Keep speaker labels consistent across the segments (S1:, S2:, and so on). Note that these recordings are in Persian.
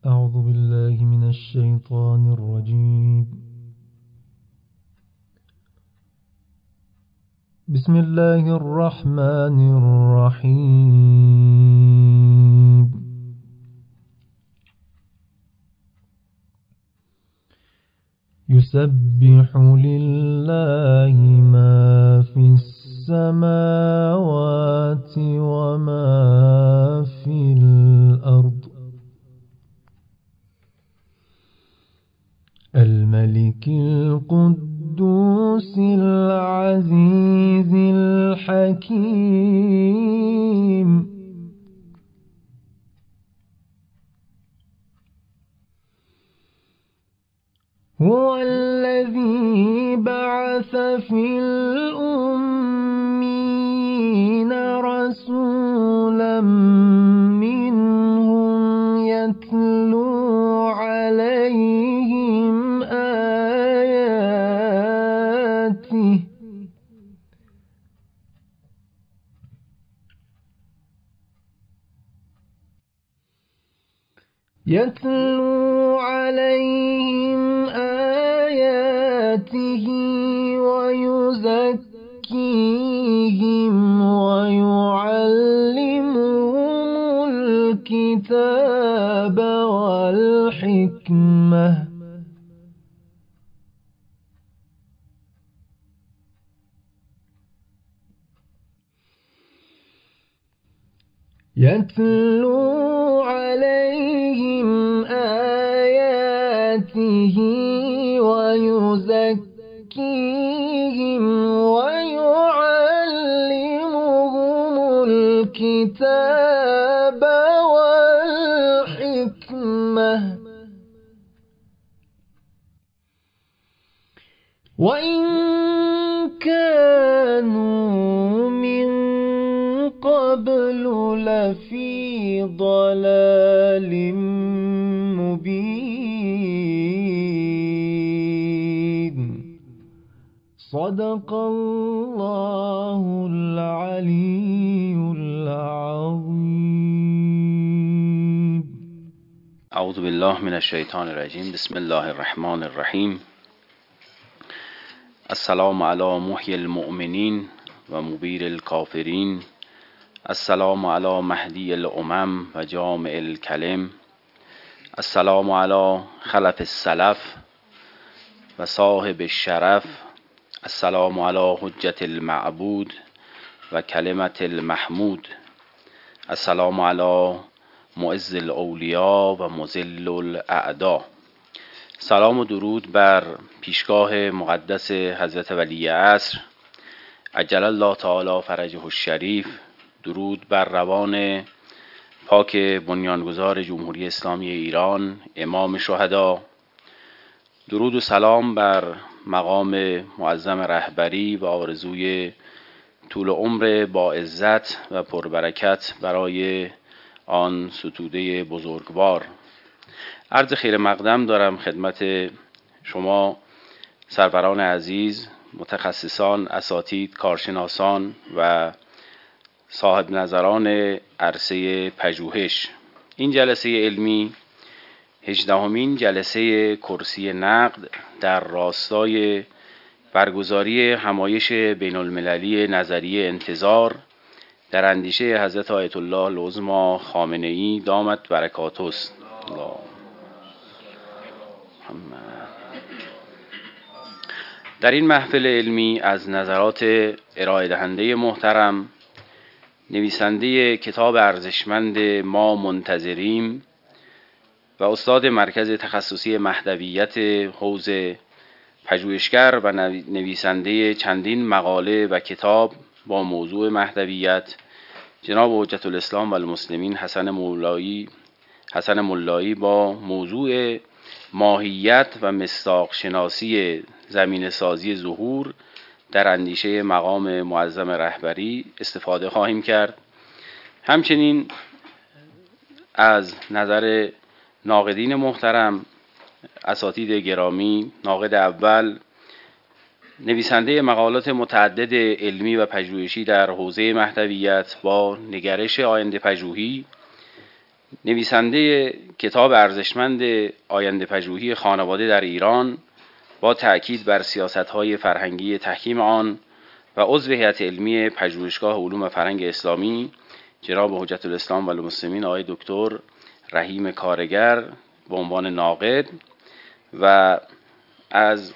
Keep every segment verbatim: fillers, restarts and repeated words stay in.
S1: أعوذ بالله من الشيطان الرجيم. بسم الله الرحمن الرحيم. يسبح لله ما في السماوات وما في الأرض، الملك القدوس العزيز الحكيم. هو الذي بعث في الأمين رسولا منهم يتلو عليهم آياته يتلو عليهم آياته ويزكيهم ويعلمهم الكتاب والحكمة يتلو عليهم آياته ويزكيهم ويعلمهم الكتاب والحكمة وإن كانوا من قبل لفي ضلال مبين. صدق الله العلي العظيم.
S2: اعوذ بالله من الشیطان الرجیم. بسم الله الرحمن الرحیم. السلام علی محی المؤمنین و مبیر الکافرین. السلام علی مهدی الامم و جامع الکلم. السلام علی خلف السلف و صاحب الشرف. السلام علی حجت المعبود و کلمت المحمود. السلام علی معز الاولیا و مذل الاعدا. سلام و درود بر پیشگاه مقدس حضرت ولی عصر عجل الله تعالی فرجه الشریف. درود بر روان پاک بنیانگذار جمهوری اسلامی ایران، امام شهدا. درود و سلام بر مقام معظم رهبری و آرزوی طول عمر با عزت و پربرکت برای آن ستوده بزرگوار. عرض خیر مقدم دارم خدمت شما سروران عزیز، متخصصان، اساتید، کارشناسان و صاحب نظران عرصه پژوهش. این جلسه علمی هجدهمین جلسه کرسی نقد در راستای برگزاری همایش بین المللی نظریه انتظار در اندیشه حضرت آیت الله العظمی خامنه‌ای دامت برکاته است. در این محفل علمی از نظرات ارائه دهنده محترم، نویسنده کتاب ارزشمند ما منتظریم و استاد مرکز تخصصی مهدویت حوزه پژوهشگر و نویسنده چندین مقاله و کتاب با موضوع مهدویت، جناب حجت الاسلام و المسلمین حسن مولایی حسن مولایی با موضوع ماهیت و مصداق شناسی زمینه سازی ظهور در اندیشه مقام معظم رهبری استفاده خواهیم کرد. همچنین از نظر ناقدین محترم، اساتید گرامی، ناقد اول نویسنده مقالات متعدد علمی و پژوهشی در حوزه مهدویت با نگرش آینده پژوهی، نویسنده کتاب ارزشمند آینده پژوهی خانواده در ایران با تأکید بر سیاست‌های فرهنگی تحکیم آن و عضو هیئت علمی پژوهشگاه علوم و فرهنگ اسلامی جناب حجت الاسلام و المسلمین آقای دکتر رحیم کارگر به عنوان ناقد و از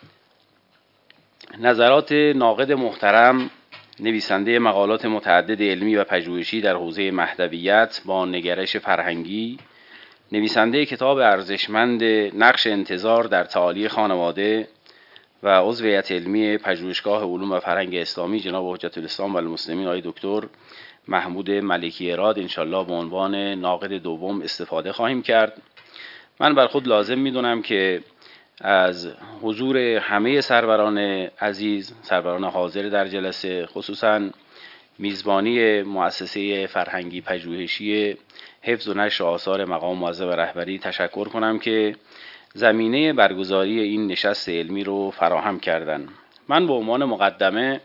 S2: نظرات ناقد محترم نویسنده مقالات متعدد علمی و پژوهشی در حوزه مهدویت با نگرش فرهنگی، نویسنده کتاب ارزشمند نقش انتظار در تعالی خانواده و عضو هیئت علمی پژوهشگاه علوم و فرهنگ اسلامی جناب حجت الاسلام و المسلمین آقای دکتر محمود ملکی اراد انشالله به عنوان ناقد دوم استفاده خواهیم کرد. من بر خود لازم میدونم که از حضور همه سروران عزیز، سروران حاضر در جلسه، خصوصا میزبانی مؤسسه فرهنگی پژوهشی حفظ و نشر آثار مقام معظم رهبری تشکر کنم که زمینه برگزاری این نشست علمی رو فراهم کردن. من به عنوان مقدمه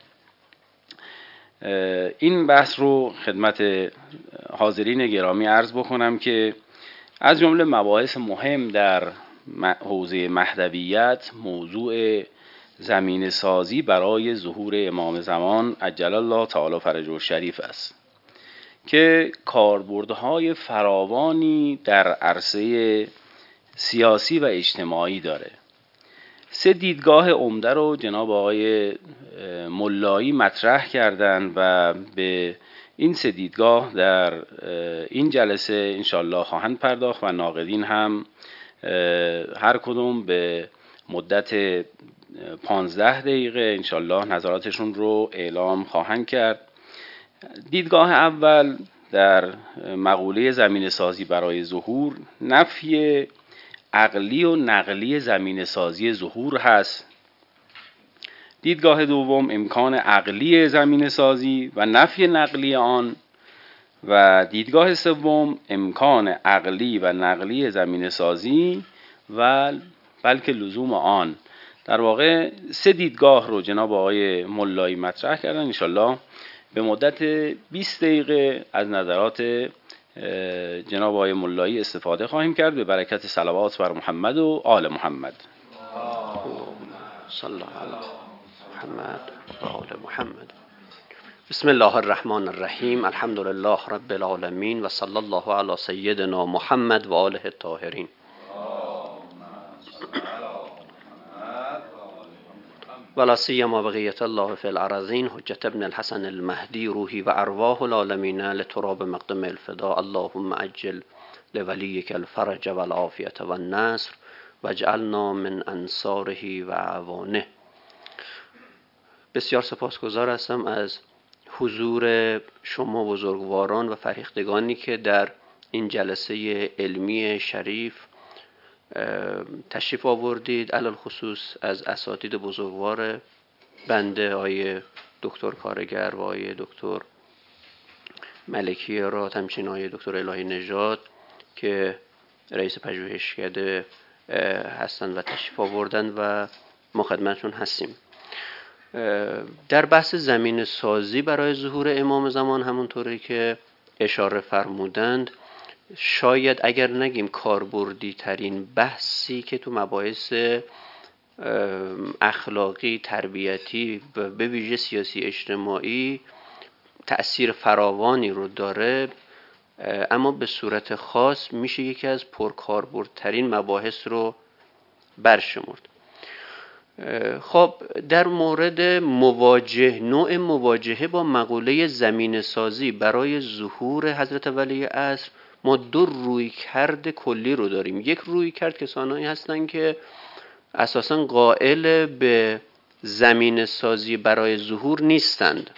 S2: این بحث رو خدمت حاضرین گرامی عرض بکنم که از جمله مباحث مهم در حوزه مهدویت موضوع زمینه سازی برای ظهور امام زمان عجل الله تعالی فرجه الشریف است که کاربردهای فراوانی در عرصه سیاسی و اجتماعی داره. سه دیدگاه عمده رو جناب آقای ملایی مطرح کردن و به این سه دیدگاه در این جلسه انشالله خواهند پرداخت و ناقدین هم هر کدوم به مدت پانزده دقیقه انشالله نظراتشون رو اعلام خواهند کرد. دیدگاه اول در مقوله زمینه سازی برای ظهور نفی عقلی و نقلی زمینه سازی ظهور هست. دیدگاه دوم امکان عقلی زمینه سازی و نفی نقلی آن و دیدگاه سوم امکان عقلی و نقلی زمینه سازی و بلکه لزوم آن. در واقع سه دیدگاه رو جناب آقای ملایی مطرح کردن. انشالله به مدت بیست دقیقه از نظرات جناب آقای ملایی استفاده خواهیم کرد به برکت صلوات بر محمد و آل محمد.
S3: صلی الله علی محمد و آل محمد. بسم الله الرحمن الرحیم. الحمد لله رب العالمین و صلی الله علی سیدنا محمد و آله الطاهرین. ولا سیما بقیت الله فی الارضین حجت ابن الحسن المهدی روحی و ارواح العالمین لتراب مقدم الفدا. اللهم عجل لولیک الفرج و العافیت و النصر واجعلنا من انصاره و اعوانه. بسیار سپاسگزار هستم از حضور شما بزرگواران و فرهیختگانی که در این جلسه علمی شریف تشریف آوردید، علل خصوص از اساتید بزرگوار بنده آیه دکتر کارگر و آیه دکتر ملکی اراد، همچنین آیه دکتر الهی نژاد که رئیس پژوهشکده هستند و تشریف آوردن و ما خدمتشون هستیم. در بحث زمینه سازی برای ظهور امام زمان همونطوری که اشاره فرمودند، شاید اگر نگیم کاربردی ترین بحثی که تو مباحث اخلاقی، تربیتی و به ویژه سیاسی اجتماعی تأثیر فراوانی رو داره، اما به صورت خاص میشه یکی از پرکاربردترین مباحث رو برشمرد. خب در مورد مواجه نوع مواجهه با مقوله زمینه سازی برای ظهور حضرت ولی عصر ما دو رویکرد کلی رو داریم. یک رویکرد کسانی هستن که اساساً قائل به زمینه سازی برای ظهور نیستند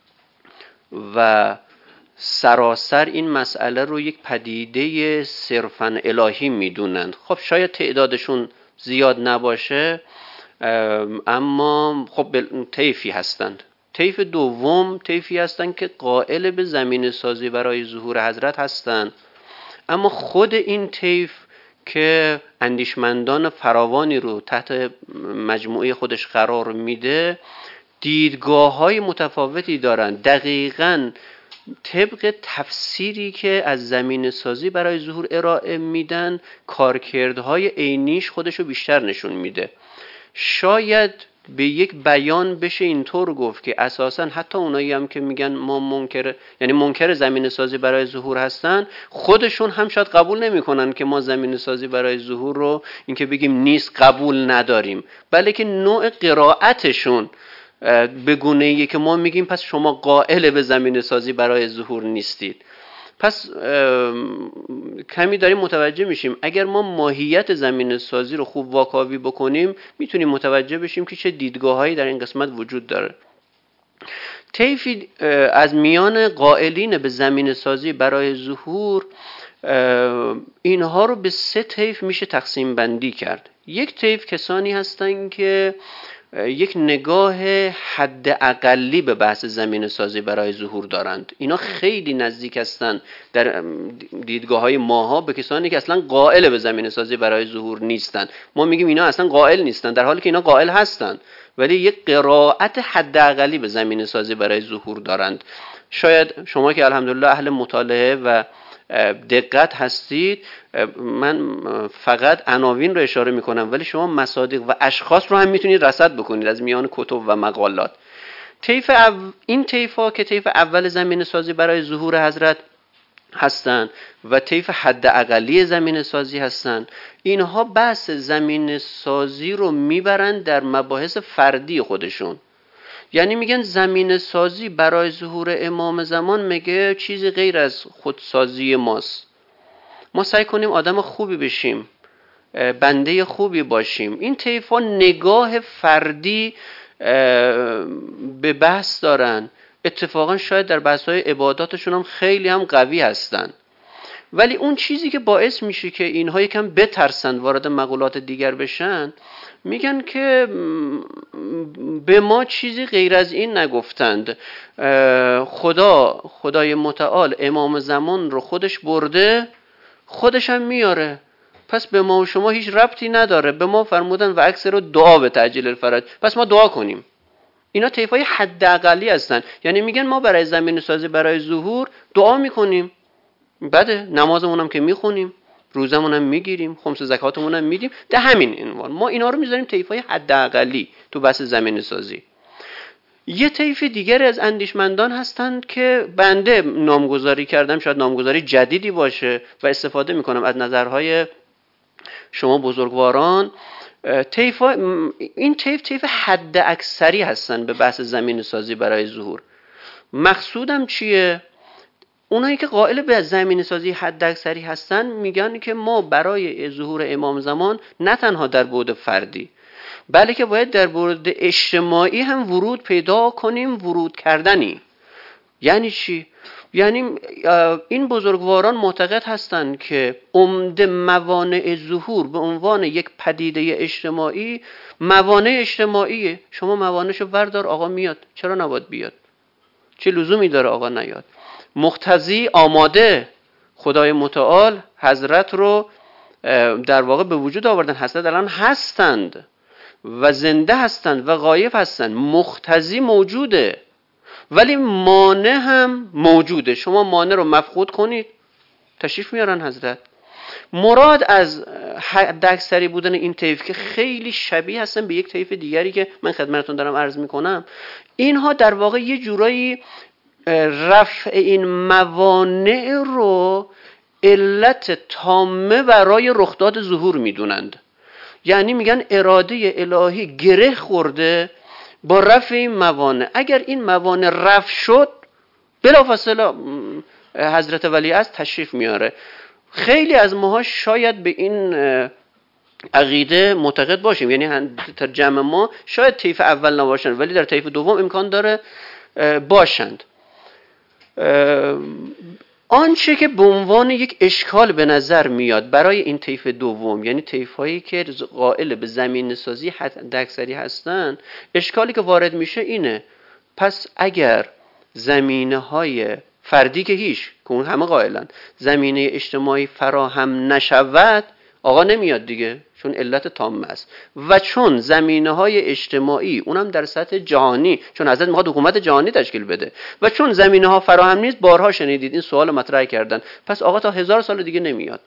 S3: و سراسر این مسئله رو یک پدیده صرفاً الهی میدونند. خب شاید تعدادشون زیاد نباشه اما خب طیفی هستند. طیف دوم طیفی هستند که قائل به زمینه سازی برای ظهور حضرت هستند، اما خود این طیف که اندیشمندان فراوانی رو تحت مجموعه خودش قرار میده دیدگاه‌های متفاوتی دارند. دقیقاً طبق تفسیری که از زمینه سازی برای ظهور ارائه میدن کارکردهای عینیش خودشو بیشتر نشون میده. شاید به یک بیان بشه اینطور گفت که اساساً حتی اونایی هم که میگن ما منکر، یعنی منکر زمینه سازی برای ظهور هستن، خودشون هم شاید قبول نمیکنن که ما زمینه سازی برای ظهور رو اینکه بگیم نیست قبول نداریم، بلکه که نوع قرائتشون به گونه‌ایه که ما میگیم پس شما قائل به زمینه سازی برای ظهور نیستید. پس کمی داریم متوجه میشیم اگر ما ماهیت زمینه سازی رو خوب واکاوی بکنیم میتونیم متوجه بشیم که چه دیدگاه‌هایی در این قسمت وجود داره. طیفی از میان قائلین به زمینه سازی برای ظهور اینها رو به سه طیف میشه تقسیم بندی کرد. یک طیف کسانی هستن که یک نگاه حد اقلی به بحث زمینه سازی برای ظهور دارند. اینا خیلی نزدیک هستند در دیدگاه های ماها به کسانی که اصلا قائل به زمینه سازی برای ظهور نیستند. ما میگیم اینا اصلا قائل نیستند، در حالی که اینا قائل هستند ولی یک قرائت حد اقلی به زمینه سازی برای ظهور دارند. شاید شما که الحمدلله اهل مطالعه و دقت هستید، من فقط عناوین رو اشاره میکنم ولی شما مصادیق و اشخاص رو هم میتونید رصد بکنید از میان کتب و مقالات. طیف او... این طیفا که طیف اول زمینه سازی برای ظهور حضرت هستند و طیف حد اقلی زمینه سازی هستند، اینها بحث زمینه سازی رو میبرند در مباحث فردی خودشون. یعنی میگن زمینه سازی برای ظهور امام زمان میگه چیزی غیر از خودسازی ماست. ما سعی کنیم آدم خوبی بشیم، بنده خوبی باشیم. این طیفا نگاه فردی به بحث دارن. اتفاقا شاید در بحث‌های عباداتشون هم خیلی هم قوی هستن. ولی اون چیزی که باعث میشه که اینها یکم بترسن وارد مقولات دیگر بشن، میگن که به ما چیزی غیر از این نگفتند. خدا خدای متعال امام زمان رو خودش برده، خودش هم میاره، پس به ما و شما هیچ ربطی نداره. به ما فرمودن و اکثر رو دعا به تعجیل الفرج، پس ما دعا کنیم. اینا طیفای حد اقلی هستن. یعنی میگن ما برای زمینه سازی برای ظهور دعا میکنیم، بده نمازمون هم که میخونیم، روزمون هم میگیریم، خمس زکاتمون هم میدیم، ده همین عنوان ما اینا رو میذاریم طیفای حد اقلی تو بحث زمینه سازی. یه طیف دیگری از اندیشمندان هستند که بنده نامگذاری کردم، شاید نامگذاری جدیدی باشه و استفاده میکنم از نظرهای شما بزرگواران. طیف این طیف طیف حد اکثری هستن به بحث زمینه سازی برای ظهور. مقصودم چیه؟ اونایی که قائل به زمینه سازی حد اکثری هستن میگن که ما برای ظهور امام زمان نه تنها در بعد فردی بلکه باید در بعد اجتماعی هم ورود پیدا کنیم، ورود کردنی. یعنی چی؟ یعنی این بزرگواران معتقد هستند که عمده موانع ظهور به عنوان یک پدیده اجتماعی موانع اجتماعیه. شما موانعشو بردار، آقا میاد، چرا نباید بیاد؟ چه لزومی داره آقا نیاد؟ مقتضی آماده، خدای متعال حضرت رو در واقع به وجود آوردن. حضرت الان هستند و زنده هستند و غایب هستند. مقتضی موجوده ولی مانع هم موجوده. شما مانع رو مفقود کنید، تشریف میارن حضرت. مراد از حد اکثری بودن این طیف که خیلی شبیه هستن به یک طیف دیگری که من خدمتتون دارم عرض میکنم، اینها در واقع یه جورایی رفع این موانع رو علت تامه برای رخداد ظهور میدونند. یعنی میگن اراده الهی گره خورده با رفع این موانع. اگر این موانع رفع شد بلافاصله حضرت ولیعصر تشریف میاره. خیلی از ماها شاید به این عقیده معتقد باشیم، یعنی در جمع ما شاید طیف اول نباشند ولی در طیف دوم امکان داره باشند. آنچه که به عنوان یک اشکال به نظر میاد برای این طیف دوم، یعنی طیف‌هایی که قائل به زمینه سازی حد اکثری هستن، اشکالی که وارد میشه اینه: پس اگر زمینه‌های فردی که هیچ، که اون همه قائلن، زمینه اجتماعی فراهم نشود، آقا نمیاد دیگه، چون علت تامه است. و چون زمینه‌های اجتماعی اونم در سطح جهانی، چون حضرت میخواد حکومت جهانی تشکیل بده، و چون زمینه‌ها فراهم نیست، بارها شنیدید این سوال مطرح کردن، پس آقا تا هزار سال دیگه نمیاد،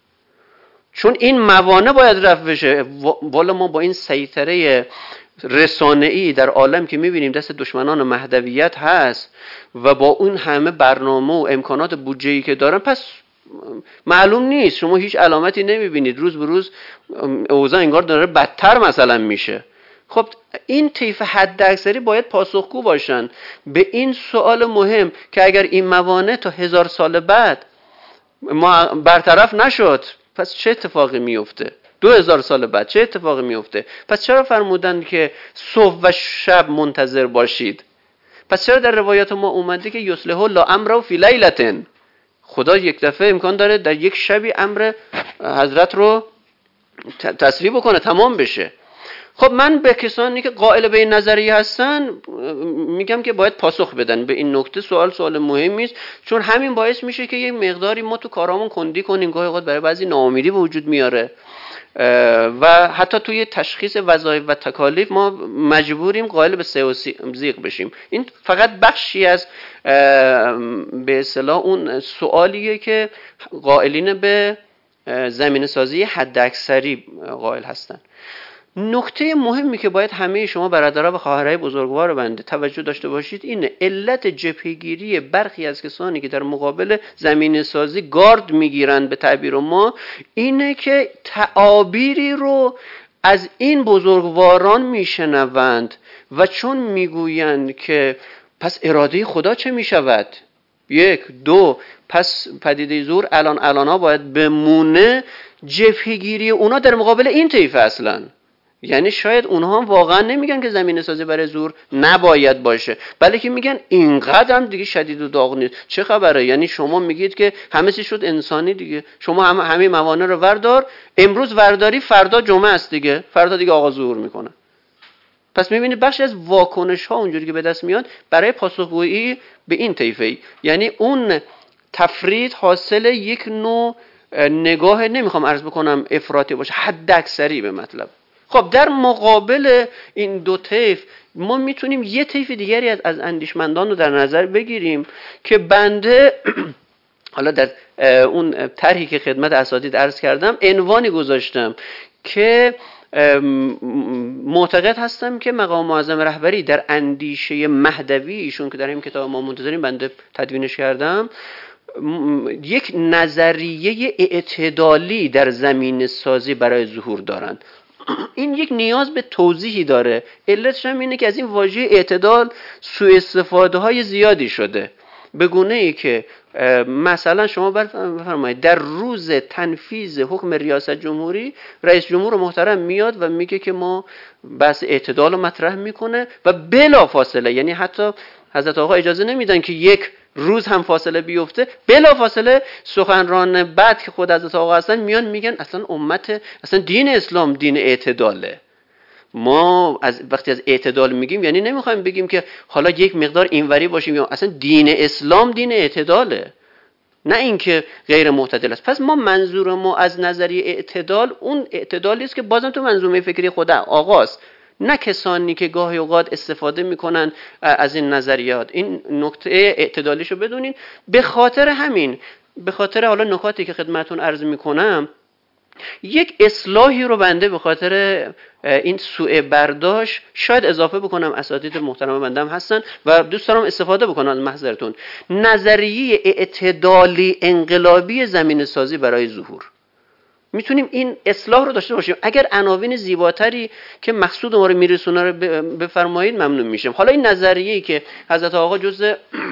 S3: چون این موانع باید رفع بشه. والا ما با این سیطره رسانه‌ای در عالم که می‌بینیم دست دشمنان مهدویت هست و با اون همه برنامه و امکانات بودجه‌ای که دارن، پس معلوم نیست، شما هیچ علامتی نمی‌بینید، روز به روز اوضاع انگار داره بدتر مثلا میشه. خب این طیف حداکثری باید پاسخگو باشن به این سوال مهم که اگر این موانع تا هزار سال بعد ما برطرف نشد، پس چه اتفاقی میفته؟ دو هزار سال بعد چه اتفاقی میفته؟ پس چرا فرمودن که صبح و شب منتظر باشید؟ پس چرا در روایات ما اومده که یصلح الله امره فی لیلتن؟ خدا یک دفعه امکان داره در یک شبی امر حضرت رو تصریح بکنه، تمام بشه. خب من به کسانی که قائل به این نظریه هستن میگم که باید پاسخ بدن به این نکته. سوال سوال مهمی است، چون همین باعث میشه که یه مقداری ما تو کارامون کندی کنیم، گاهی اوقات برای بعضی ناامیدی به وجود میاره و حتی توی تشخیص وظایف و تکالیف ما مجبوریم قائل به سه و زیغ بشیم. این فقط بخشی از به اصطلاح اون سوالیه که قائلین به زمینه سازی حداکثری قائل هستن. نکته مهمی که باید همه شما برادرها و خواهرای بزرگوار بنده توجه داشته باشید اینه، علت جبهه‌گیری برخی از کسانی که در مقابل زمینه سازی گارد میگیرن به تعبیر ما اینه که تعابیری رو از این بزرگواران میشنوند و چون میگویند که پس اراده خدا چه میشود؟ یک دو پس پدیده ظهور الان الانا باید بمونه. جبهه‌گیری اونا در مقابل این طیف اصلا، یعنی شاید اونها واقعا نمیگن که زمینه سازی برای ظهور نباید باشه، بلکه میگن اینقدر هم دیگه شدید و داغ نیست، چه خبره؟ یعنی شما میگید که همه چی شد انسانی دیگه، شما هم همه موانع رو وردار، امروز ورداری فردا جمعه است دیگه، فردا دیگه آقا ظهور میکنه. پس میبینید بخشی از واکنش ها اونجوری که به دست میاد برای پاسخگویی به این طیفه، یعنی اون تفرید حاصل یک نوع نگاه، نمیخوام عرض بکنم افراطی باشه، حد اکثری به مطلب. خب در مقابل این دو طیف ما میتونیم یه طیف دیگری از از اندیشمندان رو در نظر بگیریم که بنده حالا در اون طرحی که خدمت اساتید عرض کردم عنوانی گذاشتم که معتقد هستم که مقام معظم رهبری در اندیشه مهدوی ایشون که در این کتاب ما منتظریم بنده تدوینش کردم، یک نظریه اعتدالی در زمین سازی برای ظهور دارند. این یک نیاز به توضیحی داره. علتش هم اینه که از این واژه اعتدال سوء استفاده های زیادی شده، به گونه ای که مثلا شما بفرمایید در روز تنفیذ حکم ریاست جمهوری رئیس جمهور محترم میاد و میگه که ما بحث اعتدال رو مطرح میکنه و بلا فاصله، یعنی حتی حضرت آقا اجازه نمیدن که یک روز هم فاصله بیفته، بلا فاصله سخنران بعد که خود حضرت آقا هستن میان میگن اصلا امت، اصلا دین اسلام دین اعتداله. ما از وقتی از اعتدال میگیم یعنی نمیخوایم بگیم که حالا یک مقدار اینوری باشیم، یا اصلا دین اسلام دین اعتداله، نه اینکه غیر معتدل است. پس ما منظور ما از نظریه اعتدال اون اعتدالی است که بازم تو منظومه فکری خود آقاست، نه کسانی که گاهی اوقات استفاده میکنن از این نظریات. این نکته اعتدالیشو بدونین. به خاطر همین، به خاطر حالا نکاتی که خدمتون عرض میکنم، یک اصلاحی رو بنده به خاطر این سوء برداشت شاید اضافه بکنم، اساتید محترم بندم هستن و دوست دارم استفاده بکنم از محضرتون. نظریه اعتدالی انقلابی زمینه سازی برای ظهور، میتونیم این اصلاح رو داشته باشیم. اگر عناوین زیباتری که مقصود ما رو میرسونه رو بفرمایید ممنون میشم. حالا این نظریه‌ای که حضرت آقا جز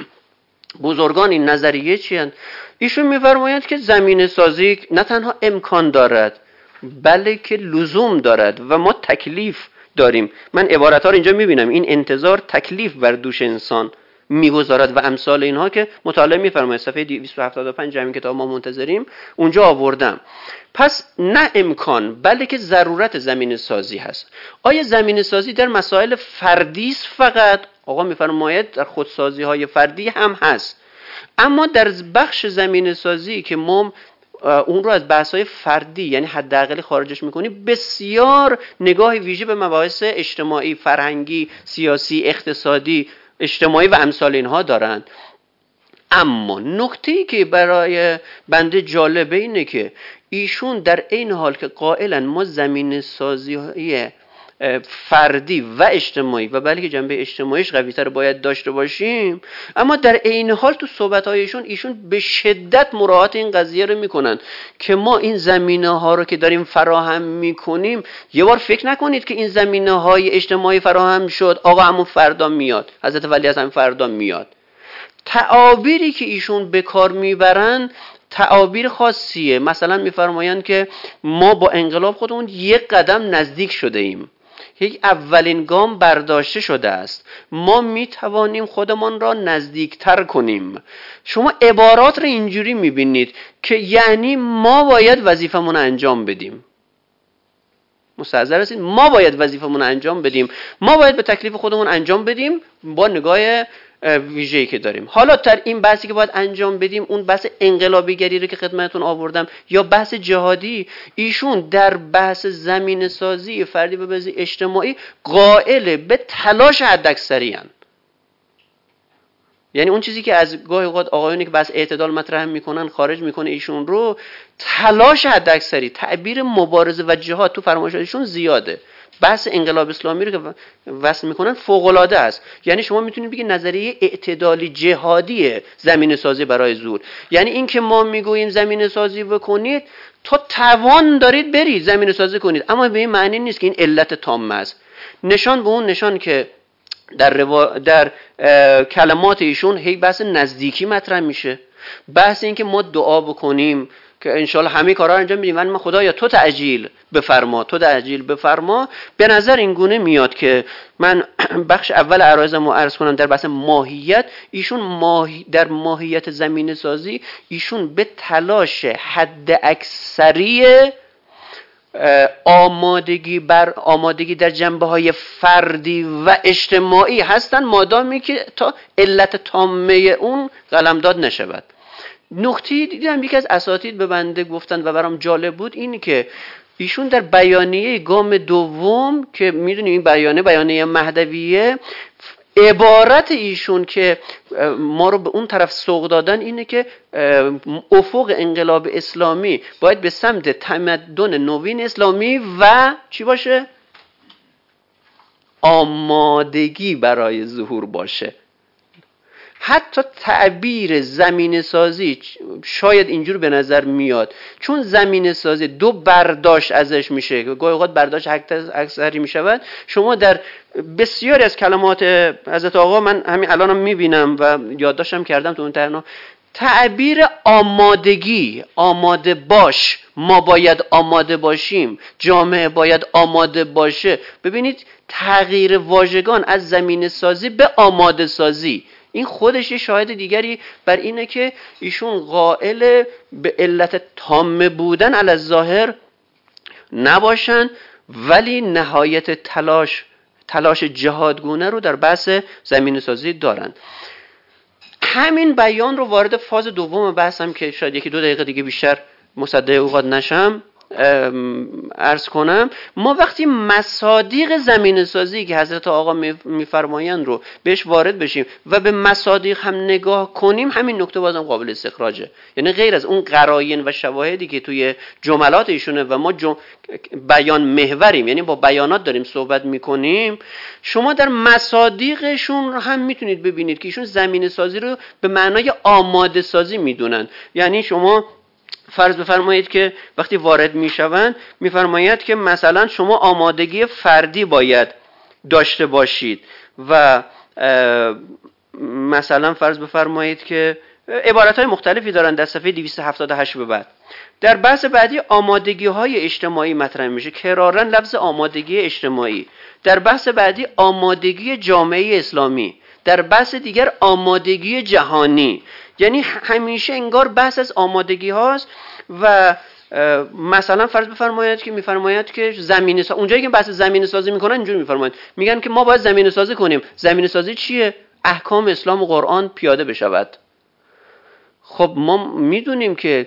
S3: بزرگان این نظریه چی هستند؟ ایشون میفرمایند که زمینه سازی نه تنها امکان دارد بلکه لزوم دارد و ما تکلیف داریم. من عبارت ها رو اینجا میبینم، این انتظار تکلیف بر دوش انسان میگذارد و امثال اینها که مطالعه میفرماید صفحه دویست و هفتاد و پنج همین کتاب ما منتظریم اونجا آوردم. پس نه امکان بلکه ضرورت زمینه سازی هست. آیا زمینه سازی در مسائل فردی است فقط؟ آقا میفرماید در خودسازی های فردی هم هست، اما در بخش زمینه سازی که ما اون رو از بحث‌های فردی یعنی حداقلی خارجش میکنی، بسیار نگاه ویژه به مباحث اجتماعی، فرهنگی، سیاسی، اقتصادی، اجتماعی و امثال اینها دارن. اما نکته‌ای که برای بنده جالبه اینه که ایشون در این حال که قائلن ما زمین سازی فردی و اجتماعی و بلکه جنبه اجتماعیش قوی‌تر باید داشته باشیم، اما در این حال تو صحبت‌هایشون ایشون به شدت مراعات این قضیه رو میکنن که ما این زمینه‌ها رو که داریم فراهم میکنیم، یه بار فکر نکنید که این زمینه‌های اجتماعی فراهم شد آقا همون فردا میاد، حضرت ولی از همون فردا میاد. تعابیری که ایشون به کار میبرن تعابیر خاصیه. مثلا میفرمایند که ما با انقلاب خودمون یک قدم نزدیک شده ایم، یک اولین گام برداشته شده است، ما میتوانیم خودمان را نزدیکتر کنیم. شما عبارات رو اینجوری میبینید که یعنی ما باید وظیفمون رو انجام بدیم. مستحضر هستید؟ ما باید وظیفمون رو انجام بدیم، ما باید به تکلیف خودمون انجام بدیم با نگاه ویژه‌ای که داریم. حالا در این بحثی که باید انجام بدیم، اون بحث انقلابیگری رو که خدمتتون آوردم یا بحث جهادی، ایشون در بحث زمین سازی فردی و بحث اجتماعی قائل به تلاش حداکثری ان. یعنی اون چیزی که از گاهی اوقات آقایونی که بحث اعتدال مطرح میکنن خارج میکنه ایشون رو، تلاش حداکثری، تعبیر مبارزه و جهاد تو فرمایشاتشون زیاده. بحث انقلاب اسلامی رو که وصل میکنن فوق العاده است. یعنی شما میتونید بگید نظریه اعتدالی جهادی زمین سازی برای ظهور. یعنی این که ما میگوییم زمین سازی بکنید، تو توان دارید برید زمین سازی کنید، اما به این معنی نیست که این علت تامه است. نشان به اون نشان که در روا... در کلمات ایشون هی بحث نزدیکی مطرح میشه، بحث این که ما دعا بکنیم که انشالله همه کارا رو انجام بدیم، من خدایا تو تعجیل بفرما، تو تعجیل بفرما. به نظر این گونه میاد که من بخش اول عرایضمو عرض کنم در بحث ماهیت. ایشون ماهی در ماهیت زمینه سازی ایشون به تلاش حد اکثری آمادگی بر آمادگی در جنبه های فردی و اجتماعی هستن، مادامی که تا علت تامه اون قلمداد نشود. نکته دیدم یکی از اساتید به بنده گفتن و برام جالب بود، اینی که ایشون در بیانیه گام دوم که میدونیم این بیانیه بیانیه مهدویه، عبارت ایشون که ما رو به اون طرف سوق دادن اینه که افق انقلاب اسلامی باید به سمت تمدن نوین اسلامی و چی باشه؟ آمادگی برای ظهور باشه. حتی تعبیر زمین سازی شاید اینجور به نظر میاد، چون زمین سازی دو برداشت ازش میشه، گاهی اوقات برداشت اکثری میشود. شما در بسیاری از کلمات حضرت آقا، من همین الانم میبینم و یادداشتم کردم تو اون ترنا، تعبیر آمادگی، آماده باش، ما باید آماده باشیم، جامعه باید آماده باشه. ببینید تغییر واژگان از زمین سازی به آماده سازی، این خودش یه شاهد دیگری بر اینه که ایشون قائل به علت تام بودن علی الظاهر نباشن، ولی نهایت تلاش تلاش جهادگونه رو در بحث زمین سازی دارن. همین بیان رو وارد فاز دوم بحثم که شاید یکی دو دقیقه دیگه بیشتر مصدق اوقات نشم عرض کنم. ما وقتی مصادیق زمین سازی که حضرت آقا میفرمایند رو بهش وارد بشیم و به مصادیق هم نگاه کنیم، همین نکته بازم قابل استخراجه. یعنی غیر از اون قرائن و شواهدی که توی جملات ایشونه و ما جم... بیان محوریم، یعنی با بیانات داریم صحبت میکنیم، شما در مصادیقشون هم میتونید ببینید که ایشون زمین سازی رو به معنای آماده سازی میدونن. یعنی شما فرض بفرمایید که وقتی وارد میشوند میفرماید که مثلا شما آمادگی فردی باید داشته باشید و مثلا فرض بفرمایید که عبارتهای مختلفی دارن در صفحه دویست و هفتاد و هشت به بعد. در بحث بعدی آمادگی های اجتماعی مطرح میشه، کراراً لفظ آمادگی اجتماعی. در بحث بعدی آمادگی جامعه اسلامی، در بحث دیگر آمادگی جهانی. یعنی همیشه انگار بحث از آمادگی هاست و مثلا فرض بفرمایید که میفرماید که زمینه سازی، اونجایی که بحث زمینه سازی میکنن اینجوری میفرماید، میگن که ما باید زمینه سازی کنیم. زمینه سازی چیه؟ احکام اسلام و قرآن پیاده بشود. خب ما میدونیم که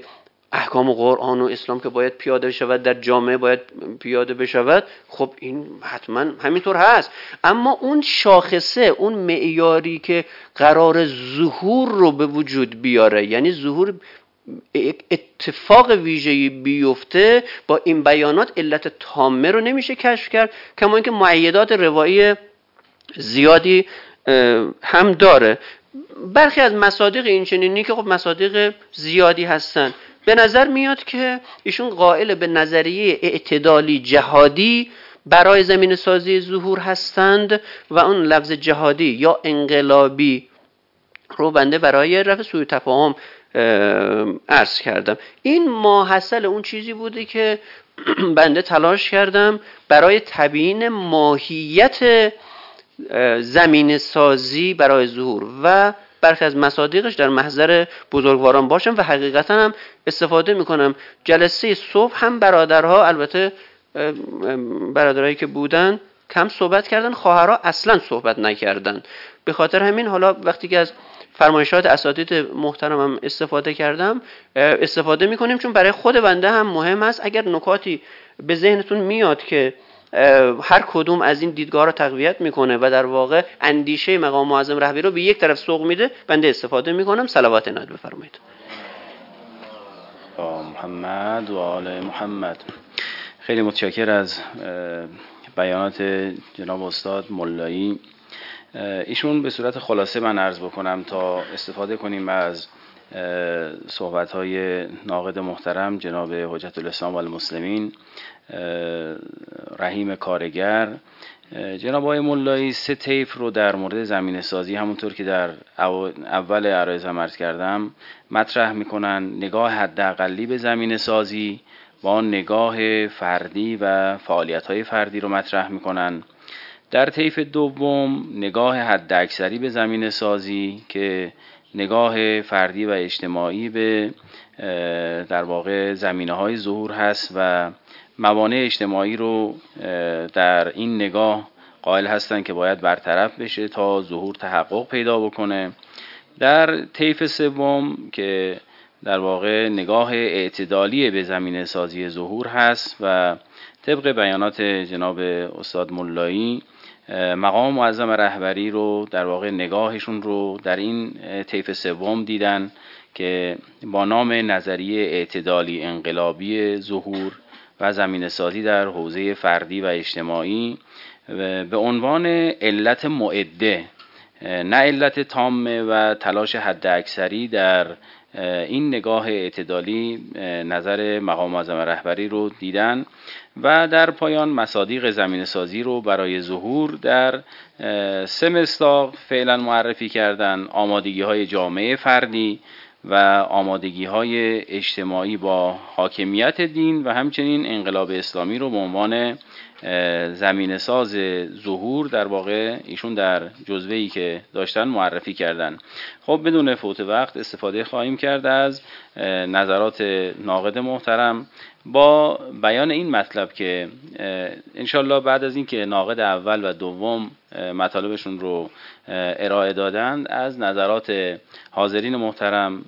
S3: احکام قرآن و اسلام که باید پیاده بشود در جامعه باید پیاده بشود، خب این حتما همینطور هست. اما اون شاخصه، اون معیاری که قرار ظهور رو به وجود بیاره، یعنی ظهور اتفاق ویژه‌ای بیفته، با این بیانات علت تامه رو نمیشه کشف کرد. کما اینکه مؤیدات روایی زیادی هم داره. برخی از مصادیق این چنینی که خب مصادیق زیادی هستن، به نظر میاد که ایشون قائل به نظریه اعتدالی جهادی برای زمین سازی ظهور هستند و اون لفظ جهادی یا انقلابی رو بنده برای رفع سوء تفاهم عرض کردم. این ماحصل اون چیزی بوده که بنده تلاش کردم برای تبیین ماهیت زمین سازی برای ظهور و برخی از مصادیقش در محضر بزرگواران باشم و حقیقتا هم استفاده میکنم. جلسه صبح هم برادرها، البته برادرهایی که بودن کم صحبت کردن، خواهرها اصلا صحبت نکردن. به خاطر همین حالا وقتی که از فرمایشات اساتید محترمم استفاده کردم استفاده میکنیم، چون برای خود بنده هم مهم است. اگر نکاتی به ذهنتون میاد که هر کدوم از این دیدگاه رو تقویت میکنه و در واقع اندیشه مقام معظم رهبری رو به یک طرف سوق میده، بنده استفاده میکنم. صلوات ناد بفرمایید.
S2: محمد و آل محمد. خیلی متشکر از بیانات جناب استاد ملایی. ایشون به صورت خلاصه من عرض بکنم تا استفاده کنیم از صحبت‌های ناقد محترم جناب حجت الاسلام و المسلمین رحیم کارگر. جناب آقای ملایی سه طیف رو در مورد زمینه سازی، همونطور که در اول عرایضم عرض کردم، مطرح میکنن. نگاه حداقلی به زمینه سازی با نگاه فردی و فعالیت‌های فردی رو مطرح میکنن. در طیف دوم نگاه حداکثری به زمینه سازی که نگاه فردی و اجتماعی به در واقع زمینه‌های ظهور هست و موانع اجتماعی رو در این نگاه قائل هستن که باید برطرف بشه تا ظهور تحقق پیدا بکنه. در طیف سوم که در واقع نگاه اعتدالی به زمینه سازی ظهور هست و طبق بیانات جناب استاد ملایی مقام معظم رهبری رو در واقع نگاهشون رو در این طیف سوم دیدن که با نام نظریه اعتدالی انقلابی ظهور و زمینه سازی در حوزه فردی و اجتماعی به عنوان علت معده، نه علت تامه و تلاش حداکثری در این نگاه اعتدالی نظر مقام معظم رهبری رو دیدن و در پایان مصادیق زمینه سازی رو برای ظهور در سه مصداق فعلا معرفی کردن: آمادگی های جامعه فردی و آمادگی های اجتماعی با حاکمیت دین و همچنین انقلاب اسلامی رو به عنوان زمینه ساز ظهور در واقع ایشون در جزوه‌ای که داشتن معرفی کردن. خب بدون فوت وقت استفاده خواهیم کرد از نظرات ناقد محترم با بیان این مطلب که انشالله بعد از این که ناقد اول و دوم مطالبشون رو ارائه دادند، از نظرات حاضرین محترم،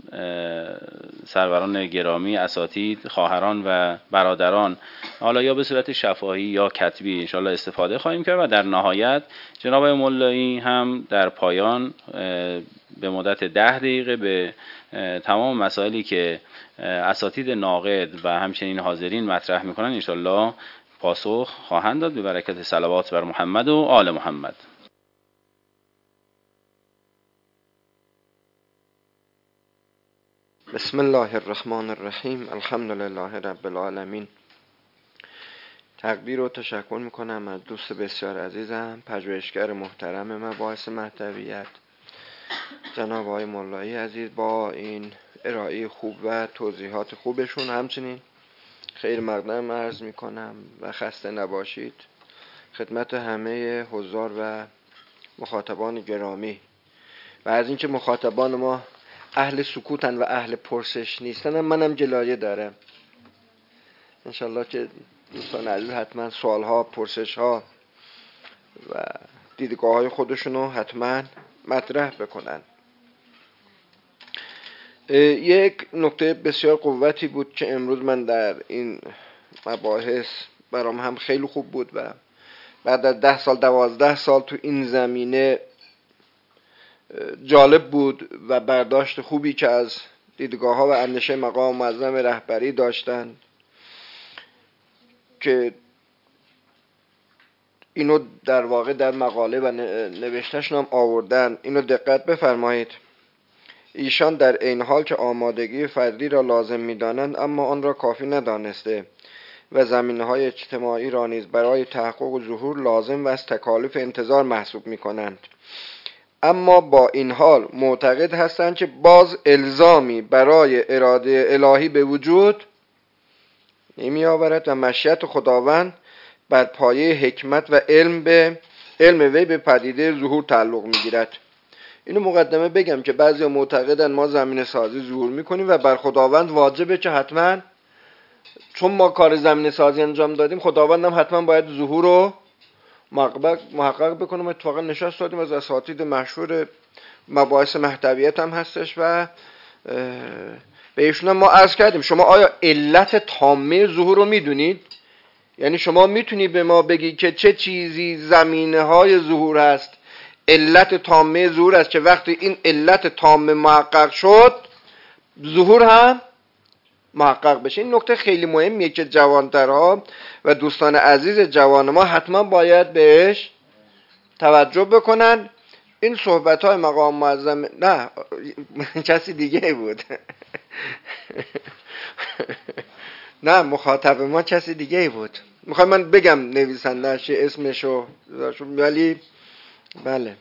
S2: سروران گرامی، اساتید، خواهران و برادران، حالا یا به صورت شفاهی یا کتبی انشالله استفاده خواهیم کرد و در نهایت جناب ملایی هم در پایان به مدت ده دقیقه به تمام مسائلی که اساتید ناقد و همچنین حاضرین مطرح میکنن انشالله پاسخ خواهند داد به برکت صلوات بر محمد و آل محمد.
S4: بسم الله الرحمن الرحیم. الحمد لله رب العالمین. تقدیر و تشکر میکنم از دوست بسیار عزیزم، پژوهشگر محترم مباحث مهدویت، جناب آقای ملایی عزیز، با این ارائه خوب و توضیحات خوبشون. همچنین خیر مقدم عرض میکنم و خسته نباشید خدمت همه حضار و مخاطبان گرامی. و از اینکه مخاطبان ما اهل سکوتن و اهل پرسش نیستن، منم جلایه دارم. انشالله که دوستان عزیز حتما سوالها، پرسشها و دیدگاه های خودشونو حتما مطرح بکنن. یک نکته بسیار قوتی بود که امروز من در این مباحث برام هم خیلی خوب بود و بعد از ده سال دوازده سال تو این زمینه جالب بود و برداشت خوبی که از دیدگاه ها و اندیشه مقام معظم رهبری داشتن که اینو در واقع در مقاله و نوشتهشون هم آوردن. اینو دقت بفرمایید. ایشان در این حال که آمادگی فردی را لازم می‌دانند اما آن را کافی ندانسته و زمینه‌های اجتماعی را نیز برای تحقق و ظهور لازم و از تکالیف انتظار محسوب می‌کنند. اما با این حال معتقد هستند که باز الزامی برای اراده الهی به وجود نمی آورد و مشیت خداوند بر پایه حکمت و علم به علم وی به پدیده ظهور تعلق می‌گیرد. اینو مقدمه بگم که بعضی معتقدن ما زمین سازی ظهور میکنیم و بر خداوند واجبه که حتما چون ما کار زمین سازی انجام دادیم خداوند هم حتما باید ظهور رو محقق بکنیم. اتفاقا نشست دادیم از اساتید مشهور مباحث مهدویت هم هستش و به ایشون ما عرض کردیم شما آیا علت تامه ظهور رو میدونید؟ یعنی شما میتونی به ما بگی که چه چیزی زمینه های ظهور هست، علت تامه ظهور است که وقتی این علت تامه محقق شد ظهور هم محقق بشه. این نکته خیلی مهمیه که جوانترها و دوستان عزیز جوان ما حتما باید بهش توجه بکنن. این صحبت های مقام معظم نه کسی دیگه بود نه مخاطب ما کسی دیگه بود. میخوام من بگم نویسنده‌اش اسمشو ولی بله.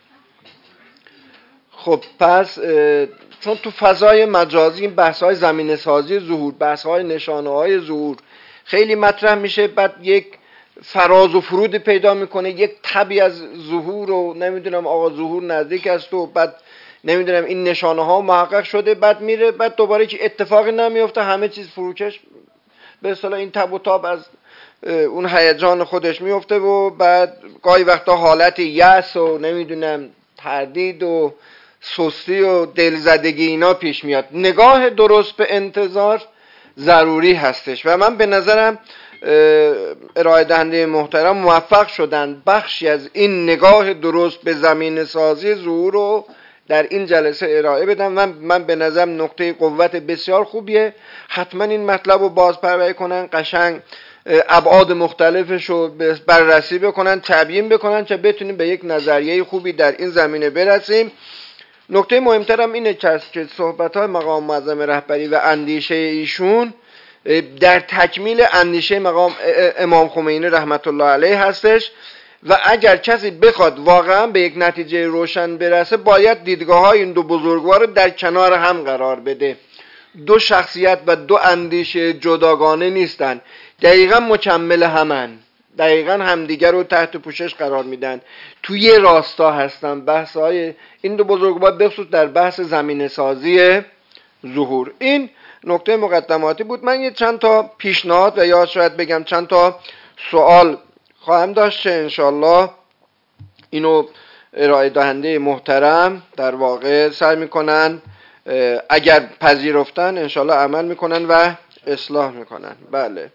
S4: خب پس چون تو فضای مجازی این بحث‌های زمینه سازی ظهور، بحث‌های نشانه‌های ظهور خیلی مطرح میشه، بعد یک فراز و فرود پیدا میکنه، یک تبی از ظهور و نمیدونم آقا ظهور نزدیک است و بعد نمیدونم این نشانه‌ها محقق شده، بعد میره بعد دوباره که اتفاقی نمیفته، همه چیز فروکش به اصطلاح این تب و تاب از اون هیجان خودش میفته و بعد گاهی وقتا حالت یأس و نمیدونم تردید و سستی و دلزدگی اینا پیش میاد. نگاه درست به انتظار ضروری هستش و من به نظرم ارائه دهنده محترم موفق شدن بخشی از این نگاه درست به زمینه سازی ظهور رو در این جلسه ارائه بدم. من, من به نظرم نقطه قوت بسیار خوبیه. حتما این مطلب رو بازپرورده کنن، قشنگ ابعاد مختلفش رو بررسی بکنن، تبیین بکنن که بتونیم به یک نظریه خوبی در این زمینه برسیم. نکته مهمترم اینه که صحبت‌های مقام معظم رهبری و اندیشه ایشون در تکمیل اندیشه مقام امام خمینی رحمت الله علیه هستش و اگر کسی بخواد واقعا به یک نتیجه روشن برسه باید دیدگاه‌های این دو بزرگوار رو در کنار هم قرار بده. دو شخصیت و دو اندیشه جداگانه نیستن، دقیقا مکمل همن، دقیقا همدیگر رو تحت پوشش قرار میدن، توی راستا هستن. بحث‌های این دو بزرگوار بخصوص در بحث زمینه سازی ظهور. این نکته مقدماتی بود. من یه چند تا پیشنهاد و یا شاید بگم چند تا سوال خواهم داشت که انشالله اینو ارائه دهنده محترم در واقع سعی میکنن اگر پذیرفتن انشالله عمل میکنن و اصلاح میکنن. بله،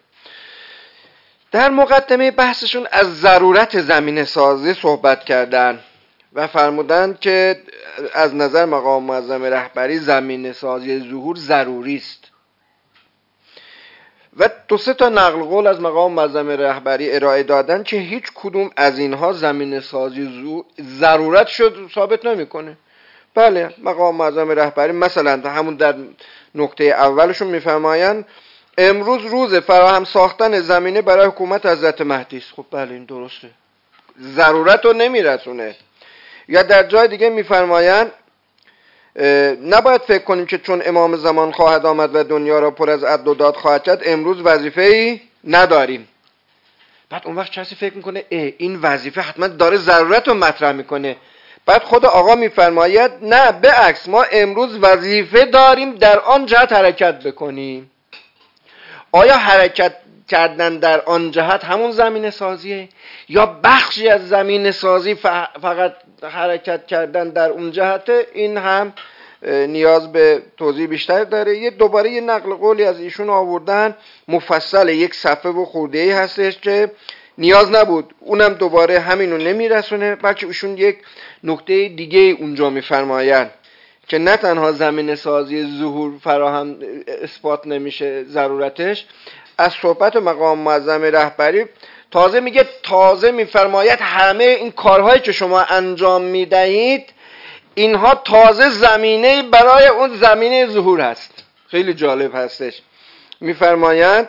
S4: در مقدمه بحثشون از ضرورت زمینه سازی صحبت کردن و فرمودن که از نظر مقام معظم رهبری زمینه سازی ظهور ضروری است و دو سه تا نقل قول از مقام معظم رهبری ارائه دادن که هیچ کدوم از اینها زمینه سازی ظهور ضرورت شد ثابت نمیکنه. بله، مقام معظم رهبری مثلا همون در نکته اولشون میفرمایند امروز روز فراهم ساختن زمینه برای حکومت حضرت مهدی است. خب بله، این درسته، ضرورت رو نمیرسونه. یا در جای دیگه میفرمایند نباید فکر کنیم که چون امام زمان خواهد آمد و دنیا را پر از عدل و داد خواهد کرد امروز وظیفه‌ای نداریم. بعد اون وقت کسی فکر میکنه این وظیفه حتما داره ضرورت رو مطرح میکنه. بعد خود آقا میفرماید نه، به عکس، ما امروز وظیفه داریم در آن جهت حرکت بکنیم. آیا حرکت کردن در آن جهت همون زمینه سازیه یا بخشی از زمینه سازی فقط حرکت کردن در اون جهته؟ این هم نیاز به توضیح بیشتر داره. یه دوباره یه نقل قولی از ایشون آوردن مفصل یک صفحه و خورده‌ای هستش که نیاز نبود، اونم دوباره همینو نمیرسونه، بلکه ایشون یک نکته دیگه اونجا میفرمایند که نه تنها زمینه سازی ظهور فراهم اثبات نمیشه ضرورتش، از صحبت مقام معظم رهبری تازه میگه، تازه میفرماید همه این کارهایی که شما انجام میدهید اینها تازه زمینه برای اون زمینه ظهور هست. خیلی جالب هستش. میفرماید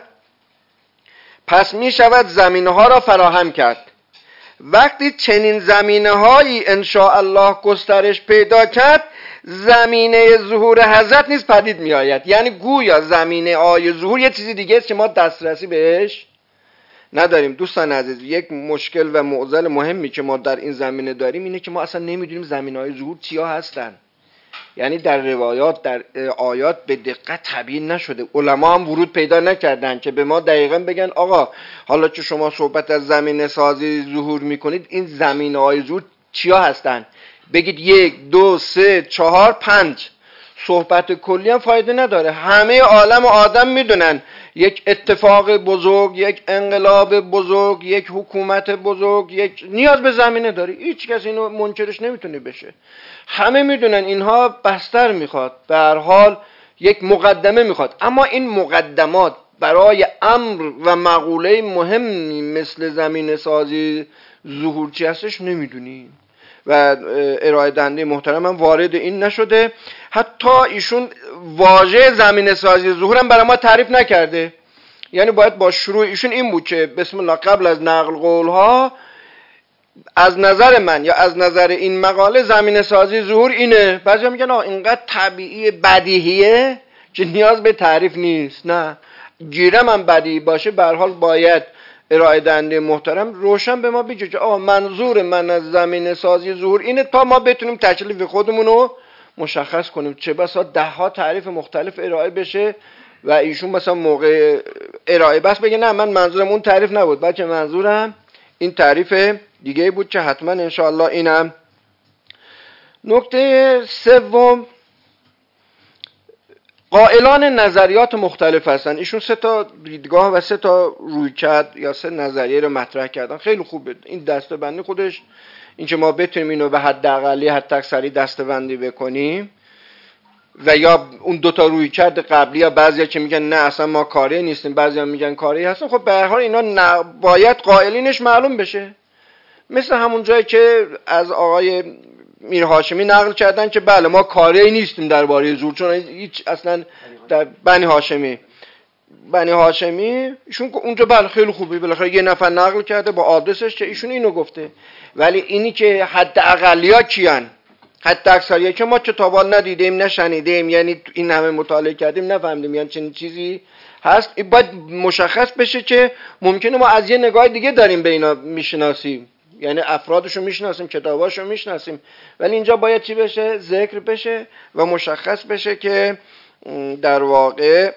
S4: پس میشود زمینه ها را فراهم کرد. وقتی چنین زمینه هایی انشاءالله گسترش پیدا کرد، زمینه ظهور حضرت نیز پدید می آید. یعنی گویا زمینه های ظهور یه چیزی دیگه است که ما دسترسی بهش نداریم. دوستان عزیز، یک مشکل و معضل مهمی که ما در این زمینه داریم اینه که ما اصلا نمیدونیم زمینه های ظهور چیا هستن. یعنی در روایات، در آیات به دقت تبیین نشده. علما هم ورود پیدا نکردن که به ما دقیقاً بگن آقا حالا که شما صحبت از زمینه سازی ظهور میکنید، این زمینه های ظهور چیا هستن؟ بگید یک، دو، سه، چهار، پنج. صحبت کلی هم فایده نداره. همه عالم و آدم میدونن یک اتفاق بزرگ، یک انقلاب بزرگ، یک حکومت بزرگ، یک نیاز به زمینه داره. هیچ کس اینو منکرش نمیتونه بشه. همه میدونن اینها بستر میخواد، به هر حال یک مقدمه میخواد. اما این مقدمات برای امر و مقوله مهمی مثل زمینه سازی ظهور چی هستش نمیدونیم و ارائه دهنده محترم هم وارد این نشده. حتی ایشون واژه زمینه سازی ظهور هم برای ما تعریف نکرده. یعنی باید با شروع ایشون این بود که بسم الله قبل از نقل قولها از نظر من یا از نظر این مقاله زمینه سازی ظهور اینه. بعضی میگن آه اینقدر طبیعی بدیهیه که نیاز به تعریف نیست. نه، گیرم هم بدیهی باشه به هر حال باید ارائه دهنده محترم روشن به ما بگه که آه منظور من از زمینه سازی ظهور اینه، تا ما بتونیم تکلیف خودمون رو مشخص کنیم. چه بسا ده ها تعریف مختلف ارائه بشه و ایشون مثلا موقع ارائه بس بگه نه من منظورم اون تعریف نبود، بلکه منظورم این تعریف دیگه بود که حتما انشاءالله اینم. نکته سوم، قائلان نظریات مختلف هستن. ایشون سه تا دیدگاه و سه تا رویکرد یا سه نظریه رو مطرح کردن. خیلی خوبه این دسته‌بندی خودش، این که ما بتونیم اینو به حداقلی حد اکثری دسته‌بندی بکنیم و یا اون دو تا رویکرد قبلی، یا بعضیا که میگن نه اصلا ما کاری نیستیم، بعضیا میگن کاری هستن. خب به هر حال اینا باید قائلینش معلوم بشه. مثل همون جایی که از آقای میر هاشمی نقل کردن که بله ما کاری نیستیم درباره ظهور، چون هیچ اصلا در بنی هاشمی بنی هاشمی ایشون اونجا بله خیلی خوبه، بالاخره یه نفر نقل کرده با آدرسش که ایشون اینو گفته. ولی اینی که حد اقلیا کیان، حد اکثریا که ما کتابا ندیدیم نشنیدیم، یعنی این همه مطالعه کردیم نفهمیدیم یعنی چنین چیزی هست، این باید مشخص بشه که ممکنه ما از یه نگاه دیگه داریم به اینا میشناسیم، یعنی افرادشو میشناسیم، کتاباشو میشناسیم، ولی اینجا باید چی بشه؟ ذکر بشه و مشخص بشه که در واقع.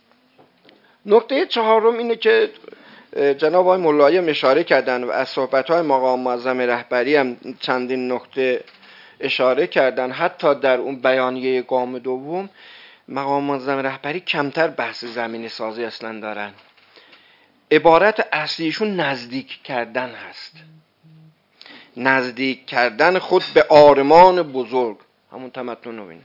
S4: نکته چهارم اینه که جناب آقای ملایی اشاره کردن و از صحبت‌های مقام معظم رهبری هم چندین نکته اشاره کردن. حتی در اون بیانیه گام دوم مقام معظم رهبری کمتر بحث زمینه سازی اصلا دارن. عبارت اصلیشون نزدیک کردن هست، نزدیک کردن خود به آرمان بزرگ، همون تمتع نوین،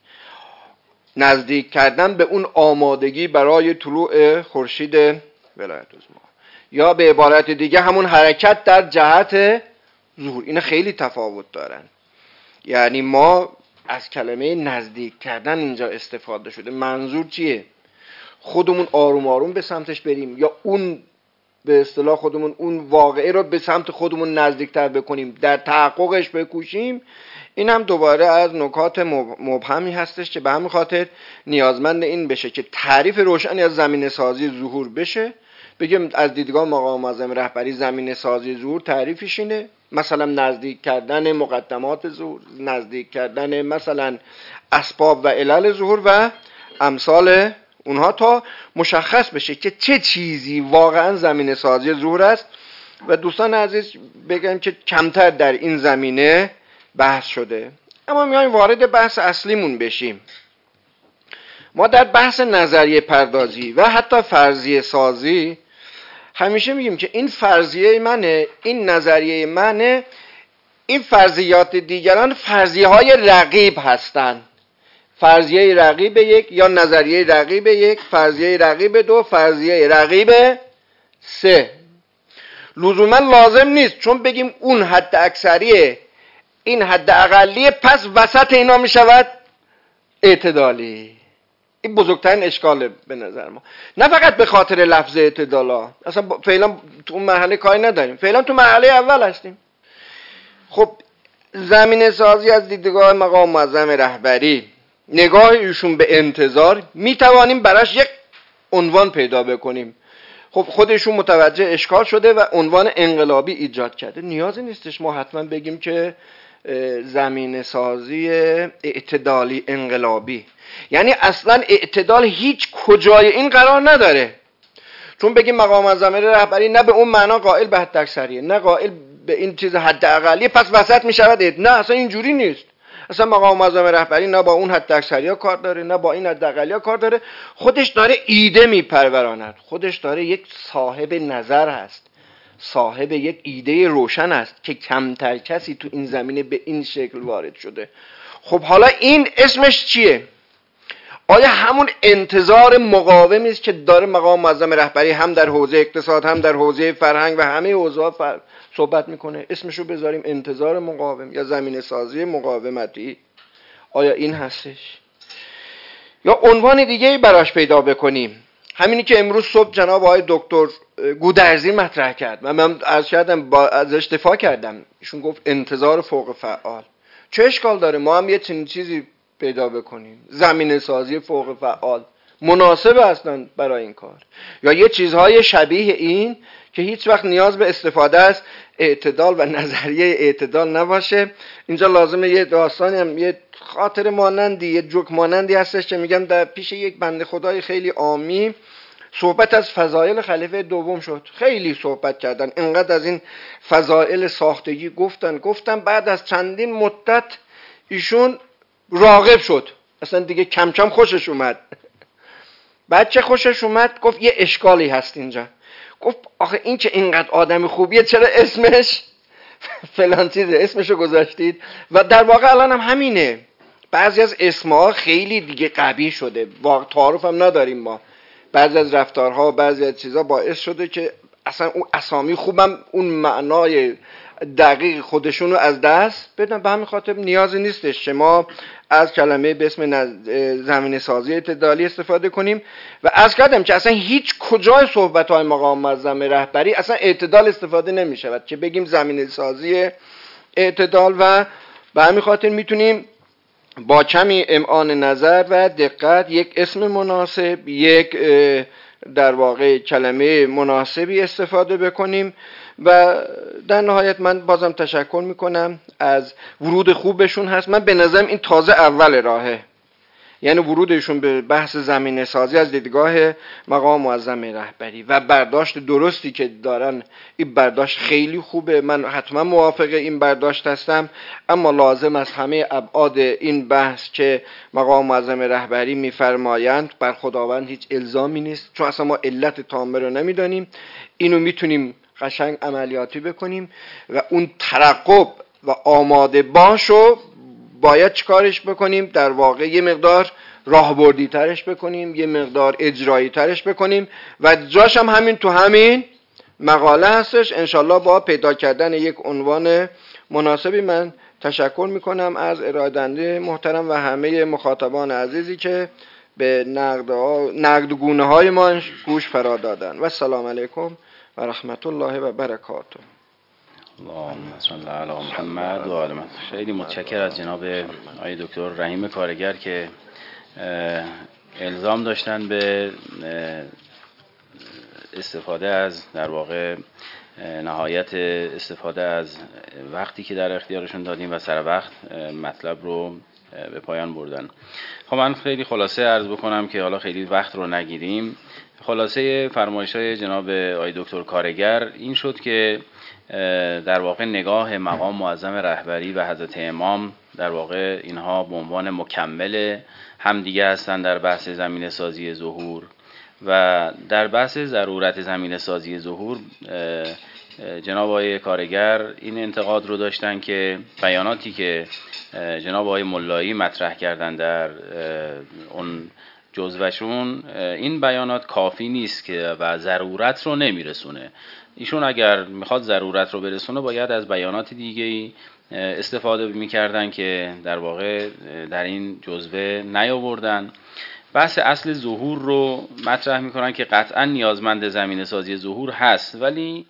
S4: نزدیک کردن به اون آمادگی برای طلوع خورشید ولایت عظما، یا به عبارت دیگه همون حرکت در جهت ظهور. اینا خیلی تفاوت دارن. یعنی ما از کلمه نزدیک کردن اینجا استفاده شده. منظور چیه؟ خودمون آروم آروم به سمتش بریم، یا اون به اصطلاح خودمون اون واقعه رو به سمت خودمون نزدیکتر بکنیم، در تحققش بکوشیم. این هم دوباره از نکات مبهمی هستش که به همین خاطر نیازمند این بشه که تعریف روشنی از زمینه سازی ظهور بشه. بگیم از دیدگاه مقام معظم رهبری زمینه سازی ظهور تعریفش اینه، مثلا نزدیک کردن مقدمات ظهور، نزدیک کردن مثلا اسباب و علل ظهور و امثال اونها، تا مشخص بشه که چه چیزی واقعا زمینه سازی ظهور است. و دوستان عزیز بگم که کمتر در این زمینه بحث شده. اما میایم وارد بحث اصلیمون بشیم. ما در بحث نظریه پردازی و حتی فرضیه سازی همیشه میگیم که این فرضیه منه، این نظریه منه، این فرضیات دیگران فرضیه های رقیب هستند. فرضیه رقیب یک یا نظریه رقیب یک، فرضیه رقیب دو، فرضیه رقیب سه. لزوما لازم نیست چون بگیم اون حد اکثریه این حد اقلیه پس وسط اینا می شود اعتدالی. این بزرگترین اشکاله به نظر ما، نه فقط به خاطر لفظ اعتدالا، اصلا فعلا تو اون مرحله کاری نداریم، فعلا تو مرحله اول هستیم. خب زمینه سازی از دیدگاه مقام معظم رهبری، نگاه ایشون به انتظار، می توانیم براش یک عنوان پیدا بکنیم. خب خودشون متوجه اشکال شده و عنوان انقلابی ایجاد کرده. نیازی نیستش ما حتما بگیم که زمینه سازی اعتدالی انقلابی، یعنی اصلا اعتدال هیچ کجای این قرار نداره. چون بگیم مقام معظم رهبری نه به اون معنا قائل به حد اکثریه، نه قائل به این چیز حد اقلیه پس وسط می شود. نه اصلا اینجوری نیست. اصلا مقام معظم رهبری نه با اون حد اکثریه کار داره نه با این حد اقلیه کار داره. خودش داره ایده میپروراند، خودش داره یک صاحب نظر هست، صاحب یک ایده روشن است که کمتر کسی تو این زمینه به این شکل وارد شده. خب حالا این اسمش چیه؟ آیا همون انتظار مقاومی است که داره مقام معظم رهبری هم در حوزه اقتصاد هم در حوزه فرهنگ و همه حوزه‌ها فر... صحبت میکنه؟ اسمشو بذاریم انتظار مقاوم یا زمینه سازی مقاومتی. آیا این هستش؟ یا عنوان دیگه براش پیدا بکنیم، همینی که امروز صبح جناب آقای دکتر گودرزی مطرح کرد و من عرض کردم با ازش دفاع کردم. ایشون گفت انتظار فوق فعال. چه اشکال داره ما هم یه چنین چیزی پیدا بکنیم؟ زمینه سازی فوق فعال مناسب هستن برای این کار، یا یه چیزهای شبیه این که هیچ وقت نیاز به استفاده از اعتدال و نظریه اعتدال نباشه. اینجا لازمه یه داستانی هم، یه خاطر مانندی، یه جوک مانندی هستش که میگم در پیش یک بنده خدای خیلی عامی صحبت از فضایل خلیفه دوم شد. خیلی صحبت کردن، انقدر از این فضایل ساختگی گفتن گفتن بعد از چندین مدت ایشون راغب شد، اصلا دیگه کم کم خوشش اومد. بعد چه خوشش اومد؟ گفت یه اشکالی هست اینجا. گفت آخه این که اینقدر آدم خوبیه چرا اسمش فلان چیزه، اسمشو گذاشتید؟ و در واقع الان هم همینه. بعضی از اسمها خیلی دیگه قبیح شده، واقع تعارف هم نداریم ما. بعضی از رفتارها، بعضی از چیزها باعث شده که اصلا اون اسامی خوبم اون معنای دقیق خودشونو از دست بدن. به همین خاطر نیازی نیستش که ما از کلمه به اسم زمینه سازی اعتدالی استفاده کنیم. و عرض کردم که اصلا هیچ کجای صحبت‌های مقام معظم رهبری اصلا اعتدال استفاده نمی‌شود که بگیم زمینه سازی اعتدال. و به همین خاطر میتونیم با کمی امعان نظر و دقت یک اسم مناسب، یک در واقع کلمه مناسبی استفاده بکنیم. و در نهایت من بازم تشکر میکنم از ورود خوبشون هست. من به نظرم این تازه اول راهه، یعنی ورودشون به بحث زمینه سازی از دیدگاه مقام معظم رهبری و برداشت درستی که دارن. این برداشت خیلی خوبه، من حتما موافق این برداشت هستم. اما لازم است همه ابعاد این بحث که مقام معظم رهبری میفرمایند بر خداوند هیچ الزامی نیست، چون اصلا ما علت تامه رو نمیدانیم. اینو میتونیم قشنگ عملیاتی بکنیم و اون ترقب و آماده باشو باید چیکارش بکنیم؟ در واقع یه مقدار راهبردی ترش بکنیم، یه مقدار اجرایی ترش بکنیم و جاش هم همین تو همین مقاله هستش. انشالله با پیدا کردن یک عنوان مناسبی من تشکر میکنم از ارائه‌دهنده محترم و همه مخاطبان عزیزی که به نقدگونه های ما گوش فرا دادن. و السلام علیکم و رحمت الله و برکاته.
S2: اللهم صل علی محمد و آل محمد. خیلی متشکرم از جناب آقای دکتر رحیم کارگر که الزام داشتن به استفاده از در واقع نهایت استفاده از وقتی که در اختیارشون دادیم و سر وقت مطلب رو به پایان بردن. خب من خیلی خلاصه عرض بکنم که حالا خیلی وقت رو نگیریم. خلاصه فرمایش‌های جناب آقای دکتر کارگر این شد که در واقع نگاه مقام معظم رهبری و حضرت امام در واقع اینها به عنوان مکمل همدیگه هستن در بحث زمینه سازی ظهور. و در بحث ضرورت زمینه سازی ظهور جناب آقای کارگر این انتقاد رو داشتن که بیاناتی که جناب آقای ملایی مطرح کردن در اون جزوهشون، این بیانات کافی نیست که و ضرورت رو نمیرسونه. ایشون اگر میخواد ضرورت رو برسونه باید از بیانات دیگه‌ای استفاده میکردن که در واقع در این جزوه نیاوردن. بحث اصل ظهور رو مطرح میکنن که قطعا نیازمند زمینه سازی ظهور هست، ولی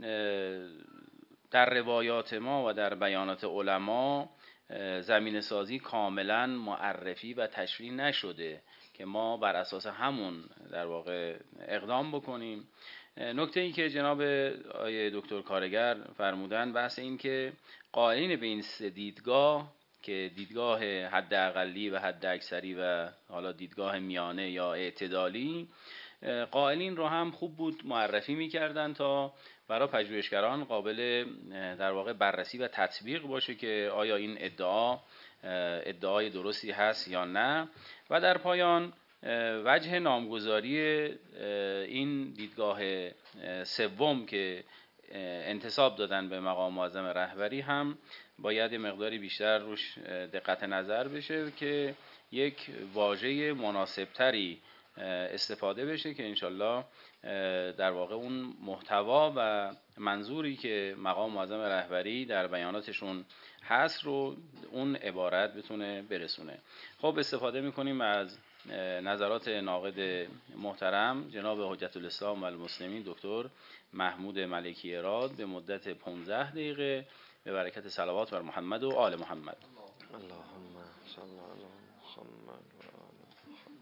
S2: در روایات ما و در بیانات علما زمینه سازی کاملا معرفی و تشریح نشده که ما بر اساس همون در واقع اقدام بکنیم. نکته ای که جناب آقای دکتر کارگر فرمودن بحث این که قائلین به این سه دیدگاه که دیدگاه حد اقلی و حد اکثری و حالا دیدگاه میانه یا اعتدالی، قائلین رو هم خوب بود معرفی میکردن تا برای پژوهشگران قابل در واقع بررسی و تطبیق باشه که آیا این ادعا ادعای درستی هست یا نه. و در پایان وجه نامگذاری این دیدگاه سوم که انتساب دادن به مقام معظم رهبری هم باید مقداری بیشتر روش دقت نظر بشه که یک واژه مناسبتری استفاده بشه که انشالله در واقع اون محتوا و منظوری که مقام معظم رهبری در بیاناتشون هست رو اون عبارت بتونه برسونه. خب استفاده میکنیم از نظرات ناقد محترم جناب حجت الاسلام و المسلمین دکتر محمود ملکی اراد به مدت پانزده دقیقه به برکت صلوات بر محمد و آل محمد.
S4: اللهم صل علی محمد و آل محمد.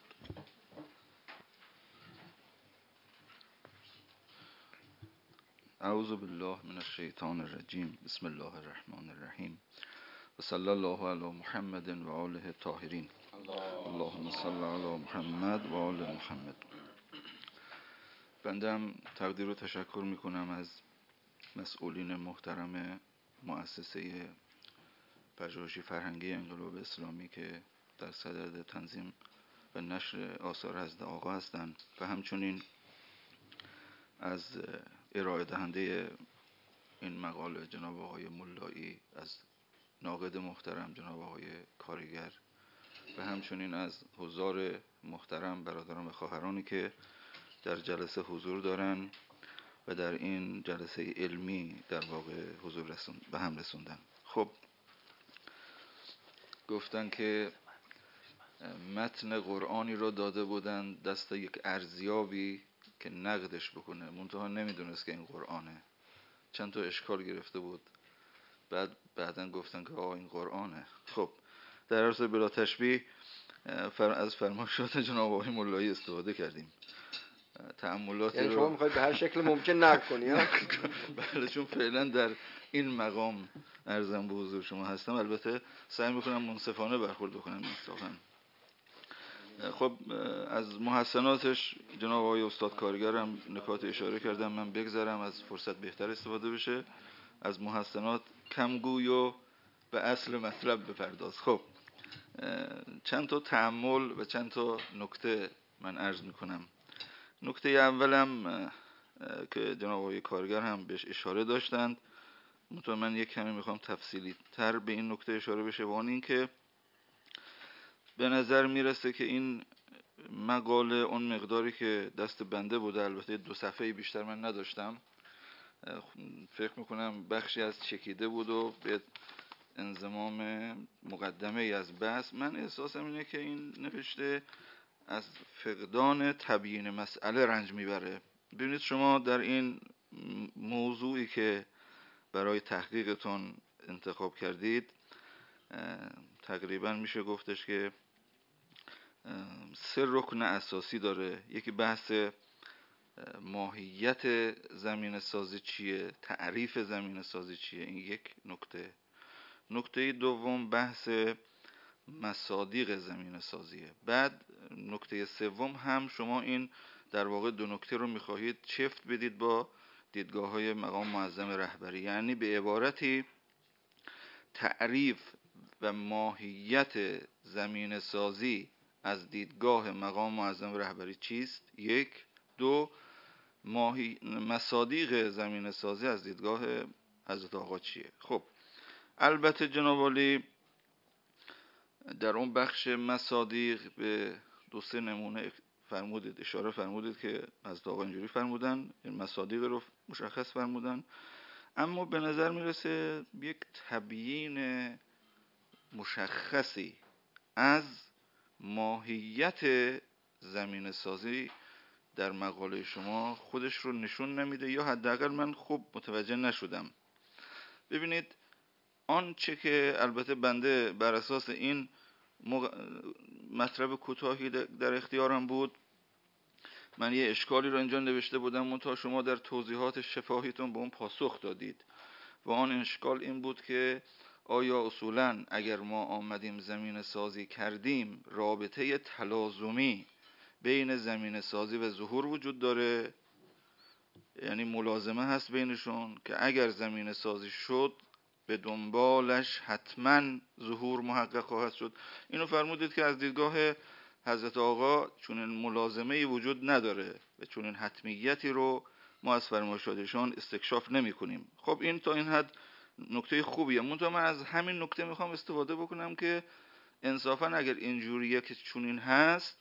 S5: اعوذ بالله من الشیطان الرجیم. بسم الله الرحمن الرحیم و صلی الله علی محمد و آله الطاهرین. اللهم صل علی محمد و آل محمد. بنده هم تقدیر و تشکر میکنم از مسئولین محترم مؤسسه پژوهشی فرهنگی انقلاب اسلامی که در صدد تنظیم و نشر آثار حضرت آقا هستند و همچنین از ارائه دهنده این مقاله جناب آقای ملایی، از ناقد محترم جناب آقای کارگر و همچنین از حضار محترم برادران و خواهرانی که در جلسه حضور دارن و در این جلسه علمی در واقع حضور رسون به هم رسوندن. خب گفتن که متن قرآنی رو داده بودن دست یک ارزیابی که نقدش بکنه، منتها نمیدونست که این قرآنه، چند تا اشکال گرفته بود، بعد بعدن گفتن که آه این قرآنه. خب در عرض بلا تشبیه از فرمایشات جناب آقای ملایی استفاده کردیم. تأملات
S4: یعنی
S5: رو
S4: شما میخواید به هر شکل ممکن نقد کنی ها؟
S5: بله، چون فعلا در این مقام عرضم به حضور شما هستم، البته سعی میکنم منصفانه برخورد بکنم انصافا. خب از محسناتش جناب آقای استاد کارگرم نکات اشاره کردم، من بگذرم از فرصت بهتر استفاده بشه. از محسنات کمگوی و به اصل مطلب بپرداز. خب چند تا تأمل و چند تا نکته من عرض میکنم. نکته اولم که جناب آقای کارگر هم بهش اشاره داشتند، منتها من یک کمی میخوام تفصیلی تر به این نکته اشاره بشه، و آن این که به نظر میرسه که این مقاله اون مقداری که دست بنده بوده، البته دو صفحه بیشتر من نداشتم، فکر میکنم بخشی از چکیده بود و به انضمام مقدمه ای از بحث، من احساسم اینه که این نوشته از فقدان تبیین مسئله رنج میبره. ببینید شما در این موضوعی که برای تحقیقتون انتخاب کردید تقریبا میشه گفتش که سه رکن اساسی داره. یکی بحث ماهیت زمینه سازی چیه، تعریف زمینه سازی چیه، این یک نکته. نکته دوم بحث مصادیق زمینه سازیه. بعد نکته سوم هم شما این در واقع دو نکته رو میخواهید چفت بدید با دیدگاه های مقام معظم رهبری، یعنی به عبارتی تعریف و ماهیت زمین سازی از دیدگاه مقام معظم رهبری چیست؟ یک. دو، ماهی مصادیق زمین سازی از دیدگاه حضرت آقا چیه؟ خب البته جناب عالی در اون بخش مصادیق به دو سه نمونه فرمودید، اشاره فرمودید که حضرت آقا اینجوری فرمودن، این مصادیق رو مشخص فرمودن، اما به نظر میرسه یک تبیین مشخصی از ماهیت زمین سازی در مقاله شما خودش رو نشون نمیده، یا حداقل من خوب متوجه نشدم. ببینید آنچه که البته بنده بر اساس این مطلب کوتاهی در اختیارم بود، من یه اشکالی رو اینجا نوشته بودم منتها شما در توضیحات شفاهیتون به اون پاسخ دادید و آن اشکال این بود که آیا اصولاً اگر ما آمدیم زمین سازی کردیم رابطه تلازمی بین زمین سازی و ظهور وجود داره؟ یعنی ملازمه هست بینشون که اگر زمین سازی شد به دنبالش حتما ظهور محقق خواهد شد. اینو فرمودید که از دیدگاه حضرت آقا چون این ملازمه وجود نداره و چون این حتمیتی رو ما از فرمایشاتشان استکشاف نمی کنیم. خب این تا این حد نکته خوبیه، منتها من از همین نکته میخوام استفاده بکنم که انصافا اگر اینجوریه که چون این هست،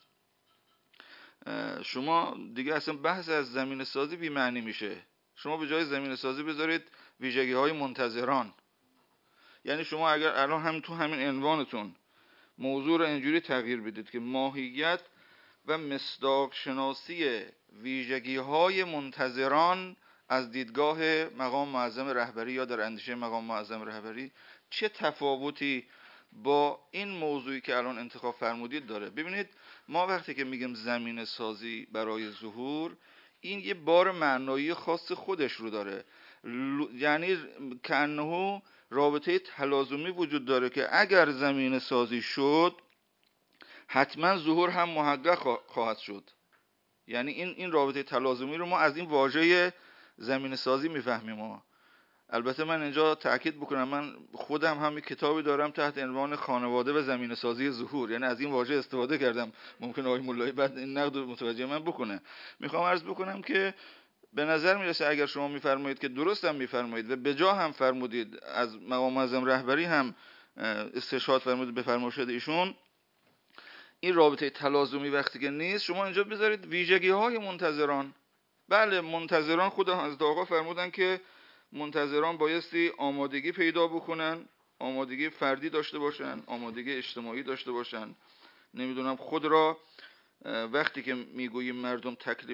S5: شما دیگه اصلا بحث از زمین سازی بی معنی میشه. شما به جای زمین سازی بذارید ویژگی های منتظران. یعنی شما اگر الان هم تو همین عنوانتون موضوع رو اینجوری تغییر بدید که ماهیت و مصداق شناسی ویژگی های منتظران از دیدگاه مقام معظم رهبری یا در اندیشه مقام معظم رهبری، چه تفاوتی با این موضوعی که الان انتخاب فرمودید داره؟ ببینید ما وقتی که میگیم زمین سازی برای ظهور، این یه بار معنایی خاص خودش رو داره، یعنی کأنه رابطه تلازمی وجود داره که اگر زمین سازی شد حتما ظهور هم محقق خواهد شد. یعنی این این رابطه تلازمی رو ما از این واژه زمین سازی میفهمیم. ما البته من اینجا تأکید بکنم، من خودم هم یک کتابی دارم تحت عنوان خانواده و زمین سازی ظهور، یعنی از این واژه استفاده کردم. ممکنه آقای مولایی بعد این نقد متوجه من بکنه. میخوام عرض بکنم که به نظر میرسه اگر شما میفرمایید که درست هم میفرمایید و به جا هم فرمودید، از مقام معظم رهبری هم استشهاد فرمودید به فرمایشات ایشون، این رابطه تلازمی وقتی که نیست، شما اینجا بذارید ویژگی های منتظران. بله منتظران خود حضرت آقا فرمودن که منتظران بایستی آمادگی پیدا بکنن، آمادگی فردی داشته باشن، آمادگی اجتماعی داشته باشن. نمیدونم خود را وقتی که میگوییم مردم تکلیف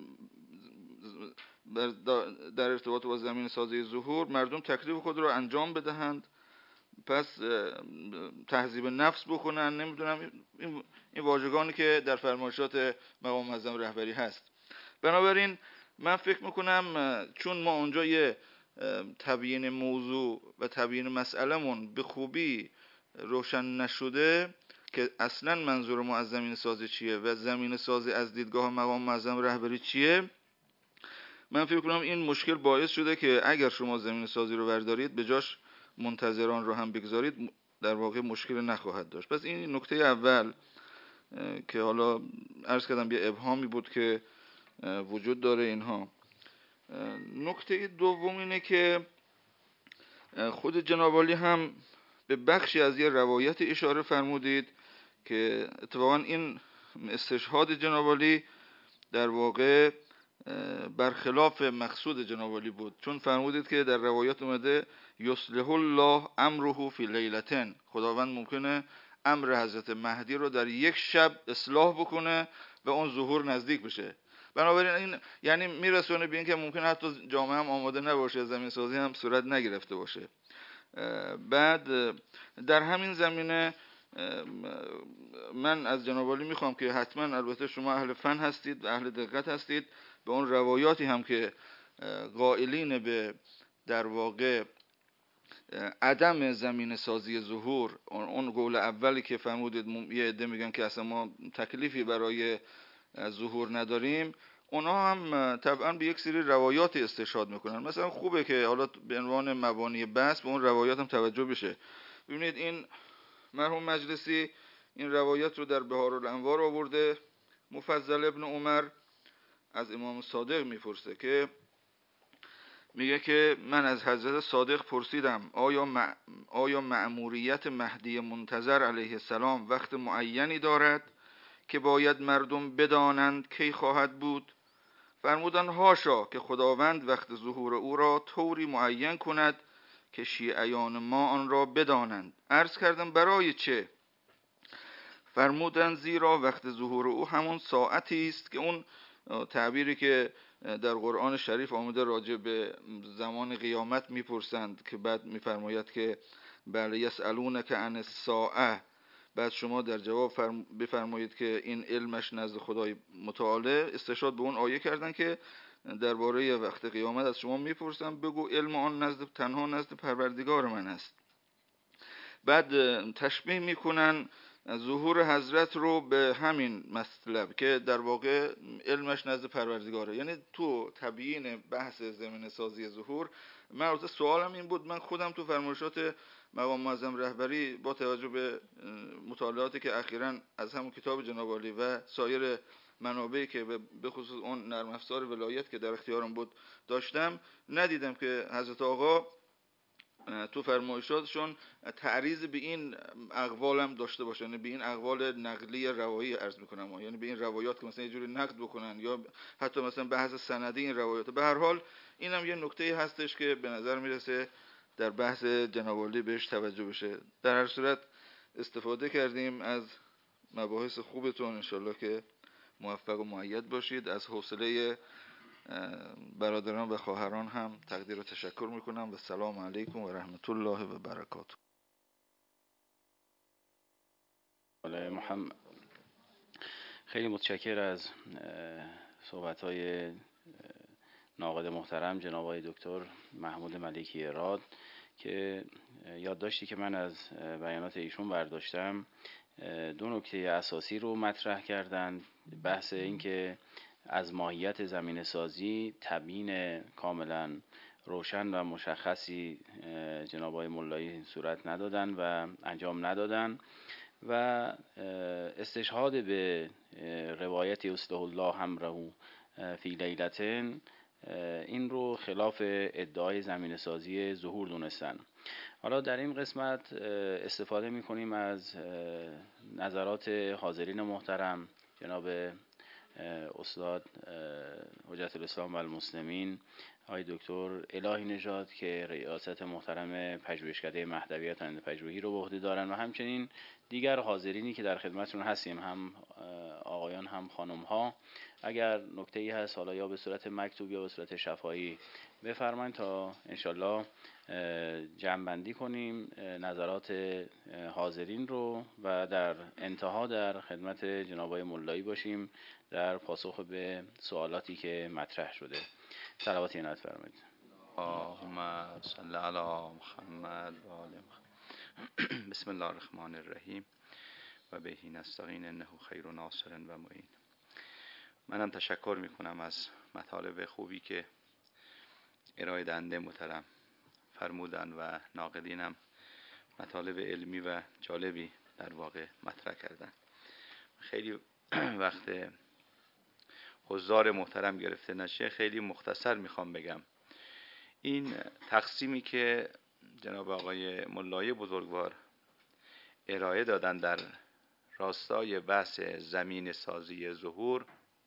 S5: در ارتباط با زمین سازی ظهور، مردم تکلیف خود را انجام بدهند، پس تهذیب نفس بکنن، نمیدونم این واژگانی که در فرمایشات مقام معظم رهبری هست. بنابراین من فکر میکنم چون ما اونجا یه تبیین موضوع و تبیین مسئلهمون به خوبی روشن نشده که اصلا منظور ما از زمین سازی چیه و زمین سازی از دیدگاه مقام معظم رهبری چیه، من فکر کنم این مشکل باعث شده که اگر شما زمین سازی رو بردارید به جاش منتظران رو هم بگذارید، در واقع مشکل نخواهد داشت. پس این نکته اول که حالا عرض کردم یه ابهامی بود که وجود داره اینها. نکته دوم اینه که خود جناب عالی هم به بخشی از یه روایت اشاره فرمودید که اتفاقا این استشهاد جناب عالی در واقع برخلاف مقصود جناب عالی بود، چون فرمودید که در روایت اومده یصلح الله امره فی لیلتین، خداوند ممکنه امر حضرت مهدی رو در یک شب اصلاح بکنه و اون ظهور نزدیک بشه. بنابراین این یعنی میرسونه به این که ممکن حتی جامعه هم آماده نباشه، زمین سازی هم صورت نگرفته باشه. بعد در همین زمینه من از جناب عالی میخوام که حتما، البته شما اهل فن هستید و اهل دقت هستید، به اون روایاتی هم که قائلین به در واقع عدم زمین سازی ظهور، اون قول اولی که فرمودید یه عده میگن که اصلا ما تکلیفی برای ظهور نداریم، اونا هم طبعا به یک سری روایات استشهاد میکنن. مثلا خوبه که حالا به عنوان مبانی بحث به اون روایات هم توجه بشه. ببینید این مرحوم مجلسی این روایت رو در بهارالانوار آورده. مفضل ابن عمر از امام صادق میپرسه که میگه که من از حضرت صادق پرسیدم آیا مع... آیا مأموریت مهدی منتظر علیه السلام وقت معینی دارد که باید مردم بدانند کی خواهد بود؟ فرمودند هاشا که خداوند وقت ظهور او را طوری معین کند که شیعیان ما آن را بدانند. عرض کردم برای چه؟ فرمودند زیرا وقت ظهور او همون ساعتی است که اون تعبیری که در قرآن شریف آمده راجع به زمان قیامت میپرسند که بعد میفرماید که بله یسألونک عن الساعه، بعد شما در جواب فرم بفرمایید که این علمش نزد خدای متعاله. استشهاد به اون آیه کردن که درباره وقت قیامت از شما میپرسن، بگو علم آن نزد تنها نزد پروردگار من است. بعد تشبیه میکنن ظهور حضرت رو به همین مطلب که در واقع علمش نزد پروردگاره. یعنی تو تبیین بحث زمینه سازی ظهور، من البته سوالم این بود، من خودم تو فرمایشات مقام معظم رهبری با توجه به مطالعاتی که اخیراً از همون کتاب جناب عالی و سایر منابعی که به خصوص اون نرم افزار ولایت که در اختیارم بود داشتم، ندیدم که حضرت آقا تو فرمایشاتشون تعریض به این اقوال هم داشته باشن، یعنی به این اقوال نقلی روایی عرض میکنم، یعنی به این روایات که مثلا یه جوری نقد بکنن یا حتی مثلا بحث سندی این روایات. به هر حال اینم یه نکته هستش که به نظر میرسه در بحث جناب عالی بهش توجه بشه. در هر صورت استفاده کردیم از مباحث خوبتون، انشالله که موفق و مؤید باشید. از حوصله برادران و خواهران هم تقدیر و تشکر میکنم و سلام علیکم و رحمت الله و برکاته.
S2: محمد خیلی متشکر از صحبت‌های ناقد محترم جناب آقای دکتر محمود ملکی راد که یادداشتی که من از بیانات ایشون برداشتم دو نکته اساسی رو مطرح کردند. بحث این که از ماهیت زمینه سازی تبیین کاملا روشن و مشخصی جناب آقای ملایی صورت ندادن و انجام ندادن و استشهاد به روایت اصلح الله امره فی لیلتین این رو خلاف ادعای زمینه سازی ظهور دونستن. حالا در این قسمت استفاده می‌کنیم از نظرات حاضرین محترم جناب استاد حجت الاسلام و المسلمین آقای دکتر الهی نژاد که ریاست محترم پژوهشکده مهدویت و پژوهی رو به عهده دارن و همچنین دیگر حاضرینی که در خدمتتون هستیم، هم آقایان هم خانم ها. اگر نکته‌ای هست حالا یا به صورت مکتوب یا به صورت شفاهی بفرمایید تا انشالله جمع‌بندی کنیم نظرات حاضرین رو و در انتها در خدمت جناب آقای ملایی باشیم در پاسخ به سوالاتی که مطرح شده. صلوات عنایت فرمایید.
S6: اللهم صل علی محمد و آل محمد. بسم الله الرحمن الرحیم و بهی نستعین انه خیر ناصر و معین. منم تشکر میکنم از مطالب خوبی که ارائه دهنده محترم فرمودن و ناقدینم مطالب علمی و جالبی در واقع مطرح کردن. خیلی وقت حضار محترم گرفته نشه، خیلی مختصر میخوام بگم. این تقسیمی که جناب آقای ملایی بزرگوار ارائه دادن در راستای بحث زمین سازی ظهور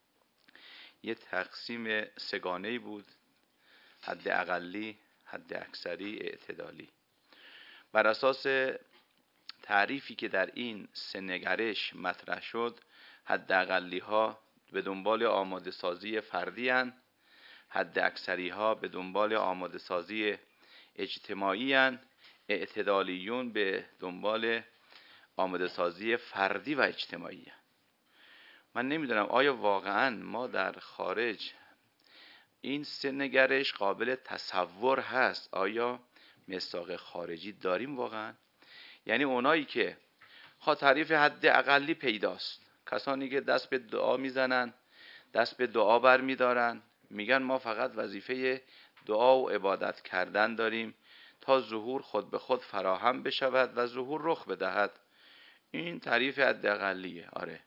S6: یه تقسیم سگانه‌ای بود، حد اقلی، حد اکثری، اعتدالی. بر اساس تعریفی که در این سه نگرش مطرح شد، حد اقلی ها به دنبال آماده سازی فردی هن، حد اکثری ها به دنبال آماده سازی اجتماعی هن، اعتدالیون به دنبال آماده سازی فردی و اجتماعی هن. من نمیدونم آیا واقعا ما در خارج این سه نگرش قابل تصور هست؟ آیا مصداق خارجی داریم واقعا؟ یعنی اونایی که خواه تعریف حد اقلی پیداست، کسانی که دست به دعا میزنن، دست به دعا بر میدارن، میگن ما فقط وظیفه دعا و عبادت کردن داریم تا ظهور خود به خود فراهم بشود و ظهور رخ بدهد. این تعریف حداقلیه. آره.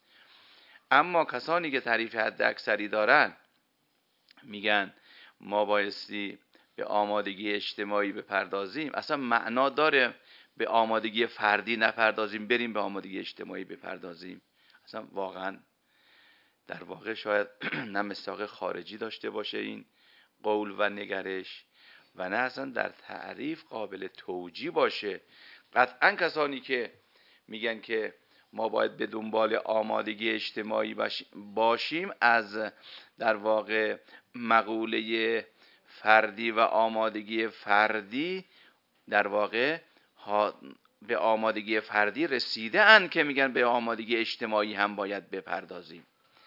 S6: اما کسانی که تعریف حد اکثری دارن میگن ما بایستی به آمادگی اجتماعی بپردازیم. اصلا معنا داره به آمادگی فردی نپردازیم بریم به آمادگی اجتماعی بپردازیم؟ اصلا واقعا در واقع شاید نه مصداق خارجی داشته باشه این قول و نگرش و نه اصلا در تعریف قابل توجیه باشه. قطعا کسانی که میگن که ما باید به دنبال آمادگی اجتماعی باشیم از در واقع مقوله فردی و آمادگی فردی در واقع به آمادگی فردی رسیده اند که میگن به آمادگی اجتماعی هم باید بپردازیم.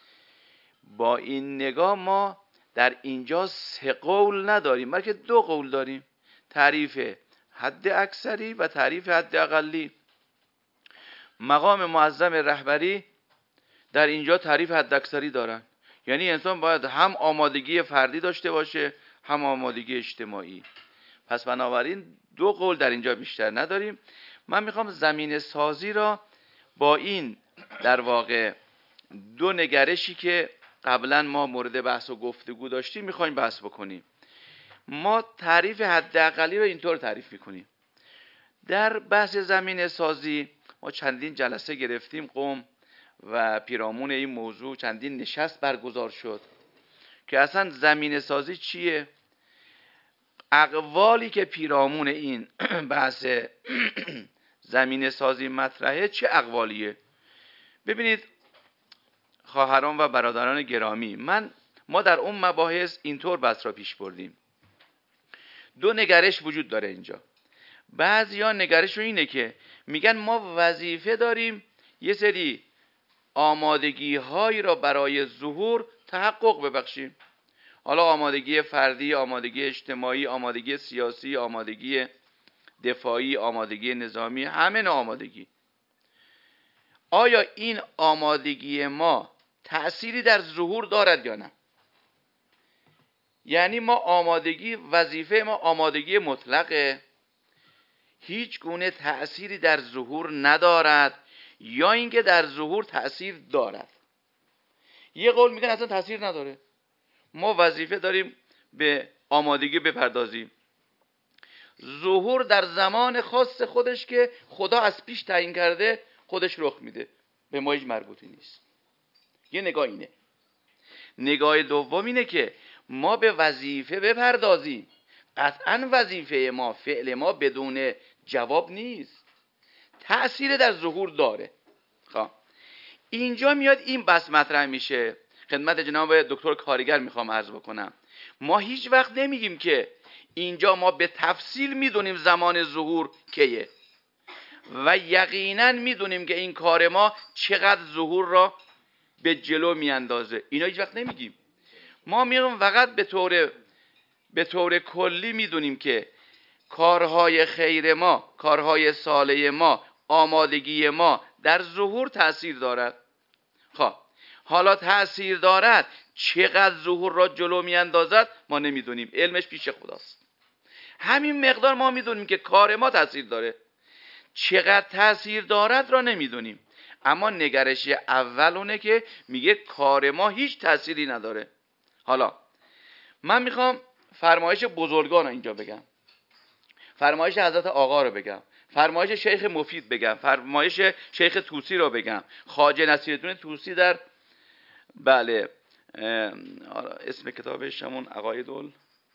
S6: با این نگاه ما در اینجا سه قول نداریم بلکه دو قول داریم، تعریف حد اکثری و تعریف حد اقلی. مقام معظم رهبری در اینجا تعریف حد اکثری دارن، یعنی انسان باید هم آمادگی فردی داشته باشه هم آمادگی اجتماعی. پس بنابراین دو قول در اینجا بیشتر نداریم. من میخوام زمینه سازی را با این در واقع دو نگرشی که قبلا ما مورد بحث و گفتگو داشتیم میخوایم بحث بکنیم. ما تعریف حداقلی رو اینطور تعریف میکنیم. در بحث زمینه سازی ما چندین جلسه گرفتیم، قم و پیرامون این موضوع چندین نشست برگزار شد که اصلا زمینه سازی چیه؟ اقوالی که پیرامون این بحث زمینه سازی مطرحه چه اقوالیه؟ ببینید خواهران و برادران گرامی، من ما در اون مباحث اینطور بحث را پیش بردیم. دو نگرش وجود داره اینجا. بعضیا نگرششون اینه که میگن ما وظیفه داریم یه سری آمادگی هایی را برای ظهور تحقق ببخشیم. حالا آمادگی فردی، آمادگی اجتماعی، آمادگی سیاسی، آمادگی دفاعی، آمادگی نظامی، همه نوع آمادگی. آیا این آمادگی ما تأثیری در ظهور دارد یا نه؟ یعنی ما آمادگی، وظیفه ما آمادگی مطلقه، هیچ گونه تأثیری در ظهور ندارد، یا اینکه در ظهور تأثیر دارد؟ یه قول میگن اصلا تأثیر نداره، ما وظیفه داریم به آمادگی بپردازیم. ظهور در زمان خاص خودش که خدا از پیش تعیین کرده خودش رخ میده، به ما هیچ مربوطی نیست. یه نگاه اینه. نگاه دوم اینه که ما به وظیفه بپردازیم. قطعا وظیفه ما، فعل ما بدون جواب نیست، تأثیر در ظهور داره. خب اینجا میاد این بحث مطرح میشه. خدمت جناب دکتر کارگر میخوام عرض بکنم، ما هیچ وقت نمیگیم که اینجا ما به تفصیل میدونیم زمان ظهور کیه و یقینا میدونیم که این کار ما چقدر ظهور را به جلو میاندازه. اینا هیچ وقت نمیگیم. ما میگیم فقط به طور به طور کلی میدونیم که کارهای خیر ما، کارهای صالح ما، آمادگی ما در ظهور تأثیر دارد. خب حالا تأثیر دارد، چقدر ظهور را جلو میاندازد ما نمیدونیم، علمش پیش خداست. همین مقدار ما میدونیم که کار ما تأثیر داره، چقدر تأثیر دارد را نمیدونیم. اما نگرش اول اونه که میگه کار ما هیچ تأثیری نداره. حالا من میخوام فرمایش بزرگان رو اینجا بگم، فرمایش حضرت آقا رو بگم، فرمایش شیخ مفید بگم، فرمایش شیخ طوسی رو بگم. خواجه نصیرالدین طوسی در بله اسم کتابش همون عقاید ال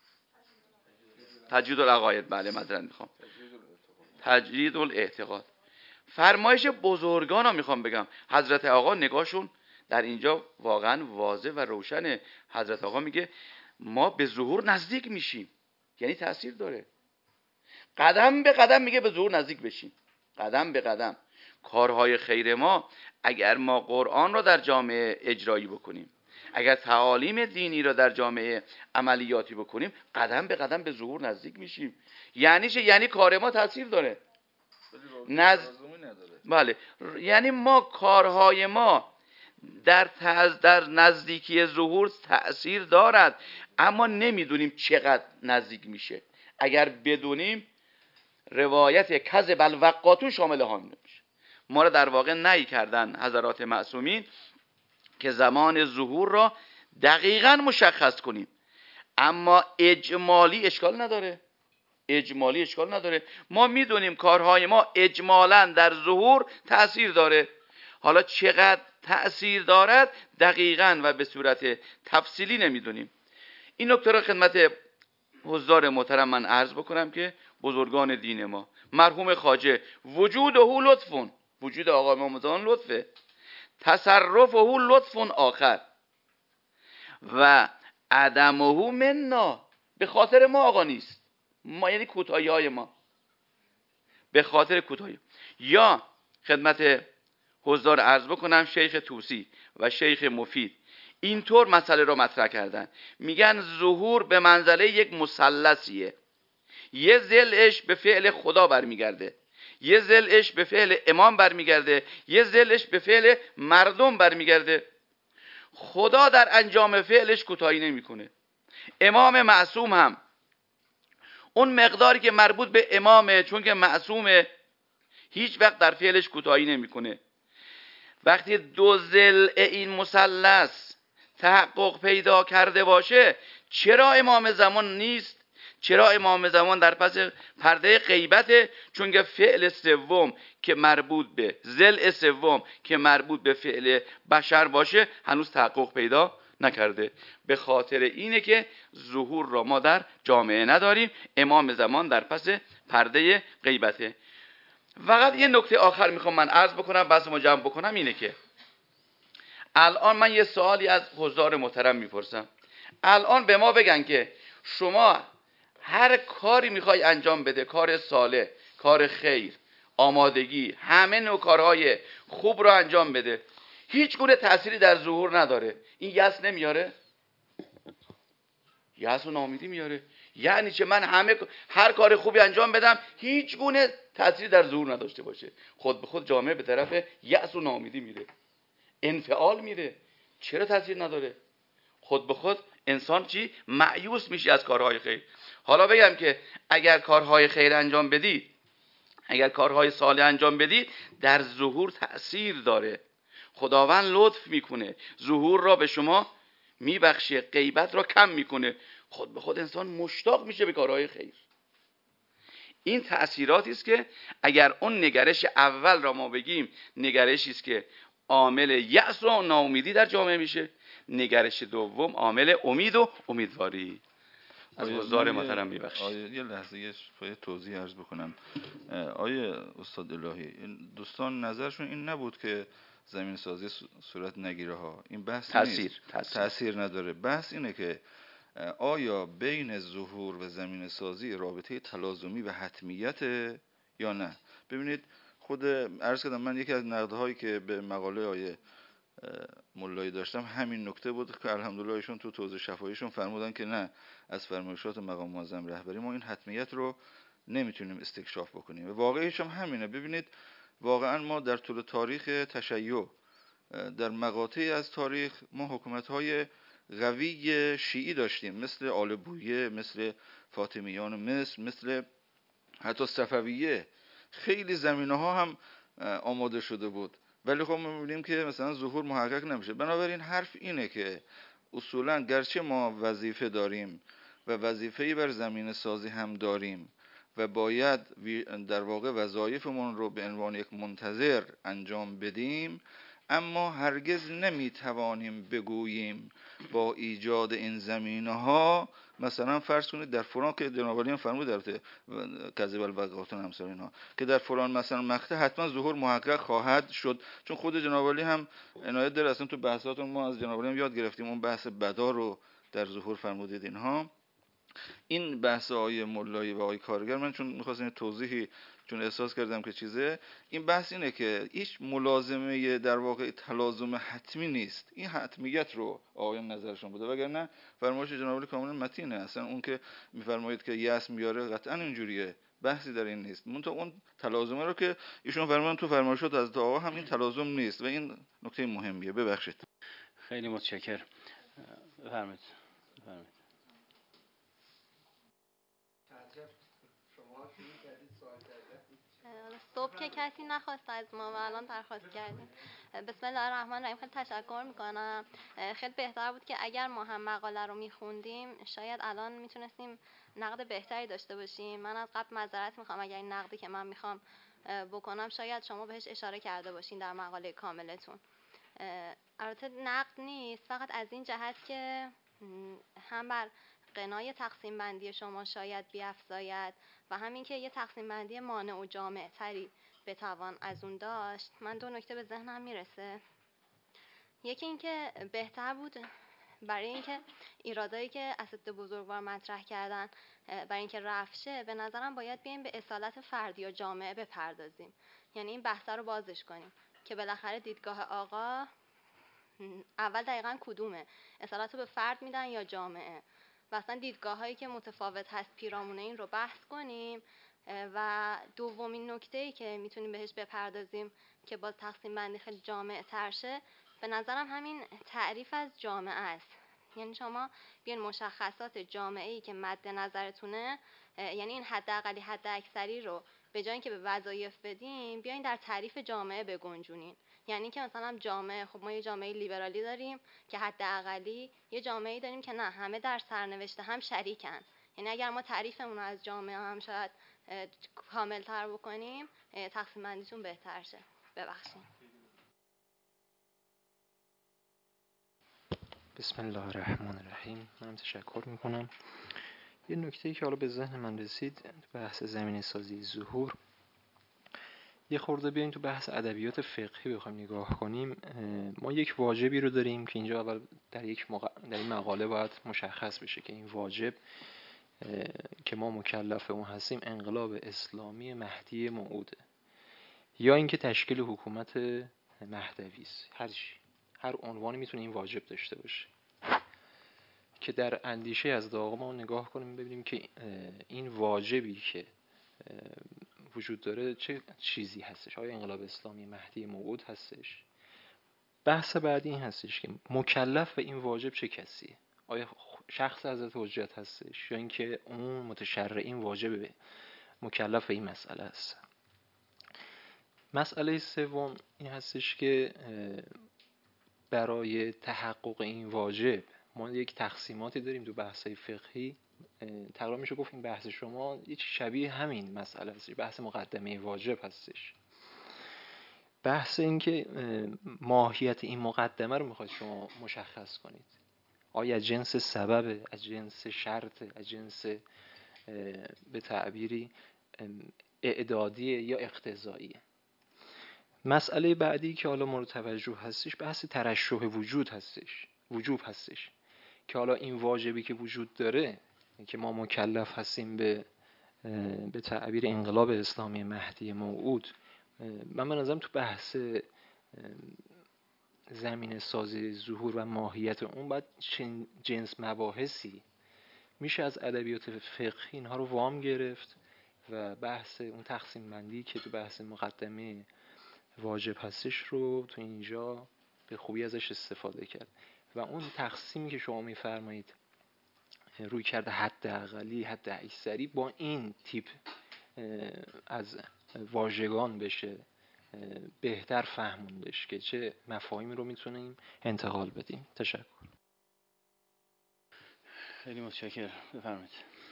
S6: تجدید العقاید، بله معذرت میخوام، تجدید الاعتقاد. فرمایش بزرگان رو میخوام بگم. حضرت آقا نگاهشون در اینجا واقعا واضح و روشنه. حضرت آقا میگه ما به ظهور نزدیک میشیم، یعنی تأثیر داره. قدم به قدم میگه به ظهور نزدیک بشیم، قدم به قدم. کارهای خیر ما، اگر ما قرآن را در جامعه اجرایی بکنیم، اگر تعالیم دینی را در جامعه عملیاتی بکنیم، قدم به قدم به ظهور نزدیک میشیم. یعنی چه؟ یعنی کار ما تأثیر داره. نز... بله، یعنی ما کارهای ما در تز... در نزدیکی ظهور تأثیر دارد، اما نمیدونیم چقدر نزدیک میشه. اگر بدونیم روایت کذب الوقاتون شامل هم نمیشه. ما را در واقع نهی کردن حضرات معصومین که زمان ظهور را دقیقاً مشخص کنیم. اما اجمالی اشکال نداره، اجمالی اشکال نداره. ما میدونیم کارهای ما اجمالاً در ظهور تأثیر داره. حالا چقدر تأثیر دارد دقیقاً و به صورت تفصیلی نمیدونیم. این نکته را خدمت حضار محترم من عرض بکنم که بزرگان دین ما، مرحوم خواجه، وجود او لطفون، وجود آقا امام زمان لطفه، تصرف او لطفون آخر و عدمه منا، به خاطر ما آقا نیست، ما یعنی کوتاهی های ما، به خاطر کوتاهی. یا خدمت حضار عرض بکنم شیخ توسی و شیخ مفید اینطور مسئله را مطرح کردن، میگن ظهور به منزله یک مثلثیه، یه ضلعش به فعل خدا برمیگرده، یه ضلعش به فعل امام برمیگرده، یه ضلعش به فعل مردم برمیگرده. خدا در انجام فعلش کوتاهی نمیکنه. امام معصوم هم اون مقداری که مربوط به امامه، چون که معصومه، هیچ وقت در فعلش کوتاهی نمیکنه. وقتی دو ضلع این مثلث تحقق پیدا کرده باشه، چرا امام زمان نیست؟ چرا امام زمان در پس پرده غیبته؟ چون که فعل سوم که مربوط به ضلع سوم که مربوط به فعل بشر باشه هنوز تحقق پیدا نکرده. به خاطر اینه که ظهور را ما در جامعه نداریم، امام زمان در پس پرده غیبته. فقط یه نکته آخر میخوام من عرض بکنم، بس ما جمع بکنم، اینه که الان من یه سوالی از حضار محترم میپرسم. الان به ما بگن که شما هر کاری میخوای انجام بده، کار صالح، کار خیر، آمادگی، همه نوع کارهای خوب رو انجام بده، هیچ گونه تأثیری در ظهور نداره، این یأس نمیاره؟ یأس و ناامیدی میاره. یعنی چه؟ من همه هر کار خوبی انجام بدم هیچ گونه تأثیری در ظهور نداشته باشه، خود به خود جامعه به طرف یأس و ناامیدی میره، انفعال میره. چرا تأثیر نداره؟ خود به خود انسان چی؟ مایوس میشه از کارهای خیر. حالا بگم که اگر کارهای خیر انجام بدید، اگر کارهای صالح انجام بدید، در ظهور تأثیر داره. خداوند لطف میکنه، ظهور را به شما میبخشه، غیبت را کم میکنه، خود به خود انسان مشتاق میشه به کارهای خیر. این تأثیراتی است که اگر اون نگرش اول را ما بگیم نگرشی است که عامل یأس و ناامیدی در جامعه میشه، نگرش دوم عامل امید و امیدواری. از حضار محترم میبخشید.
S5: یه لحظه یه توضیح عرض بکنم. آیه استاد الهی، دوستان نظرشون این نبود که زمین سازی صورت نگیره ها، این بحث
S6: تأثیر.
S5: نیست،
S6: تأثیر.
S5: تأثیر نداره. بحث اینه که آیا بین ظهور و زمین سازی رابطه تلازمی و حتمیت یا نه. ببینید خود عرض کردم، من یکی از نقدهایی که به مقاله آیه مولایی داشتم همین نکته بود که الحمدلله ایشون تو توضیح شفاهیشون فرمودن که نه، از فرمایشات مقام معظم رهبری ما این حتمیت رو نمیتونیم استکشاف بکنیم و واقعیش هم همینه. ببینید واقعا ما در طول تاریخ تشیع در مقاطعی از تاریخ ما حکومت‌های قوی شیعی داشتیم، مثل آل بویه، مثل فاطمیان مصر، مثل حتی صفویه. خیلی زمینه‌ها هم آماده شده بود، ولی خب ما می‌بینیم که مثلا ظهور محقق نمیشه. بنابراین حرف اینه که اصولاً گرچه ما وظیفه داریم و وظیفه‌ای بر زمین سازی هم داریم و باید در واقع وظایفمون رو به عنوان یک منتظر انجام بدیم، اما هرگز نمیتوانیم بگوییم با ایجاد این زمینه‌ها، مثلا فرض کنید در فلان که جناب عالی هم فرمود در کذب الوقات امثال اینها، که در فلان مثلا مقطع حتما ظهور محقق خواهد شد، چون خود جناب عالی هم عنایت داره. اصلا تو بحثاتون ما از جناب عالی هم یاد گرفتیم، اون بحث بدا رو در ظهور فرمودید. اینها این بحث آقای مولایی و آقای کارگر، من چون می‌خواستم توضیحی، چون احساس کردم که چیزه، این بحث اینه که هیچ ملازمه در واقع تلازم حتمی نیست. این حتمیت رو آقایان نظرشون بوده، وگرنه فرمایش جناب عالی کاملا متینه. اصلا اون که میفرمایید که یأس میاره قطعا اینجوریه، بحثی در این نیست. منتها اون تلازمه رو که ایشون فرمودن تو فرمایشات از آقا هم این تلازم نیست و این نکته مهمیه. ببخشید.
S2: خیلی متشکرم. بفرمایید. بفرمایید.
S7: صبح که کسی نخواست از ما و الان درخواست کردیم. بسم الله الرحمن الرحیم. خیلی تشکر میکنم. خیلی بهتر بود که اگر ما هم مقاله رو میخوندیم شاید الان میتونستیم نقد بهتری داشته باشیم. من از قبل معذرت میخوام اگر این نقدی که من میخوام بکنم شاید شما بهش اشاره کرده باشین در مقاله کاملتون. البته نقد نیست، فقط از این جهت که هم بر قنای تقسیم بندی شما شاید بیفزاید و همین که یه تقسیم بندی مانع و جامع تری بتوان از اون داشت. من دو نکته به ذهنم میرسه. یکی این که بهتر بود برای اینکه ایرادایی که اساتید بزرگوار مطرح کردن برای اینکه رفع شه، به نظرم باید بیایم به اصالت فردی و جامعه بپردازیم. یعنی این بحث رو بازش کنیم که بالاخره دیدگاه آقا اول دقیقاً کدومه؟ اصالت رو به فرد میدن یا جامعه؟ و اصلا دیدگاه هایی که متفاوت هست پیرامونه این رو بحث کنیم. و دومین نکته‌ای که میتونیم بهش بپردازیم که باز تقسیم بندی خیلی جامع تر شه، به نظرم همین تعریف از جامعه است. یعنی شما بیاین مشخصات جامعه‌ای که مد نظرتونه، یعنی این حد اقلی حد اکثری رو به جای اینکه به وظایف بدیم بیاین در تعریف جامعه بگنجونین. یعنی که مثلا جامعه، خب ما یه جامعه لیبرالی داریم که حد اقلی، یه جامعه‌ای داریم که نه همه در سرنوشت هم شریکن. یعنی اگر ما تعریفمون رو از جامعه هم شاید کامل تر بکنیم تقسیم بندیتون بهتر شه. ببخشید.
S8: بسم الله الرحمن الرحیم. منم تشکر میکنم. یه نکته‌ای که حالا به ذهن من رسید، بحث زمینه سازی ظهور، یه خورده بیایم تو بحث ادبیات فقهی بخوایم نگاه کنیم. ما یک واجبی رو داریم که اینجا اول در یک مق... در این مقاله باید مشخص بشه که این واجب که ما مکلف اون هستیم انقلاب اسلامی مهدی موعوده یا اینکه تشکیل حکومت مهدوی است. هر چی، هر عنوانی میتونه این واجب داشته باشه که در اندیشه از داغ ما نگاه کنیم ببینیم که این واجبی که وجود داره چه چیزی هستش. آیا انقلاب اسلامی مهدی موعود هستش؟ بحث بعدی این هستش که مکلف به این واجب چه کسیه؟ آیا شخص حضرت حجت هستش یا اینکه اون متشرعین واجب به مکلف به این مسئله است؟ مسئله سوم این هستش که برای تحقق این واجب ما یک تقسیماتی داریم تو بحث‌های فقهی. تقریبا میشه گفت این بحث شما یه شبیه همین مسئله است، بحث مقدمه واجب هستش. بحث این که ماهیت این مقدمه رو میخواید شما مشخص کنید. آیا از جنس سبب، از جنس شرط، از جنس به تعبیری اعدادی یا اقتضایی؟ مسئله بعدی که حالا مورد توجه هستش بحث ترشح وجود هستش، وجوب هستش که حالا این واجبی که وجود داره که ما مکلف هستیم به به تعبیر انقلاب اسلامی مهدی موعود، من به نظرم تو بحث زمینه سازی ظهور و ماهیت اون باید جنس مباحثی میشه از ادبیات فقهی اینها رو وام گرفت و بحث اون تقسیم بندی که تو بحث مقدمه واجب هستش رو تو اینجا به خوبی ازش استفاده کرد. و اون تقسیمی که شما میفرمایید روی کرده حد اقلی حد اکثری با این تیپ از واژگان بشه بهتر فهموندش که چه مفاهیمی رو میتونیم انتقال بدیم. تشکر.
S2: خیلی متشکرم. بفرمایید.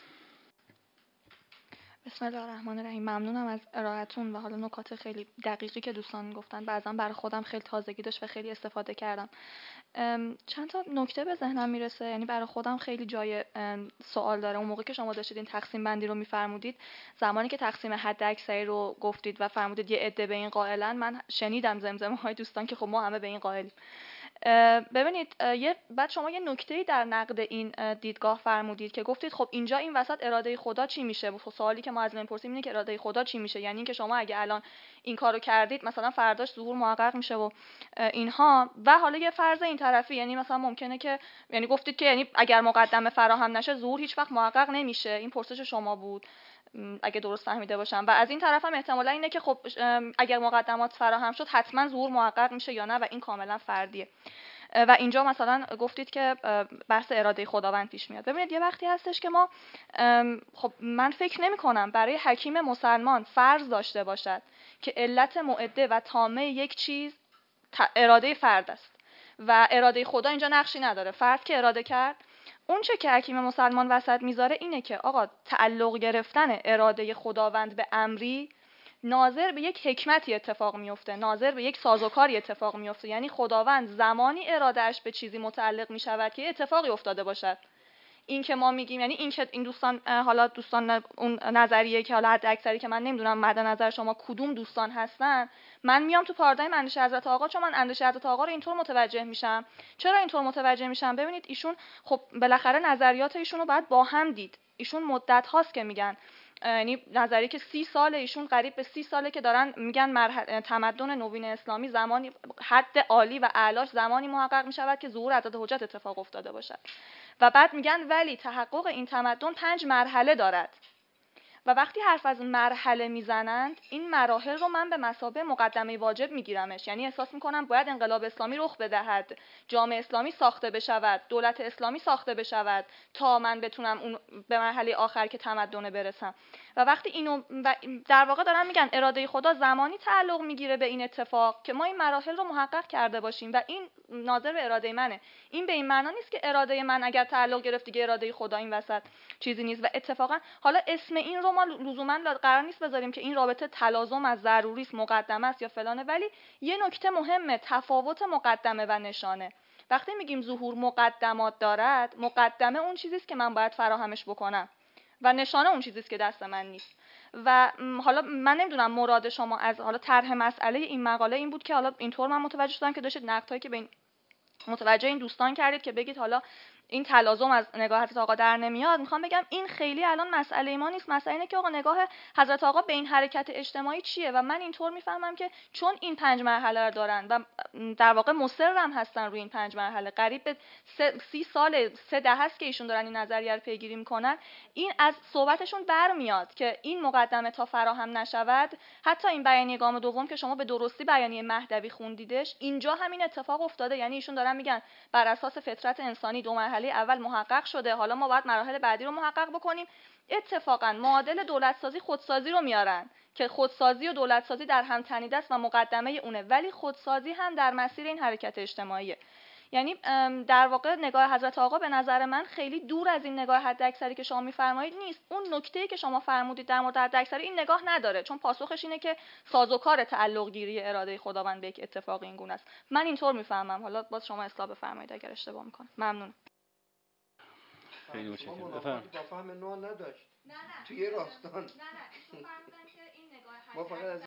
S9: بسم الله الرحمن الرحیم. ممنونم از ارائهتون و حالا نکات خیلی دقیقی که دوستان گفتن بعضا برای خودم خیلی تازگی داشت و خیلی استفاده کردم. چند تا نکته به ذهنم میرسه، یعنی برای خودم خیلی جای سوال داره. اون موقع که شما داشتید این تقسیم بندی رو میفرمودید، زمانی که تقسیم حد اکثری رو گفتید و فرمودید یه عده به این قائلن، من شنیدم زمزمه های دوستان که خب ما همه به این قائلیم. ببینید یه بعد شما یه نکته‌ای در نقد این دیدگاه فرمودید که گفتید خب اینجا این وسط اراده خدا چی میشه؟ سوالی که ما از میپرسیم اینه که اراده خدا چی میشه؟ یعنی اینکه شما اگه الان این کارو کردید مثلا فرداش ظهور محقق میشه و اینها. و حالا یه فرض این طرفی، یعنی مثلا ممکنه که یعنی گفتید که یعنی اگر مقدمه فراهم نشه ظهور هیچ وقت محقق نمیشه. این پرسش شما بود اگه درست فهمیده باشم. و از این طرف هم احتمالا اینه که خب اگر مقدمات فراهم شد حتما ظهور محقق میشه یا نه، و این کاملا فردیه. و اینجا مثلا گفتید که بحث اراده خداوند پیش میاد. ببینید یه وقتی هستش که ما خب من فکر نمی کنم برای حکیم مسلمان فرض داشته باشد که علت معده و تامه یک چیز اراده فرد است و اراده خدا اینجا نقشی نداره. فرد که اراده کرد، اون چه که حکیم مسلمان وسط میذاره اینه که آقا تعلق گرفتن اراده خداوند به امری ناظر به یک حکمتی اتفاق میفته، ناظر به یک سازوکاری اتفاق میفته. یعنی خداوند زمانی ارادهش به چیزی متعلق میشود که اتفاقی افتاده باشد. این که ما میگیم، یعنی این که این دوستان، حالا دوستان اون نظریه که حالا حد اکثری که من نمیدونم مد نظر شما کدوم دوستان هستن، من میام تو پارادایم اندیشه حضرت آقا، چون من اندیشه حضرت آقا رو اینطور متوجه میشم. چرا اینطور متوجه میشم؟ ببینید ایشون خب بالاخره نظریات ایشون رو باید با هم دید. ایشون مدت هاست که میگن، یعنی نظریه که سی سال، ایشون قریب به سی ساله که دارن میگن مرحله تمدن نوین اسلامی زمانی حد عالی و اعلاش زمانی محقق میشود که ظهور حضرت حجت اتفاق افتاده باشد. و بعد میگن ولی تحقق این تمدن پنج مرحله دارد. و وقتی حرف از مرحله میزنند، این مراحل رو من به مثابه مقدمه واجب میگیرمش. یعنی احساس میکنم باید انقلاب اسلامی رخ بدهد، جامعه اسلامی ساخته بشود، دولت اسلامی ساخته بشود تا من بتونم اون به مرحله آخر که تمدن برسم. و وقتی اینو در واقع دارن میگن اراده خدا زمانی تعلق میگیره به این اتفاق که ما این مراحل رو محقق کرده باشیم و این ناظر به اراده منه. این به این معنا نیست که اراده من اگر تعلق گرفت دیگه اراده خدا این وسط چیزی نیست. و اتفاقا حالا اسم این رو ما لزوما قرار نیست بذاریم که این رابطه تلازم از ضروری است، مقدمه است یا فلانه، ولی یه نکته مهمه، تفاوت مقدمه و نشانه. وقتی میگیم ظهور مقدمات دارد، مقدمه اون چیزی است که من باید فراهمش بکنم و نشانه اون چیزی است که دست من نیست. و حالا من نمیدونم مراد شما از حالا طرح مسئله این مقاله این بود که حالا اینطور من متوجه شدم که داشتید نقدهایی که به این متوجه این دوستان کردید که بگید حالا این تلازم از نگاه حضرت آقا در نمیاد. میخوام بگم این خیلی الان مسئله ما نیست. مسئله اینه که آقا نگاه حضرت آقا به این حرکت اجتماعی چیه. و من اینطور میفهمم که چون این پنج مرحله رو دارن و در واقع مصرم هستن روی این پنج مرحله، قریب به سی سال سه ده هست که ایشون دارن این نظریه رو پیگیری میکنن، این از صحبتشون برمیاد که این مقدمه تا فراهم نشود، حتی این بیانیه گام دوم که شما به درستی بیانیه مهدوی خوندیدش، اینجا همین اتفاق افتاده. یعنی ایشون دارن میگن بر اساس فطرت انسانی دو مرحله اول محقق شده، حالا ما باید مراحل بعدی رو محقق بکنیم. اتفاقا معادل دولت سازی خودسازی رو میارن که خودسازی و دولت سازی در هم تنیده است و مقدمه اونه، ولی خودسازی هم در مسیر این حرکت اجتماعیه. یعنی در واقع نگاه حضرت آقا به نظر من خیلی دور از این نگاه حداکثری که شما میفرمایید نیست. اون نکته‌ای که شما فرمودید در مورد حداکثری این نگاه نداره، چون پاسخش اینه که سازوکار تعلق گیری اراده خداوند به یک اتفاق این گونه است. من اینطور میفهمم، حالا باز شما اصلاح بفرمایید اگر اشتباه میکنم. ممنون.
S2: خیلی متشکرم.
S4: بفرمایید. با فهم نوع نداشت.
S9: نه نه.
S4: توی راستان.
S9: نه نه. ایشون فرمودن که این نگاه
S4: ما فقط از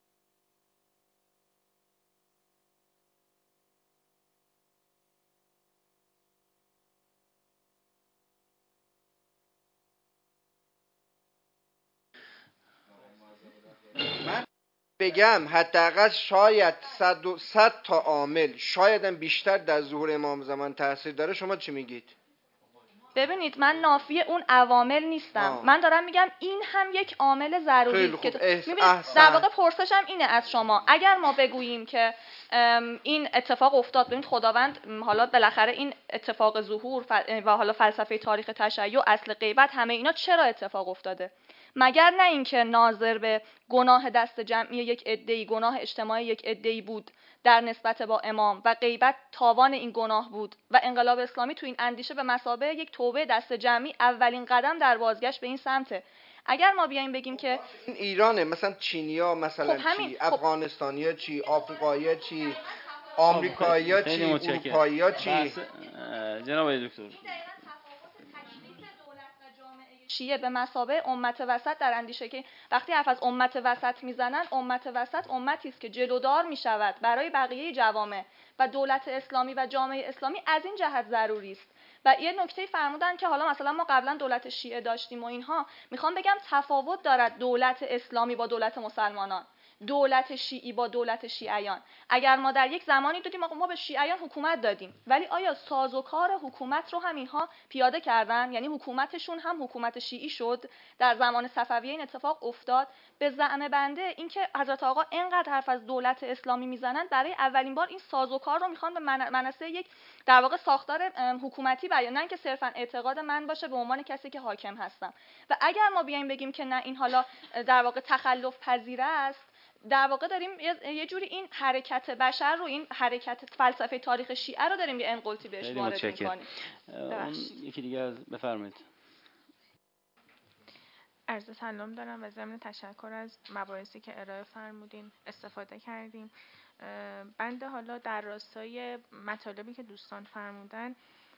S4: من بگم حداقل شاید صد و صد تا عامل، شاید هم بیشتر در ظهور امام زمان تاثیر داره. شما چی میگید؟
S9: ببینید من نافی اون عوامل نیستم. آه. من دارم میگم این هم یک عامل ضروری است که ببینید در واقع پرسشم اینه از شما، اگر ما بگوییم که این اتفاق افتاد، ببینید خداوند حالا بالاخره این اتفاق ظهور و حالا فلسفه تاریخ تشیع، اصل غیبت، همه اینا چرا اتفاق افتاده؟ مگر نه اینکه ناظر به گناه دست جمعی یک عده‌ای، گناه اجتماعی یک عده‌ای بود در نسبت با امام و غیبت تاوان این گناه بود و انقلاب اسلامی تو این اندیشه به مثابه یک توبه دست جمعی اولین قدم در بازگشت به این سمته. اگر ما بیایم بگیم که
S4: ایرانه، مثلا چینیا مثلا خب چی، خب افغانستانیا چی، آفریقایا چی، آمریکایا چی، اروپایا چی.
S2: جناب دکتر
S9: شیعه به مثابه امت وسط در اندیشه که وقتی حرف از امت وسط میزنن، امت وسط امتی است که جلودار میشود برای بقیه جوامع و دولت اسلامی و جامعه اسلامی از این جهت ضروری است. و یه نکته فرمودن که حالا مثلا ما قبلا دولت شیعه داشتیم و اینها، میخوام بگم تفاوت دارد دولت اسلامی با دولت مسلمانان. دولت شیعی با دولت شیعیان. اگر ما در یک زمانی دیدیم ما به شیعیان حکومت دادیم، ولی آیا سازوکار حکومت رو هم اینها پیاده کردن؟ یعنی حکومتشون هم حکومت شیعی شد؟ در زمان صفویه این اتفاق افتاد. به زعم بنده اینکه حضرت آقا اینقدر حرف از دولت اسلامی میزنن، برای اولین بار این سازوکار رو میخوان به منصه یک در واقع ساختار حکومتی بیان، نه اینکه صرفا اعتقاد من باشه به عنوان کسی که حاکم هستم. و اگر ما بیایم بگیم که نه این حالا در واقع تخلف پذیر است، در واقع داریم یه جوری این حرکت بشر رو، این حرکت فلسفه تاریخ شیعه رو داریم یه انقلتی بهش وارد می‌کنیم.
S2: یکی دیگه از بفرمایید.
S10: عرض سلام دارم و ضمن تشکر از مباحثی که ارائه فرمودین استفاده کردیم. بنده حالا در راستای مطالبی که دوستان فرمودن،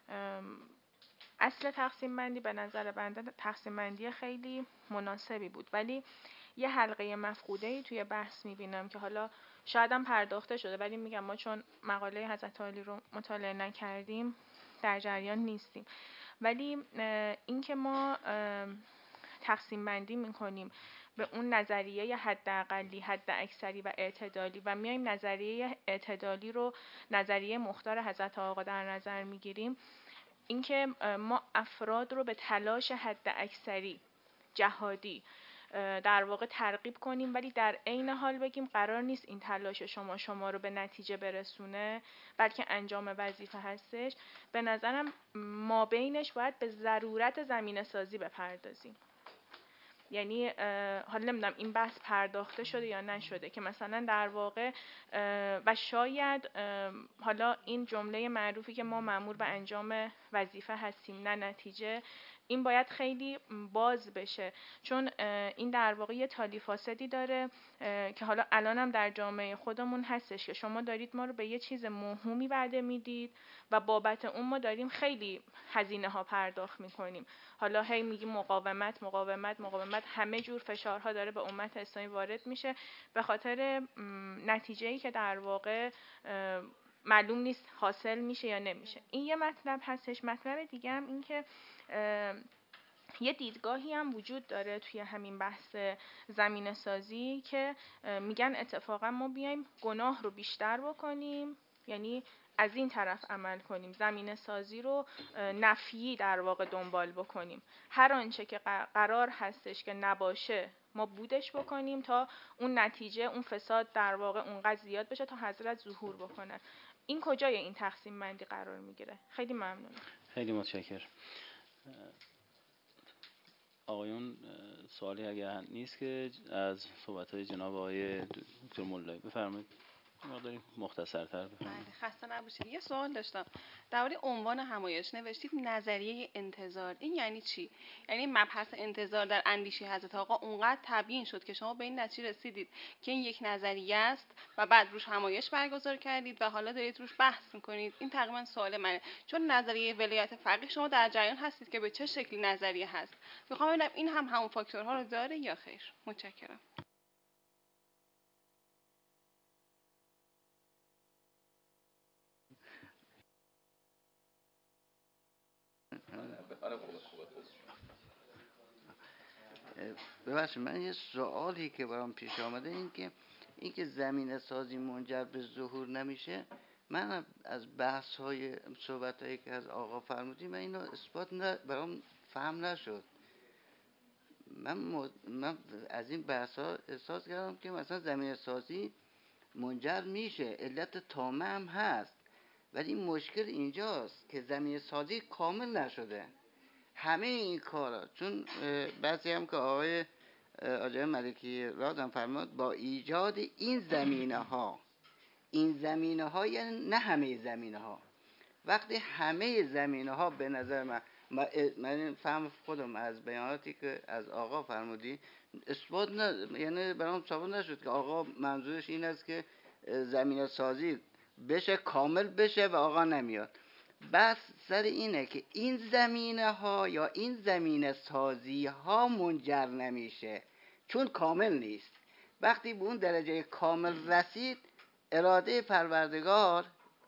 S10: اصل تقسیم بندی به نظر بنده تقسیم بندی خیلی مناسبی بود، ولی یه حلقه مفقوده‌ای توی بحث می‌بینم که حالا شاید هم پرداخته شده، ولی میگم ما چون مقاله حضرت عالی رو مطالعه نکردیم در جریان نیستیم. ولی اینکه ما تقسیم بندی می‌کنیم به اون نظریه حداقلی، حد اکثری و اعتدالی و میایم نظریه اعتدالی رو نظریه مختار حضرت آقا در نظر میگیریم، اینکه ما افراد رو به تلاش حد اکثری جهادی در واقع ترغیب کنیم، ولی در عین حال بگیم قرار نیست این تلاش شما شما رو به نتیجه برسونه، بلکه انجام وظیفه هستش. به نظرم ما بینش باید به ضرورت زمینه سازی بپردازیم. یعنی حالا نمیدونم این بحث پرداخته شده یا نشده که مثلا در واقع و شاید حالا این جمله معروفی که ما مأمور به انجام وظیفه هستیم نه نتیجه، این باید خیلی باز بشه، چون این در واقع یه تالی فاسدی داره که حالا الان هم در جامعه خودمون هستش که شما دارید ما رو به یه چیز موهومی وعده میدید و بابت اون ما داریم خیلی هزینه ها پرداخت میکنیم. حالا هی میگیم مقاومت مقاومت مقاومت، همه جور فشارها داره به امت اسلامی وارد میشه به خاطر نتیجه‌ای که در واقع معلوم نیست حاصل میشه یا نمیشه. این یه مطلب هستش. مطلب دیگه هم این که یه دیدگاهی هم وجود داره توی همین بحث زمینه سازی که میگن اتفاقا ما بیایم گناه رو بیشتر بکنیم، یعنی از این طرف عمل کنیم، زمینه سازی رو نفیی در واقع دنبال بکنیم، هر آنچه که قرار هستش که نباشه ما بودش بکنیم تا اون نتیجه، اون فساد در واقع اونقدر زیاد بشه تا حضرت ظهور بکنن. این کجای این تقسیم بندی قرار میگیره؟ خیلی ممنونم.
S2: خیلی متشکرم. آقایون سوالی اگر نیست که از صحبت‌های جناب آقای دکتر مولایی بفرمایید. ما داریم مختصرتر بفرمایید.
S11: بله خسته نباشید. یه سوال داشتم. درباره عنوان همایش نوشتید نظریه انتظار. این یعنی چی؟ یعنی مبحث انتظار در اندیشه حضرت آقا اونقدر تبیین شد که شما به این نتیجه رسیدید که این یک نظریه است و بعد روش همایش برگزار کردید و حالا دارید روش بحث می‌کنید. این تقریبا سوال منه. چون نظریه ولایت فقیه شما در جریان هستید که به چه شکلی نظریه هست. می‌خوام ببینم این هم همون فاکتورها رو داره یا خیر. متشکرم.
S12: ببخشید من یه سوالی که برام پیش آمده این که این که زمینه سازی منجر به ظهور نمیشه، من از بحث های صحبت هایی که از آقا فرمودی من اینو اثبات نه برام فهم نشد. من, م... من از این بحث ها احساس کردم که مثلا زمینه سازی منجر میشه، علت تامه هم هست، ولی مشکل اینجاست که زمینه سازی کامل نشده. همه این کارا چون بعضی هم که آقای آقای ملکی رادم فرمود با ایجاد این زمینه ها، این زمینه ها یعنی نه همه زمینه ها، وقتی همه زمینه ها به نظر من من فهم خودم از بیاناتی که از آقا فرمودی اثبات نه، یعنی برام ثابت نشد که آقا منظورش این است که زمینه سازی بشه کامل بشه و آقا نمیاد. بس سر اینه که این زمینه ها یا این زمینه سازی ها منجر نمیشه چون کامل نیست. وقتی به اون درجه کامل رسید اراده پروردگار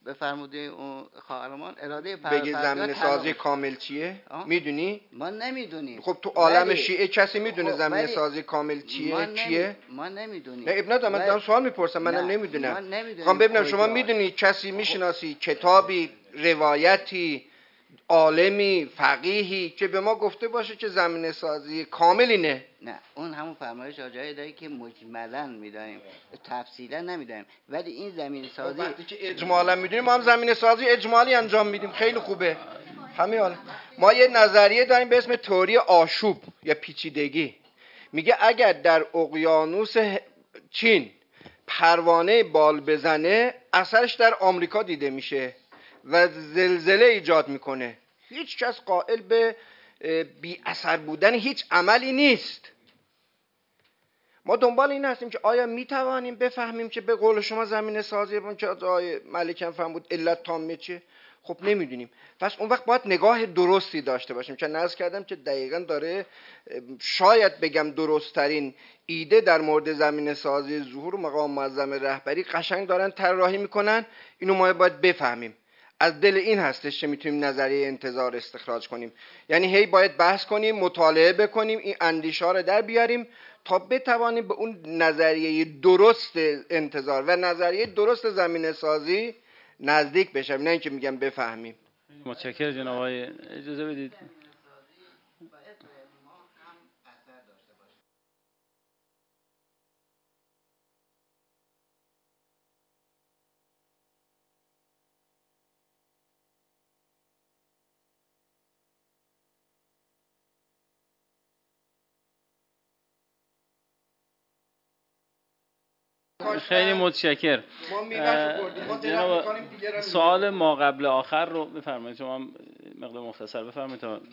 S12: بفرمودید اون خواهرمان اراده
S4: بگی
S12: پروردگار
S4: زمین
S12: تمام
S4: سازی
S12: شد.
S4: کامل چیه؟ میدونی؟
S12: ما نمیدونیم.
S4: خب تو عالم
S12: ولی-
S4: شیعه کسی میدونه
S12: خب
S4: زمین
S12: ولی
S4: سازی کامل چیه؟
S12: ما نمی-
S4: چیه؟
S12: ما نمیدونیم.
S4: نه اب ندارم، من
S12: ولی-
S4: دارم سوال میپرسم، منم
S12: نه،
S4: نمیدونم.
S12: ما نمیدونیم
S4: میخوام ببینم شما
S12: کجاست.
S4: میدونی کسی میشناسی کتابی، روایتی، عالمی، فقیهی که به ما گفته باشه که زمین سازی کامل اینه؟
S12: نه اون همون فرمایش آجای دایی که مجملا میدانیم، تفصیلا نمیدانیم، ولی این زمین سازی
S4: وقتی که اجمالا میدونیم ما هم زمین سازی اجمالی انجام میدیم، خیلی خوبه. همین حالا ما یه نظریه داریم به اسم تئوری آشوب یا پیچیدگی، میگه اگر در اقیانوس چین پروانه بال بزنه اثرش در آمریکا دیده میشه و زلزله ایجاد میکنه. هیچ کس قائل به بی اثر بودن هیچ عملی نیست. ما دنبال این هستیم که آیا میتوانیم بفهمیم که به قول شما زمین سازی بون که آقای ملکم فهم بود علت تامه چیه؟ خب نمیدونیم. پس اون وقت باید نگاه درستی داشته باشیم که نظر کردم که دقیقاً داره شاید بگم درستترین ایده در مورد زمین سازی ظهور مقام معظم رهبری قشنگ دارن طراحی میکنن. اینو ما باید بفهمیم. از دل این هستش که میتونیم نظریه انتظار استخراج کنیم. یعنی هی باید بحث کنیم، مطالعه بکنیم، این اندیشه ها رو در بیاریم تا بتوانیم به اون نظریه درست انتظار و نظریه درست زمین سازی نزدیک بشیم، نه اینکه میگم بفهمیم.
S2: متشکرم جناب آقای. اجازه بدید خیلی متشکر. جناب سوال ما قبل آخر رو بفرمایید، شما مقدار مختصر بفرمایید تا.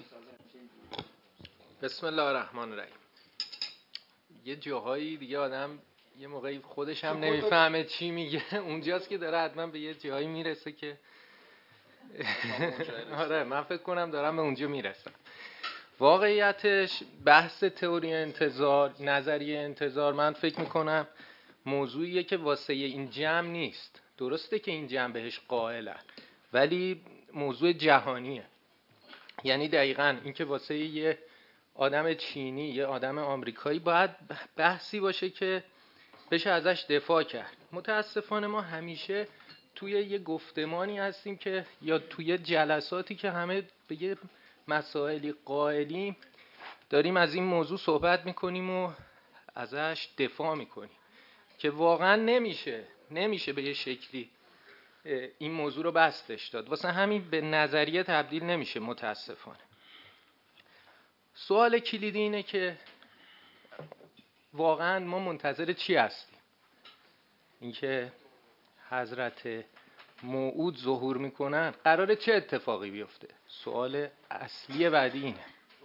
S8: بسم الله الرحمن الرحیم. یه جاهایی دیگه آدم یه موقعی خودش هم نمیفهمه چی میگه، اونجاست که داره حتما به یه جایی میرسه که آره من فکر کنم دارم به اونجا میرسم. واقعیتش بحث تئوری انتظار، نظریه انتظار، من فکر میکنم موضوعیه که واسه این جمع نیست. درسته که این جمع بهش قائلن ولی موضوع جهانیه. یعنی دقیقاً این که واسه یه آدم چینی، یه آدم آمریکایی باید بحثی باشه که بشه ازش دفاع کرد. متاسفانه ما همیشه توی یه گفتمانی هستیم که یا توی جلساتی که همه به یه مسائلی قائلیم داریم از این موضوع صحبت میکنیم و ازش دفاع میکنیم که واقعا نمیشه نمیشه به یه شکلی این موضوع رو بستش داد. واسه همین به نظریه تبدیل نمیشه متاسفانه. سوال کلیدی اینه که واقعا ما منتظر چی هستیم؟ اینکه حضرت موعود ظهور میکنن قراره چه اتفاقی بیفته؟ سوال اصلی بعدی اینه.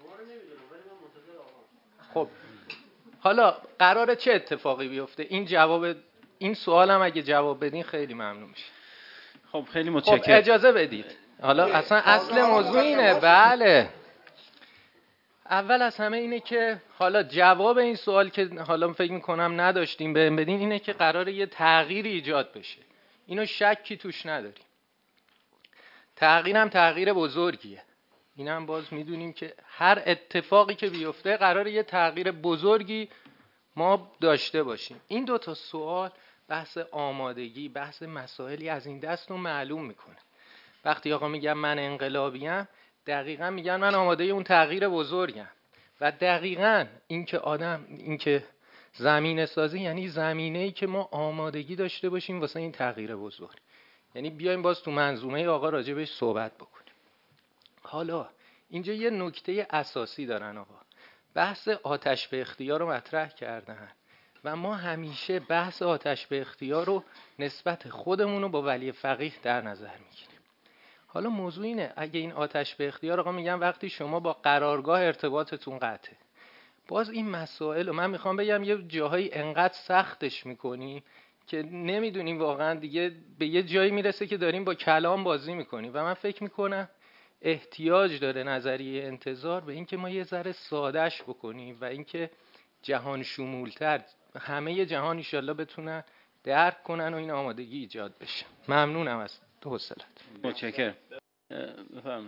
S8: خب حالا قراره چه اتفاقی بیفته؟ این جواب این سوالم اگه جواب بدین خیلی ممنون میشه.
S2: خب خیلی متشکرم.
S8: خب اجازه بدید. حالا اصلا اصل موضوع اینه. بله. اول از همه اینه که حالا جواب این سوال که حالا فکر میکنم نداشتیم بهم بدین اینه که قراره یه تغییری ایجاد بشه. اینو شکی توش نداریم. تغییرم تغییر بزرگیه. اینم باز میدونیم که هر اتفاقی که بیفته قراره یه تغییر بزرگی ما داشته باشیم. این دو تا سوال بحث آمادگی، بحث مسائلی از این دست رو معلوم میکنه. وقتی آقا میگم من انقلابیم دقیقاً میگن من آماده اون تغییر بزرگم. و دقیقاً این که آدم این که زمینه سازی یعنی زمینه‌ای که ما آمادگی داشته باشیم واسه این تغییر بزرگ. یعنی بیایم باز تو منظومه آقا راجع بهش صحبت بکنیم. حالا اینجا یه نکته اساسی دارن آقا. بحث آتش به اختیار رو مطرح کردن و ما همیشه بحث آتش به اختیار رو نسبت خودمون رو با ولی فقیه در نظر میگیریم. حالا موضوع اینه اگه این آتش به اختیار آقا میگم وقتی شما با قرارگاه ارتباطتون قطعه، باز این مسائل رو من میخوام بگم یه جاهایی انقدر سختش میکنی که نمیدونیم واقعا دیگه به یه جایی میرسه که داریم با کلام بازی میکنیم و من فکر میکنم احتیاج داره نظریه انتظار به این که ما یه ذره سادهش بکنیم و اینکه جهان شمولتر همه جهان انشالله بتونن درک کنن و این آمادگی ایجاد بشه. ممنونم از
S6: تو حوصلت.
S2: متشکرم. بفهم.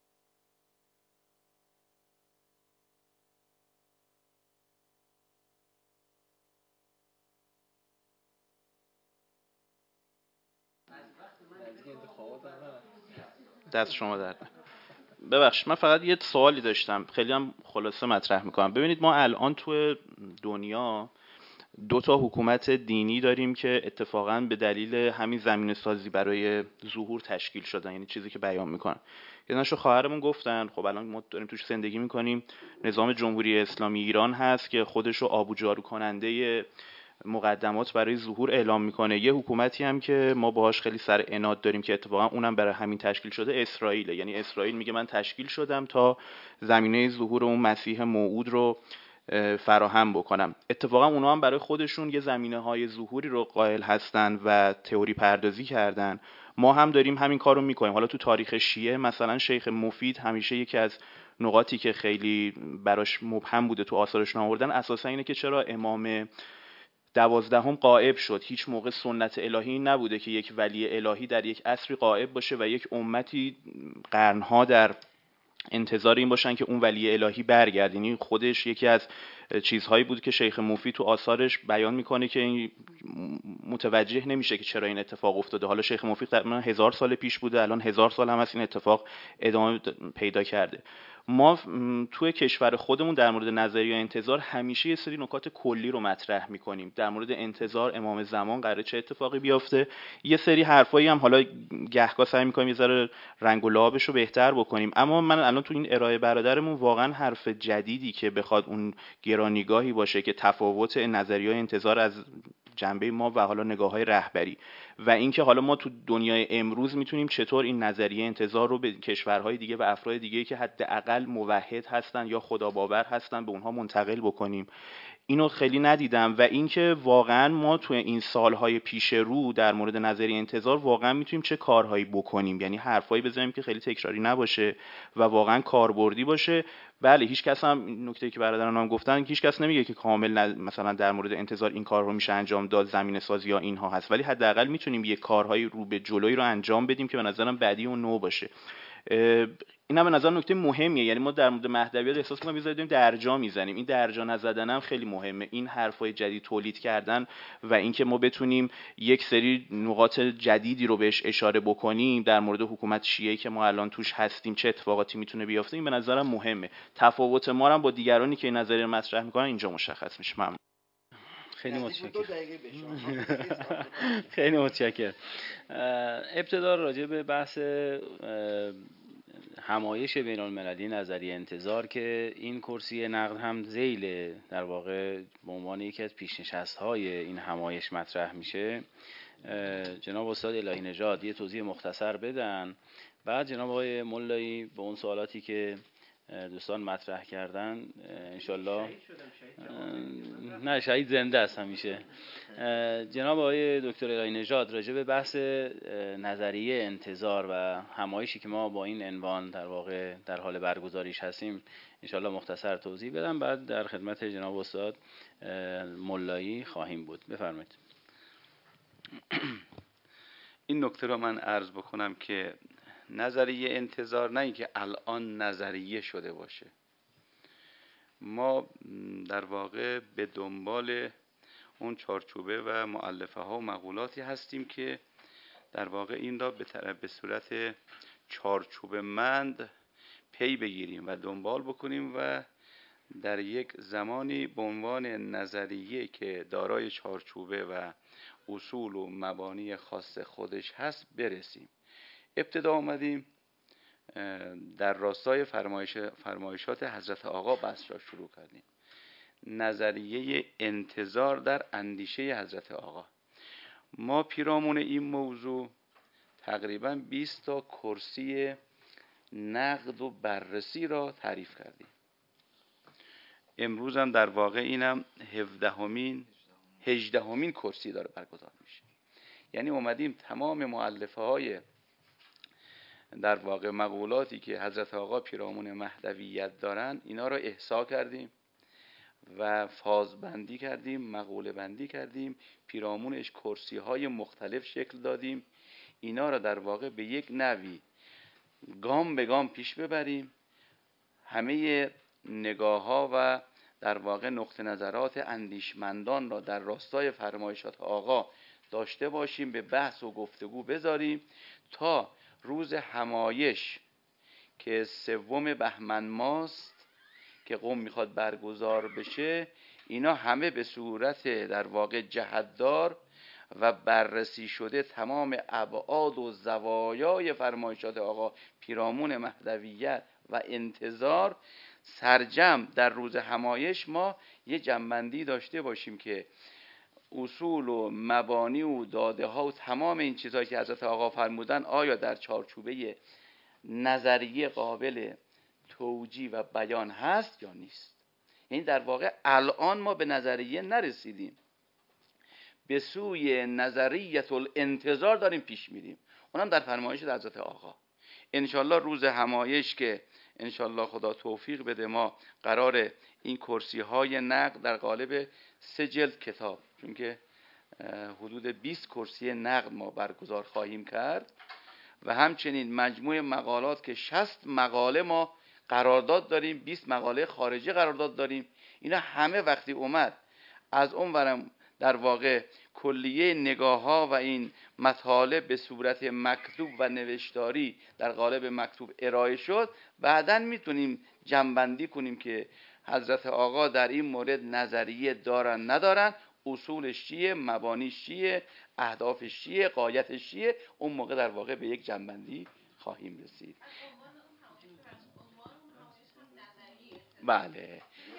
S13: دست شما درد نکنه. ببخشید من فقط یه سوالی داشتم، خیلی هم خلاصه مطرح میکنم. ببینید ما الان تو دنیا دو تا حکومت دینی داریم که اتفاقا به دلیل همین زمینه سازی برای ظهور تشکیل شدن، یعنی چیزی که بیان میکنن. یه نشو خواهرمون گفتن خب الان ما داریم توش زندگی میکنیم، نظام جمهوری اسلامی ایران هست که خودش رو آب و جارو کننده مقدمات برای ظهور اعلام میکنه. یه حکومتی هم که ما باهاش خیلی سر عناد داریم که اتفاقا اونم برای همین تشکیل شده، اسرائیل. یعنی اسرائیل میگه من تشکیل شدم تا زمینه ظهور اون مسیح موعود رو فراهم بکنم. اتفاقا اونا هم برای خودشون یه زمینه های ظهوری رو قائل هستن و تئوری پردازی کردن. ما هم داریم همین کار رو میکنیم. حالا تو تاریخ شیعه مثلا شیخ مفید همیشه یکی از نقاطی که خیلی براش مبهم بوده تو آثارشون آوردن اساسا اینه که چرا امام دوازدهم غائب شد. هیچ موقع سنت الهی نبوده که یک ولی الهی در یک عصری غائب باشه و یک امتی قرنها در انتظار این باشن که اون ولی الهی برگرده. یعنی خودش یکی از چیزهایی بود که شیخ مفید تو آثارش بیان میکنه که متوجه نمیشه که چرا این اتفاق افتاده. حالا شیخ مفید تقریبا هزار سال پیش بوده، الان هزار سال هم هست این اتفاق ادامه پیدا کرده. ما توی کشور خودمون در مورد نظریه انتظار همیشه یه سری نکات کلی رو مطرح میکنیم. در مورد انتظار امام زمان قراره چه اتفاقی بیفته، یه سری حرفایی هم حالا گهگاه سعی میکنیم یه ذره رنگ و لعابش رو بهتر بکنیم. اما من الان تو این ارائه برادرمون واقعا حرف جدیدی که بخواد اون گرانیگاهی باشه که تفاوت نظریه انتظار از جنبه ما و حالا نگاه‌های رهبری و اینکه حالا ما تو دنیای امروز میتونیم چطور این نظریه انتظار رو به کشورهای دیگه و افراد دیگه که حداقل موحد هستن یا خداباور هستن به اونها منتقل بکنیم، اینو خیلی ندیدم. و اینکه واقعا ما تو این سالهای پیش رو در مورد نظریه انتظار واقعا میتونیم چه کارهایی بکنیم، یعنی حرفایی بزنیم که خیلی تکراری نباشه و واقعا کاربردی باشه. بله هیچ کس هم، نکته که برادران هم گفتن، هیچ کس نمیگه که کامل مثلا در مورد انتظار این کار رو میشه انجام داد، زمینه سازی یا اینها هست، ولی حداقل میتونیم یه کارهایی رو به جلوی رو انجام بدیم که به نظرم بعدی و نو باشه. این هم به نظر نکته مهمیه. یعنی ما در مورد مهدویت احساس کنم می‌ذاریم درجا میزنیم، این درجا نزدن هم خیلی مهمه. این حرفای جدید تولید کردن و اینکه ما بتونیم یک سری نقاط جدیدی رو بهش اشاره بکنیم در مورد حکومت شیعه که ما الان توش هستیم چه اتفاقاتی میتونه بیفته، این به نظرم مهمه. تفاوت ما هم با دیگرانی که این نظریه مطرح میکنن اینجا مشخص میشه. ممنون.
S2: خیلی متشکرم. خیلی متشکرم. ابتدا راجع به بحث همایش بین المللی نظریه انتظار که این کرسی نقد هم ذیل در واقع به عنوان یکی از پیشنشست‌های این همایش مطرح میشه، جناب استاد الهی نژاد یه توضیح مختصر بدن، بعد جناب آقای ملایی به اون سوالاتی که دوستان مطرح کردن انشالله. نه شهید زنده است همیشه. جناب آقای دکتر الهی نژاد راجع به بحث نظریه انتظار و همایشی که ما با این عنوان در واقع در حال برگزاریش هستیم انشالله مختصر توضیح بدم، بعد در خدمت جناب استاد ملایی خواهیم بود. بفرمایید.
S6: این نکته رو من عرض بکنم که نظریه انتظار نه اینکه الان نظریه شده باشه، ما در واقع به دنبال اون چارچوبه و مؤلفه ها و مقولاتی هستیم که در واقع این را به صورت چارچوبه مند پی بگیریم و دنبال بکنیم و در یک زمانی به عنوان نظریه که دارای چارچوبه و اصول و مبانی خاص خودش هست برسیم. ابتدا آمدیم در راستای فرمایش فرمایشات حضرت آقا بحث را شروع کردیم. نظریه انتظار در اندیشه حضرت آقا. ما پیرامون این موضوع تقریبا بیست تا کرسی نقد و بررسی را تعریف کردیم. امروز هم در واقع اینم هفدهمین هجدهمین کرسی داره برگزار میشه. یعنی اومدیم تمام مؤلفه های در واقع مقولاتی که حضرت آقا پیرامون مهدویت دارن اینا رو احصا کردیم و فازبندی کردیم، مقوله بندی کردیم، پیرامونش کرسی های مختلف شکل دادیم اینا را در واقع به یک نوی گام به گام پیش ببریم، همه نگاه ها و در واقع نقطه نظرات اندیشمندان را در راستای فرمایشات آقا داشته باشیم، به بحث و گفتگو بذاریم تا روز همایش که سوم بهمن ماست که قوم میخواد برگزار بشه، اینا همه به صورت در واقع جهتدار و بررسی شده تمام ابعاد و زوایای فرمایشات آقا پیرامون مهدویت و انتظار سرجم در روز همایش ما یه جنبندی داشته باشیم که اصول و مبانی و داده ها و تمام این چیزهایی که حضرت آقا فرمودن آیا در چارچوبه نظریه قابل توجیه و بیان هست یا نیست. یعنی در واقع الان ما به نظریه نرسیدیم، به سوی نظریت الانتظار داریم پیش میریم، اونم در فرمایش حضرت آقا. انشالله روز همایش که انشالله خدا توفیق بده ما قرار این کرسی های نقد در قالب سه جلد کتاب، چون که حدود بیست کرسی نقد ما برگزار خواهیم کرد و همچنین مجموع مقالات که شصت مقاله ما قرارداد داریم، بیست مقاله خارجی قرارداد داریم. اینا همه وقتی اومد از اون ورم در واقع کلیه نگاه ها و این مطالب به صورت مکتوب و نوشتاری در قالب مکتوب ارائه شد، بعداً میتونیم جمع‌بندی کنیم که حضرت آقا در این مورد نظریه دارن ندارن، اصولش چیه، مبانیش چیه، اهدافش چیه، غایتش چیه. اون موقع در واقع به یک جمع‌بندی خواهیم رسید. بله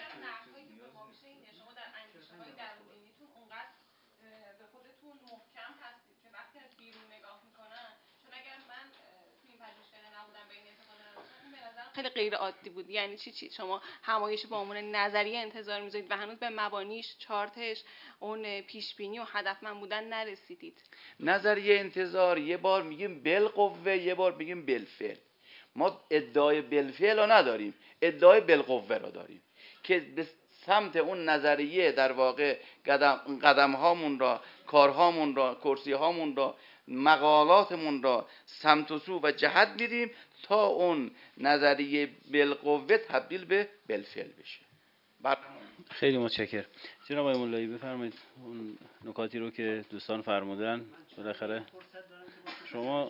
S11: خیلی غیر عادی بود. یعنی چی چی شما همایش با عنوان نظریه انتظار می‌ذارید و هنوز به مبانیش، چارتش، اون پیش بینی و هدفمند بودن نرسیدید؟
S6: نظریه انتظار یه بار میگیم بالقوه، یه بار میگیم بالفعل. ما ادعای بالفعل رو نداریم، ادعای بالقوه رو داریم که به سمت اون نظریه در واقع قدم قدم هامون را، کارهامون را، کرسی هامون را، مقالاتمون را سمت و سو و جهت میدیم تا اون نظریه بالقوه تبدیل به بالفعل بشه. بر...
S2: خیلی متشکرم. جناب آقای مولایی بفرمایید اون نکاتی رو که دوستان فرمودن بالاخره شما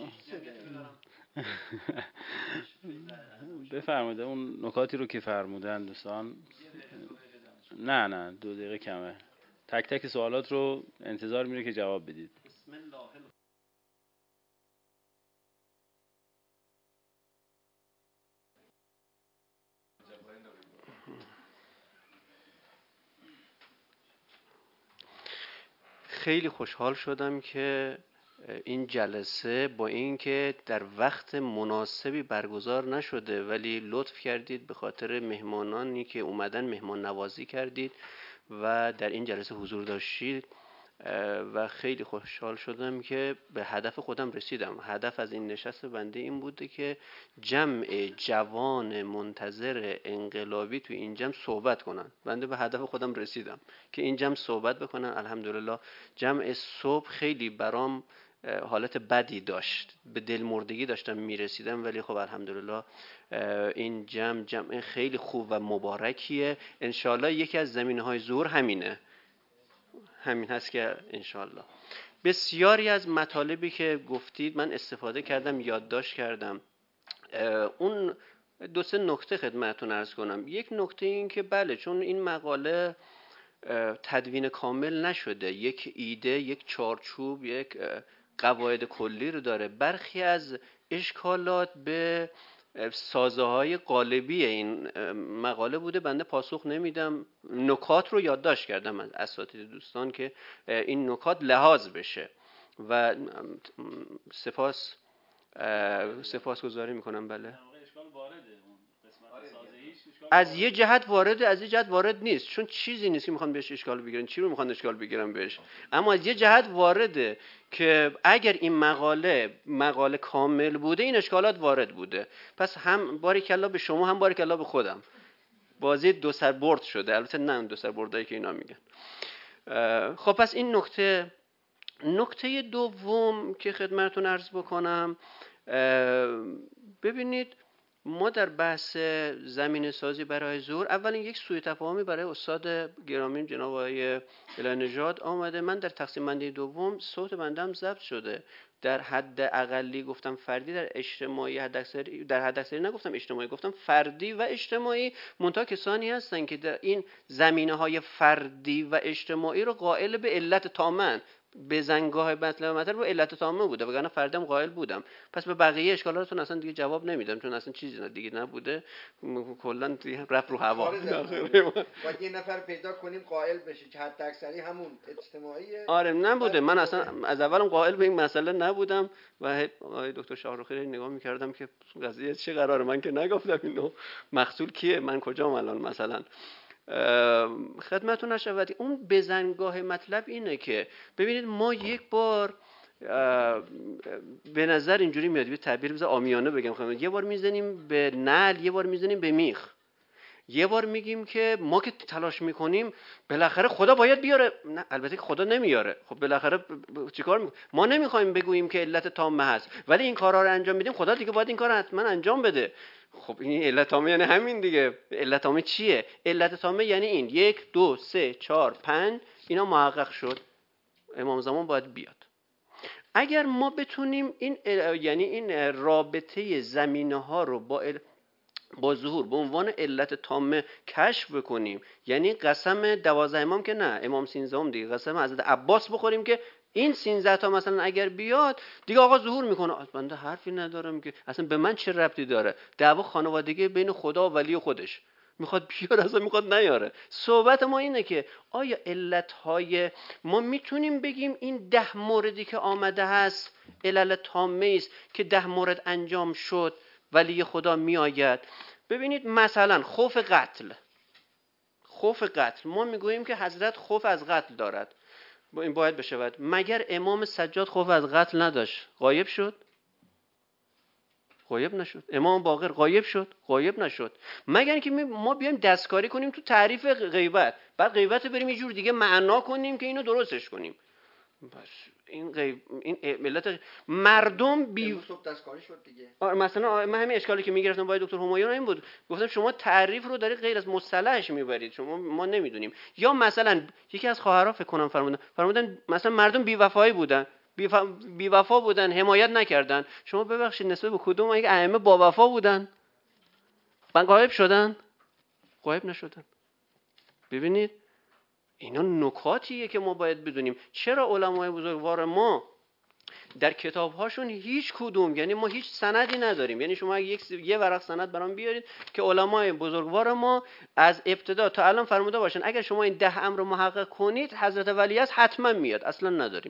S2: بفرمایید اون نکاتی رو که فرمودن دوستان. نه نه دو دقیقه کمه. تک تک سوالات رو انتظار میره که جواب بدید. بسم الله.
S3: خیلی خوشحال شدم که این جلسه با اینکه در وقت مناسبی برگزار نشده ولی لطف کردید به خاطر مهمانانی که اومدن مهمان نوازی کردید و در این جلسه حضور داشتید و خیلی خوشحال شدم که به هدف خودم رسیدم. هدف از این نشست بنده این بوده که جمع جوان منتظر انقلابی تو این جمع صحبت کنن. بنده به هدف خودم رسیدم که این جمع صحبت بکنن. الحمدلله جمع صبح خیلی برام حالت بدی داشت، به دلمردگی داشتم میرسیدم، ولی خب الحمدلله این جمع جمع خیلی خوب و مبارکیه. انشالله یکی از زمینه‌های ظهور همینه، همین هست که انشالله بسیاری از مطالبی که گفتید من استفاده کردم، یادداشت کردم. اون دو سه نکته خدمتتون عرض کنم. یک نکته این که بله چون این مقاله تدوین کامل نشده، یک ایده، یک چارچوب، یک قواعد کلی رو داره. برخی از اشکالات به سازه های قالبی این مقاله بوده، بنده پاسخ نمیدم. نکات رو یادداشت کردم از اساتید دوستان که این نکات لحاظ بشه و سپاس سپاس گزاری میکنم. بله از یه جهت وارده، از یه جهت وارد نیست، چون چیزی نیست که میخوان بهش اشکال بگیرن. چی رو میخوان اشکال بگیرن بهش؟ اما از یه جهت وارده که اگر این مقاله مقاله کامل بوده این اشکالات وارد بوده. پس هم باریکالله به شما، هم باریکالله به خودم. بازی دو سر برد شده. البته نه دو سر بردایی که اینا میگن. خب پس این نکته نکته دوم که خدمتتون عرض بکنم، ببینید ما در بحث زمینه سازی برای ظهور اولین یک سوء تفاهمی برای استاد گرامی جناب آقای الهی نژاد آمده. من در تقسیم بندی دوم صوت بندم ضبط شده، در حد اقلی گفتم فردی، در اجتماعی حد اکثری، در حد اکثری نگفتم اجتماعی، گفتم فردی و اجتماعی. منتها کسانی هستن که در این زمینه های فردی و اجتماعی رو قائل به علت تامه، به زنگاه مطلب مطلب رو علت تامه بوده، وگرنه فردم قائل بودم. پس به بقیه اشکالاتون اصلا دیگه جواب نمیدم، چون اصلا چیزی دیگه نبوده، کلا رفت رو هوا.
S4: با یه نفر پیدا کنیم قائل بشه که حد اکثری همون اجتماعیه.
S3: آره نبوده، من اصلا از اولم قائل به این مسئله نبودم و آقای دکتر شاهرخی نگاه میکردم که قضیه چه قراره، من که نگفتم اینو، محصول کیه، من کجام الان مثلا. خدمتتون نشود اون بزنگاه مطلب اینه که ببینید ما یک بار به نظر اینجوری میاد، به تعبیر بذار عامیانه بگم خدمت، یه بار میزنیم به نعل، یه بار میزنیم به میخ، یه بار میگیم که ما که تلاش میکنیم بالاخره خدا باید بیاره. نه البته که خدا نمیاره، خب بالاخره چیکار میکنیم؟ ما نمیخوایم بگوییم که علت تامه هست، ولی این کارا رو انجام میدیم، خدا دیگه باید این کارو حتما انجام بده. خب این علت تامه یعنی همین دیگه. علت تامه چیه؟ علت تامه یعنی این یک دو سه چهار پنج اینا محقق شد، امام زمان باید بیاد. اگر ما بتونیم این یعنی این رابطه زمینه ها رو با ال... با ظهور به عنوان علت تامه کشف بکنیم، یعنی قسم دوازده امام که نه، امام سیزدهم دیگه، قسم حضرت عباس بخوریم که این سیزده تا مثلا اگر بیاد دیگه آقا ظهور میکنه. بنده حرفی ندارم که اصلا به من چه ربطی داره، دعوا خانوادگی بین خدا و ولی خودش، میخواد بیاره اصلا میخواد نیاره. صحبت ما اینه که آیا علتهای ما میتونیم بگیم این ده موردی که آمده هست علل تامه است که ده مورد انجام شد ولی خدا میآید. ببینید مثلا خوف قتل، خوف قتل ما میگوییم که حضرت خوف از قتل دارد، این باید بشود. مگر امام سجاد خوف از قتل نداشت؟ غایب شد؟ غایب نشد. امام باقر غایب شد؟ غایب نشد. مگر اینکه ما بیایم دستکاری کنیم تو تعریف غیبت، بعد غیبت بریم یه جور دیگه معنا کنیم که اینو درستش کنیم. بس این غیب این ملت مردم بی
S4: دستکاری شد دیگه.
S3: آره مثلا من همین اشکالی که میگرفتم با دکتر همایون این بود، گفتم شما تعریف رو دارید غیر از مصطلحش میبرید، شما ما نمیدونیم. یا مثلا یکی از خواهرها فکر کنم فرمودن فرمودن مثلا مردم بی وفایی بودن، بی وفا بودن، حمایت نکردن. شما ببخشید نسبت به کدوم یک ائمه با وفا بودن؟ من غایب شدن؟ غایب نشدن. ببینید اینا نکاتیه که ما باید بدونیم. چرا علمای بزرگوار ما در کتابهاشون هیچ کدوم، یعنی ما هیچ سندی نداریم، یعنی شما یک یه ورق سند برام بیارید که علمای بزرگوار ما از ابتدا تا الان فرموده باشن اگر شما این ده امر رو محقق کنید حضرت ولی است حتما میاد، اصلا نداریم.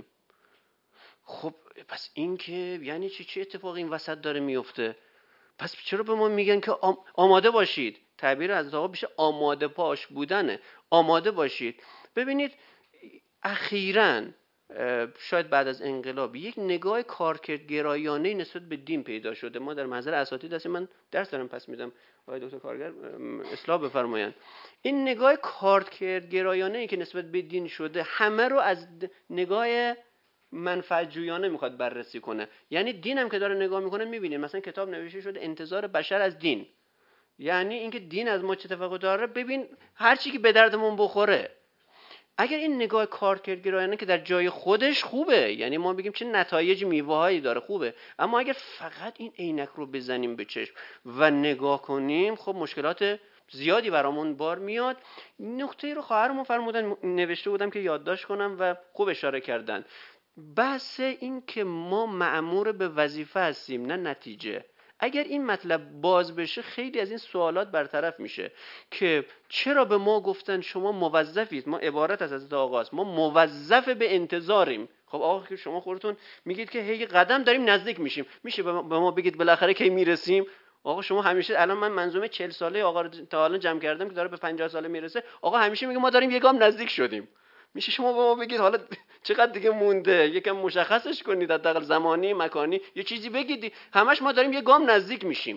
S3: خب پس این که یعنی چی؟ چه اتفاقی این وسط داره میفته؟ پس چرا به ما میگن که آماده باشید؟ تعبیر حضرت آقا بیشه آماده باش بودنه، آماده باشید. ببینید اخیراً شاید بعد از انقلاب یک نگاه کارکردگرایانه نسبت به دین پیدا شده. ما در محضر اساتید هستیم، من درس دارم پس میدم، آقای دکتر کارگر اصلاح بفرمایند. این نگاه کارکردگرایانه که نسبت به دین شده همه رو از نگاه منفعت جویانه میخواد بررسی کنه. یعنی دین هم که داره نگاه میکنه میبینید مثلا کتاب نوشته شده انتظار بشر از دین، یعنی اینکه دین از ما چه توقع داره، ببین هر چی که به دردمون بخوره. اگر این نگاه کارکردگرایانه که در جای خودش خوبه، یعنی ما بگیم چه نتایج میوه‌هایی داره خوبه، اما اگر فقط این عینک رو بزنیم به چشم و نگاه کنیم خب مشکلات زیادی برامون بار میاد. نکته رو خواهرمون فرمودن، نوشته بودم که یادداشت کنم و خوب اشاره کردن. بحث این که ما مأمور به وظیفه هستیم نه نتیجه. اگر این مطلب باز بشه خیلی از این سوالات برطرف میشه که چرا به ما گفتن شما موظفید. ما عبارت از حضرت آقاست، ما موظف به انتظاریم. خب آقا که شما خودتون میگید که هی قدم داریم نزدیک میشیم، میشه به ما بگید بالاخره کی میرسیم؟ آقا شما همیشه، الان من منظومه چهل ساله آقا رو تا الان جمع کردم که داره به پنجاه ساله میرسه، آقا همیشه میگه ما داریم یک گام نزدیک شدیم. میشه شما به ما بگید حالا چقدر دیگه مونده، یکم مشخصش کنید، حداقل زمانی مکانی یه چیزی بگید. همش ما داریم یه گام نزدیک میشیم.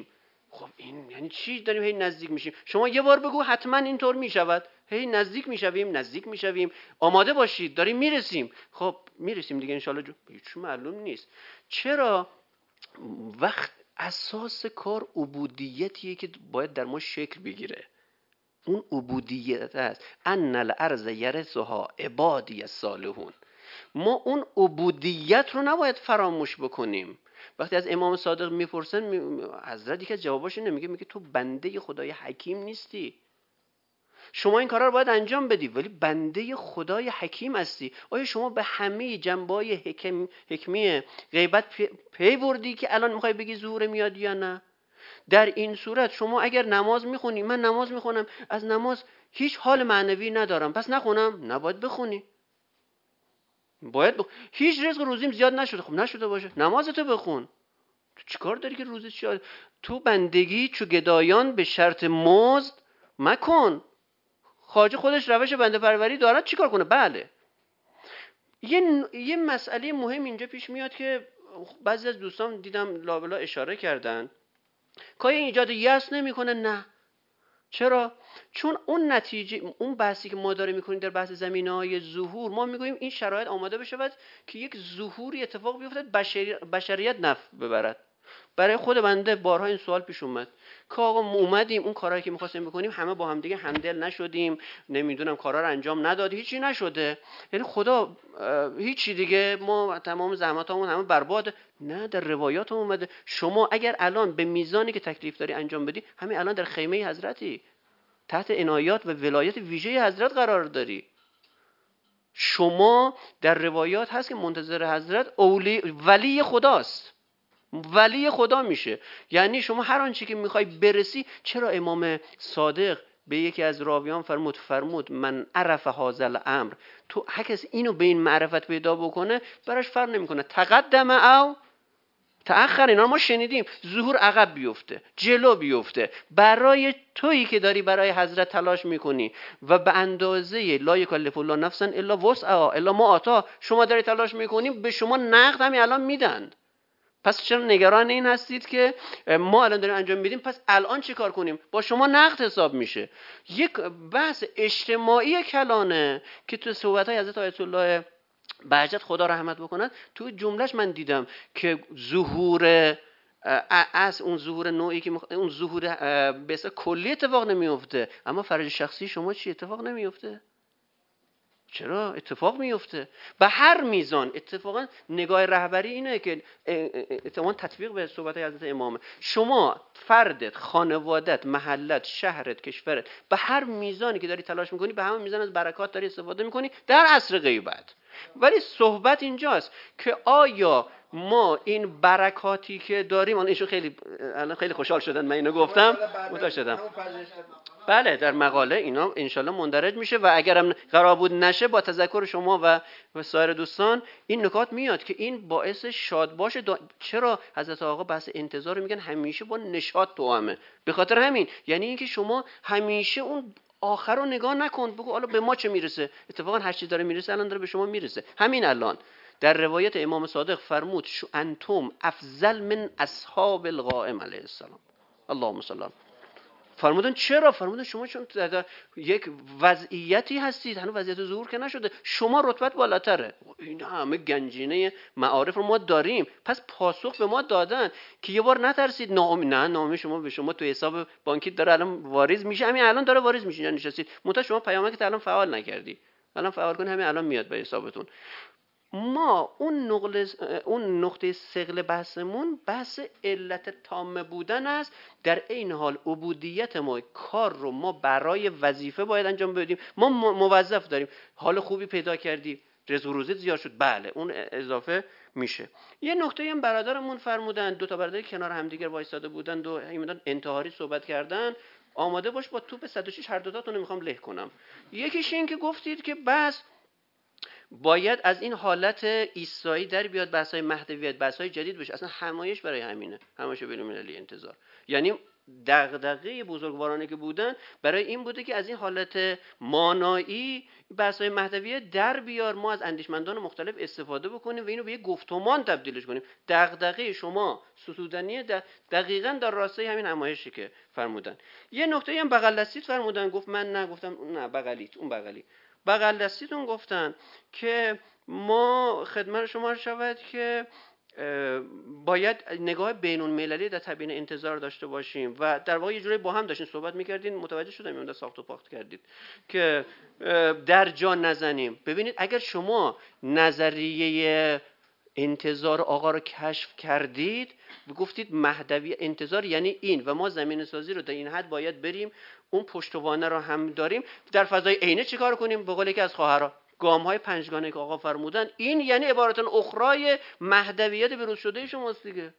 S3: خب این یعنی چی داریم هی نزدیک میشیم؟ شما یه بار بگو حتما اینطور میشود. هی نزدیک میشویم نزدیک میشویم آماده باشید داریم میرسیم. خب میرسیم دیگه انشالله. جو هیچ معلوم نیست. چرا؟ وقت اساس کار عبودیتیه که باید در ما شکل بگیره. اون عبودیت است. ان الارض یرثها عبادی الصالحون. ما اون عبودیت رو نباید فراموش بکنیم. وقتی از امام صادق میپرسن حضرت یک از جواباش اینه، میگه میگه تو بنده خدای حکیم نیستی. شما این کارا رو باید انجام بدی ولی بنده خدای حکیم هستی. آیا شما به همه جنبه‌های حکم حکمی غیبت پی بردی که الان میخوای بگی ظهور میاد یا نه؟ در این صورت شما اگر نماز میخونی، من نماز میخونم، از نماز هیچ حال معنوی ندارم، پس نخونم؟ نباید بخونی. باید بخ... هیچ رزق روزیم زیاد نشده. خب نشده باشه، نمازتو بخون. تو چیکار داری که روزت زیاد؟ تو بندگی چو گدایان به شرط مزد مکن. خواجه خودش روش بنده پروری دارد، چیکار کنه؟ بله. یه یه مسئله مهم اینجا پیش میاد که بعضی از دوستان دیدم لابلا اشاره کردن. کاری ایجاد یأس نمیکنه؟ نه. چرا؟ چون اون نتیجه، اون بحثی که ما داره میکنیم در بحث زمینه‌های ظهور، ما میگوییم این شرایط آماده بشود که یک ظهوری اتفاق بیفتد بشری... بشریت نفع ببرد. برای خود بنده بارها این سوال پیش اومد که آقا ما اومدیم اون کارهایی که می‌خواستیم بکنیم همه با هم دیگه همدل نشدیم، نمیدونم کارا رو انجام نداد، هیچی نشده، یعنی خدا هیچی دیگه، ما تمام زحماتمون همه برباد. نه، در روایات اومده شما اگر الان به میزانی که تکلیف داری انجام بدی، همین الان در خیمه حضرتی تحت عنایات و ولایت ویژه حضرت قرار داری. شما در روایات هست که منتظر حضرت اولی ولی خداست، ولی خدا میشه. یعنی شما هر آنچه که میخوای برسی. چرا امام صادق به یکی از راویان فرمود فرمود من عرف هذا الامر، تو هر کس اینو به این معرفت پیدا بکنه براش فرق نمیکنه تقدم او تأخر. اینا ما شنیدیم، ظهور عقب بیفته جلو بیفته. برای تویی که داری برای حضرت تلاش میکنی و به اندازه لا یکلف الله نفسا الا وسعها الا ما آتا، شما داری تلاش میکنی، به شما نقد همین الان میدن. پس چرا نگران این هستید که ما الان داریم انجام میدیم پس الان چی کار کنیم؟ با شما نقد حساب میشه. یک بحث اجتماعی کلانه که تو صحبت‌های حضرت آیت الله بهجت خدا رحمت بکنند، تو جملهش من دیدم که ظهور از اون ظهور نوعی که مخ... اون ظهور به اصطلاح کلی اتفاق نمیفته، اما فرج شخصی شما چی اتفاق نمیفته؟ چرا اتفاق میفته؟ به هر میزان. اتفاقا نگاه رهبری اینه که اتفاقا تطبیق به صحبت حضرت امامه. شما فردت، خانوادت، محلت، شهرت، کشورت، به هر میزانی که داری تلاش میکنی به همون میزان از برکات داری استفاده میکنی در عصر غیبت. ولی صحبت اینجاست که آیا ما این برکاتی که داریم، الان ایشون خیلی الان خیلی خوشحال شدن من اینو گفتم متوجه شدم. بله در مقاله اینا انشالله مندرج میشه و اگرم قرار بود نشه با تذکر شما و و سایر دوستان این نکات میاد که این باعث شاد باشه. دا... چرا حضرت آقا بحث انتظار رو میگن همیشه با نشاط توامه؟ به خاطر همین، یعنی اینکه شما همیشه اون آخر رو نگاه نکن، بگو حالا به ما چه میرسه. اتفاقا هر چی داره میرسه الان داره به شما میرسه. همین الان در روایت امام صادق فرمود شو انتم افضل من اصحاب القائم علیه السلام. اللهم صل علی. فرمودن چرا؟ فرمودن شما چون در یک وضعیتی هستید، هنوز وضعیت ظهور که نشده، شما رتبت بالاتره. این همه گنجینه معارف رو ما داریم. پس پاسخ به ما دادن که یه بار نترسید. ناامید نه، ناامید شما به شما تو حساب بانکی داره الان واریز میشه، همین الان داره واریز میشه. یعنی نشستید منتها شما پیامک که الان فعال نکردی، الان فعال کنید همین الان میاد به حسابتون. ما اون نقطه اون نقطه ثقل بحثمون بحث علت تام بودن است. در این حال عبودیت ما، کار رو ما برای وظیفه باید انجام بدیم. ما موظف داریم. حال خوبی پیدا کردی، رزق و روزت زیاد شد، بله اون اضافه میشه. یه نکته هم برادرمون فرمودن، دو تا برادر کنار همدیگر وایساده بودن و همین انتحاری صحبت کردن. آماده باش با توپ صد و شش هر دو تاتون رو میخوام له کنم. یکیش این که گفتید که بس باید از این حالت ایسایی در بیاد، بحث‌های مهدویت، بحث‌های جدید بشه. اصلا همایش برای همینه، همایش بین‌المللی انتظار. یعنی دغدغه بزرگوارانه که بودن برای این بوده که از این حالت مانایی بحث‌های مهدویت در بیار، ما از اندیشمندان مختلف استفاده بکنیم و اینو به یک گفتمان تبدیلش کنیم. دغدغه شما ستودنی دقیقاً در راستای همین نمایشی که فرمودن. یه نکته هم بغل دستیت فرمودن، گفت من نه، گفتم نه بغلیت، اون بغلی بغل دستیتون گفتن که ما خدمت شما شود که باید نگاه بین المللی در تبیین انتظار داشته باشیم و در واقع یه جوری با هم داشتین صحبت میکردین، متوجه شدم اون ساخت و پاخت کردید که در جا نزنیم. ببینید اگر شما نظریه انتظار آقا رو کشف کردید و گفتید مهدوی انتظار یعنی این و ما زمین سازی رو در این حد باید بریم، اون پشتوانه رو هم داریم، در فضای عینه چیکار کنیم؟ به قول یکی از خواهرها گام های پنجگانه که آقا فرمودن، این یعنی عبارت اخرای مهدویت بروز شده شماست دیگه.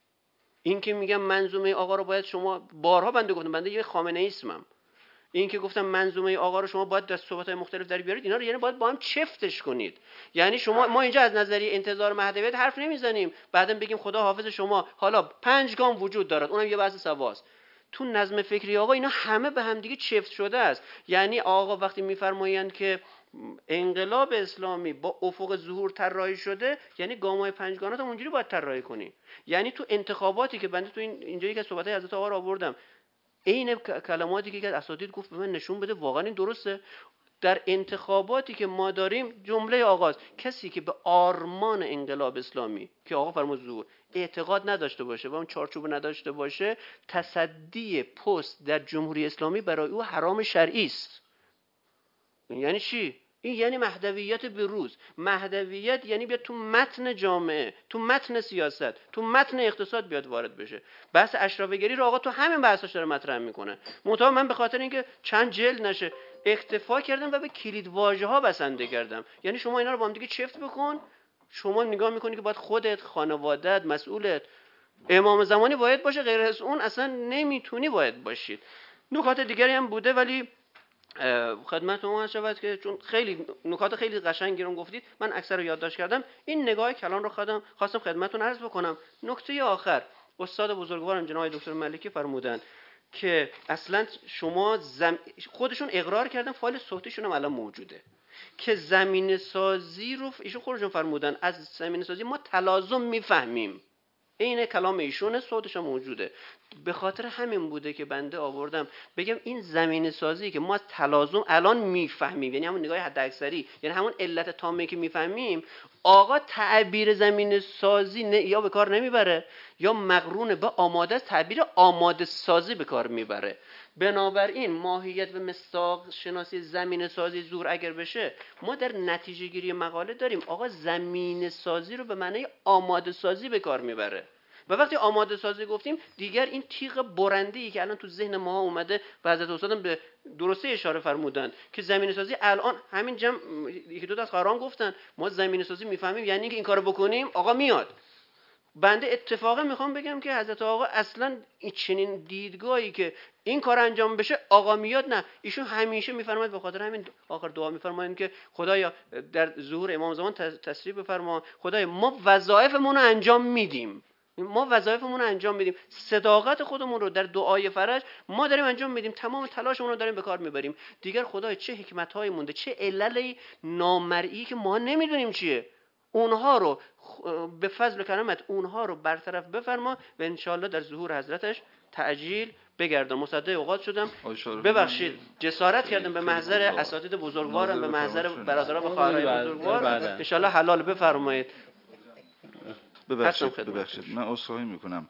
S3: این که میگم منظومه آقا رو باید شما، بارها بنده گفتم، بنده یه خامنه ایسمم، این که گفتم منظومه آقا رو شما باید در صحبت‌های مختلف در بیارید، اینا رو یعنی باید با هم چفتش کنید. یعنی شما، ما اینجا از نظریه انتظار مهدویت حرف نمیزنیم بعدم بگیم خدا حافظ شما، حالا پنج گام وجود دارد، اونم یه بحث سواست. تو نظم فکری آقا اینا همه به هم دیگه چفت شده است. یعنی آقا وقتی میفرمایند که انقلاب اسلامی با افق ظهور طراحی شده، یعنی گام‌های پنجگانه هم اونجوری باید طراحی کنی. یعنی تو انتخاباتی که بنده تو این اینجایی که صحبت‌های حضرت آقا رو آوردم، این کلماتی که یک از اساتید گفت به من نشون بده واقعا این درسته. در انتخاباتی که ما داریم جمله آغاز، کسی که به آرمان انقلاب اسلامی که آقا فرمود ظهور اعتقاد نداشته باشه و اون چارچوب نداشته باشه، تصدی پست در جمهوری اسلامی برای او حرام شرعی است. یعنی چی؟ این یعنی مهدویت بروز. مهدویت یعنی بیاد تو متن جامعه، تو متن سیاست، تو متن اقتصاد بیاد وارد بشه. بحث اشرافگری رو آقا تو همین بحثاش داره مطرح میکنه. منتها من به خاطر اینکه چند جلد نشه اکتفا کردم و به کلید واژه ها بسنده کردم. یعنی شما اینا رو با هم دیگه چفت بکن، شما نگاه میکنی که باید خودت، خانواده‌ات، مسئولت، امام زمانی باید باشه، غیر از اون اصلا نمیتونی باید باشید. نکات دیگری هم بوده ولی خدمتتون عرض شود که چون خیلی نکات خیلی قشنگی رو گفتید، من اکثر رو یادداشت کردم. این نگاه کلان رو خواستم خواستم خدمتتون عرض بکنم. نکته آخر، استاد بزرگوارم جناب دکتر ملکی فرمودن که اصلا شما زم... خودشون اقرار کردن، فایل صوتیشون هم الان موجوده، که زمینه سازی رو ایشون خودشون فرمودن از زمینه سازی ما تلازم میفهمیم. این کلام ایشونه، صوتش هم موجوده. به خاطر همین بوده که بنده آوردم بگم این زمینه سازی که ما از تلازم الان میفهمیم، یعنی همون نگاه حداکثری، یعنی همون علت تامه که میفهمیم، آقا تعبیر زمینه سازی یا به کار نمیبره یا مقرون به آماده، تعبیر آماده سازی به کار میبره. بنابراین ماهیت و مصداق شناسی زمینه سازی زور اگر بشه، ما در نتیجه گیری مقاله داریم آقا زمینه سازی رو به معنی آماده سازی به کار میبره. و وقتی آماده سازی گفتیم دیگر این تیغ برنده‌ای که الان تو ذهن ما اومده و حضرت استادم به درسته اشاره فرمودن که زمینه سازی الان همین جمع یکی دو تا از خواهران گفتن ما زمینه سازی میفهمیم یعنی اینکه این کارو بکنیم آقا میاد. بنده اتفاقا میخوام بگم که حضرت آقا اصلا این چنین دیدگاهی که این کار انجام بشه آقا میاد، نه، ایشون همیشه میفرماید، به خاطر همین آخر دعا میفرمایند که خدایا در ظهور امام زمان تسریع بفرما، خدایا ما وظایفمون رو انجام میدیم، ما وظایفمون رو انجام میدیم، صداقت خودمون رو در دعای فرج ما داریم انجام میدیم، تمام تلاشمون رو داریم به کار میبریم. دیگر خدایا چه حکمت‌هایی مونده، چه عللی نامرئی که ما نمیدونیم چیه، اونها رو به فضل و کرامت اونها رو برطرف بفرما و انشالله در ظهور حضرتش تعجیل بگردم. مصدق اوقات شدم، ببخشید جسارت کردم به محضر اساتید بزرگوارم، به محضر برادران و خواهرای بزرگوار، انشالله حلال بفرمایید.
S5: ببخشید ببخشید من عذرخواهی میکنم.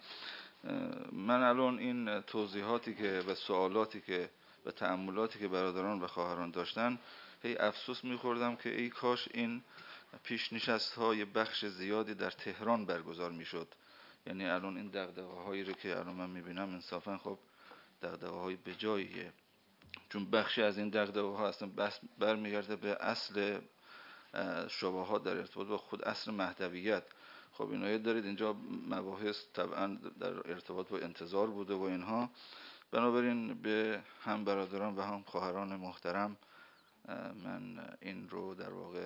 S5: من الان این توضیحاتی که و سوالاتی که و تأملاتی که برادران و خواهران داشتن، هی افسوس میخوردم که ای کاش این پیش نشست های بخش زیادی در تهران برگزار میشد. یعنی الان این دغدغه هایی رو که الان من میبینم انصافا خب دغدغه های بجاییه، چون بخشی از این دغدغه ها اصلا بس برمیگرده به اصل شبهات در ارتباط با خود اصل مهدویت. خب اینایی دارید اینجا مباحث طبعا در ارتباط با انتظار بوده و اینها، بنابراین به هم برادران و هم خواهران محترم من این رو در واقع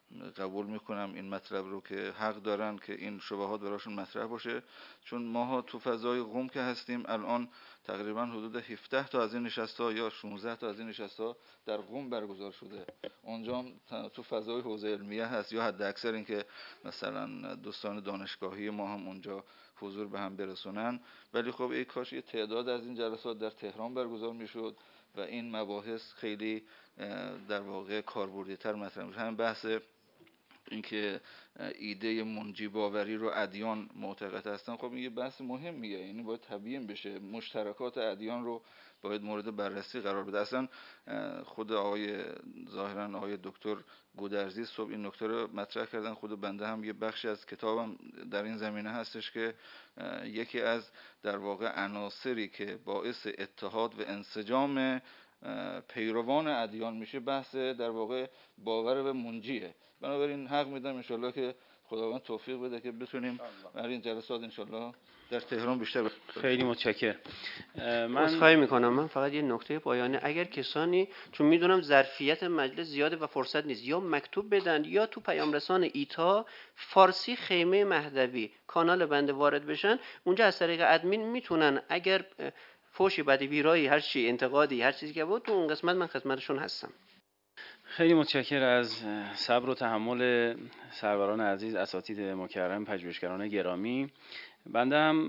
S5: قبول میکنم این مطلب رو که حق دارن که این شبهات براشون مطرح باشه، چون ماها تو فضای قم که هستیم الان تقریبا حدود هفده تا از این نشست‌ها یا شانزده تا از این نشست‌ها در قم برگزار شده. اونجا تو فضای حوزه علمیه هست، یا حد اکثر این که مثلا دوستان دانشگاهی ما هم اونجا حضور به هم برسونن. ولی خب ای کاش یه تعداد از این جلسات در تهران برگزار میشد و این مباحث خیلی در واقع کاربردی تر مطرح میشه. همین بحث اینکه ایده منجی باوری رو ادیان معتقد هستن، خب این یه بحث مهمیه، یعنی باید تبیین بشه، مشترکات ادیان رو باید مورد بررسی قرار بده. اصلا خود آقای ظاهرا آقای دکتر گودرزی صبح این نکته رو مطرح کردن، خود بنده هم یه بخشی از کتابم در این زمینه هستش که یکی از در واقع عناصری که باعث اتحاد و انسجام پیروان ادیان میشه بحث در واقع باور به منجیه. بنابراین حق میدم انشالله که خداوند توفیق بده که بتونیم در این جلسات انشالله در تهران بیشتر بکنیم.
S2: خیلی متشکرم.
S3: من عذرخواهی میکنم، من فقط یه نکته پایانی، اگر کسانی، چون میدونم ظرفیت مجلس زیاده و فرصت نیست، یا مکتوب بدن یا تو پیام رسان ایتا فارسی خیمه مهدوی کانال بنده وارد بشن، اونجا از طریق ادمین میتونن اگر فوشی بدی ویرایی هر چی انتقادی هر چیزی که بود تو اون قسمت من خدمتشون هستم.
S2: خیلی متشکرم از صبر و تحمل سروران عزیز، اساتید مکرم، پژوهشگران گرامی. بنده هم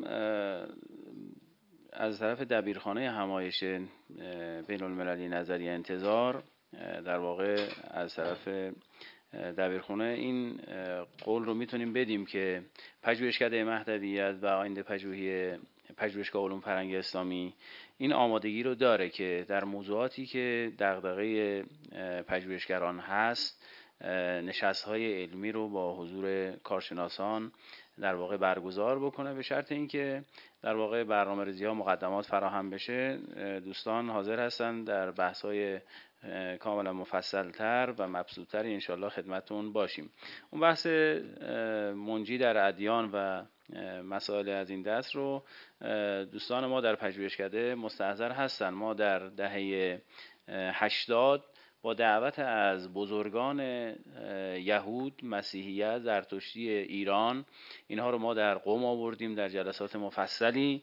S2: از طرف دبیرخانه همایش بین المللی نظریه انتظار، در واقع از طرف دبیرخانه این قول رو میتونیم بدیم که پژوهشکده مهدویت و آینده پژوهی پژوهشگاه علوم فرهنگ اسلامی این آمادگی رو داره که در موضوعاتی که دغدغه پژوهشگران هست نشست‌های علمی رو با حضور کارشناسان در واقع برگزار بکنه، به شرط اینکه در واقع برنامه‌ریزی‌ها مقدمات فراهم بشه. دوستان حاضر هستن در بحث‌های کاملا مفصل‌تر و مبسوط‌تر انشالله خدمتون باشیم. اون بحث منجی در ادیان و مسائل از این دست رو دوستان ما در پژوهشکده مستحضر هستن. ما در دهه هشتاد با دعوت از بزرگان یهود، مسیحیت، زرتشتی ایران، اینها رو ما در قم آوردیم در جلسات مفصلی.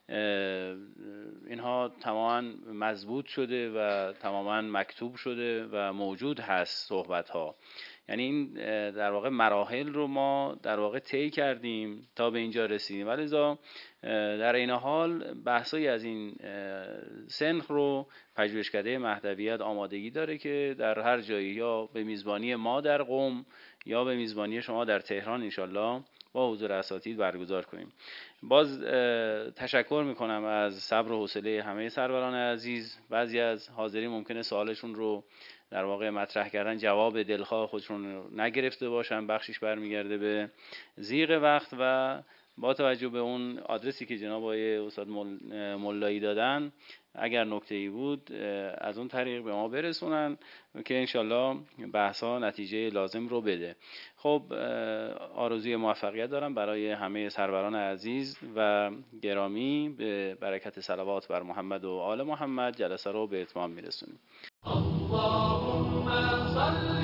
S2: اینها تماما مضبوط شده و تماما مکتوب شده و موجود هست صحبت ها. یعنی این در واقع مراحل رو ما در واقع طی کردیم تا به اینجا رسیدیم. ولذا در این حال بحثایی از این سنخ رو پژوهشکده مهدویت آمادگی داره که در هر جایی، یا به میزبانی ما در قم یا به میزبانی شما در تهران انشالله با حضور اساتید برگزار کنیم. باز تشکر میکنم از صبر و حوصله همه سروران عزیز. بعضی از حاضرین ممکنه سوالشون رو در واقع مطرح کردن جواب دلخواه خودشون نگرفته باشن، بخشش برمیگرده به ضیق وقت و با توجه به اون آدرسی که جناب آقای استاد ملایی دادن، اگر نکته‌ای بود از اون طریق به ما برسونن که انشالله بحثا نتیجه لازم رو بده. خب آرزوی موفقیت دارم برای همه سروران عزیز و گرامی. به برکت صلوات بر محمد و آل محمد جلسه رو به اتمام میرسونیم. اللهم صل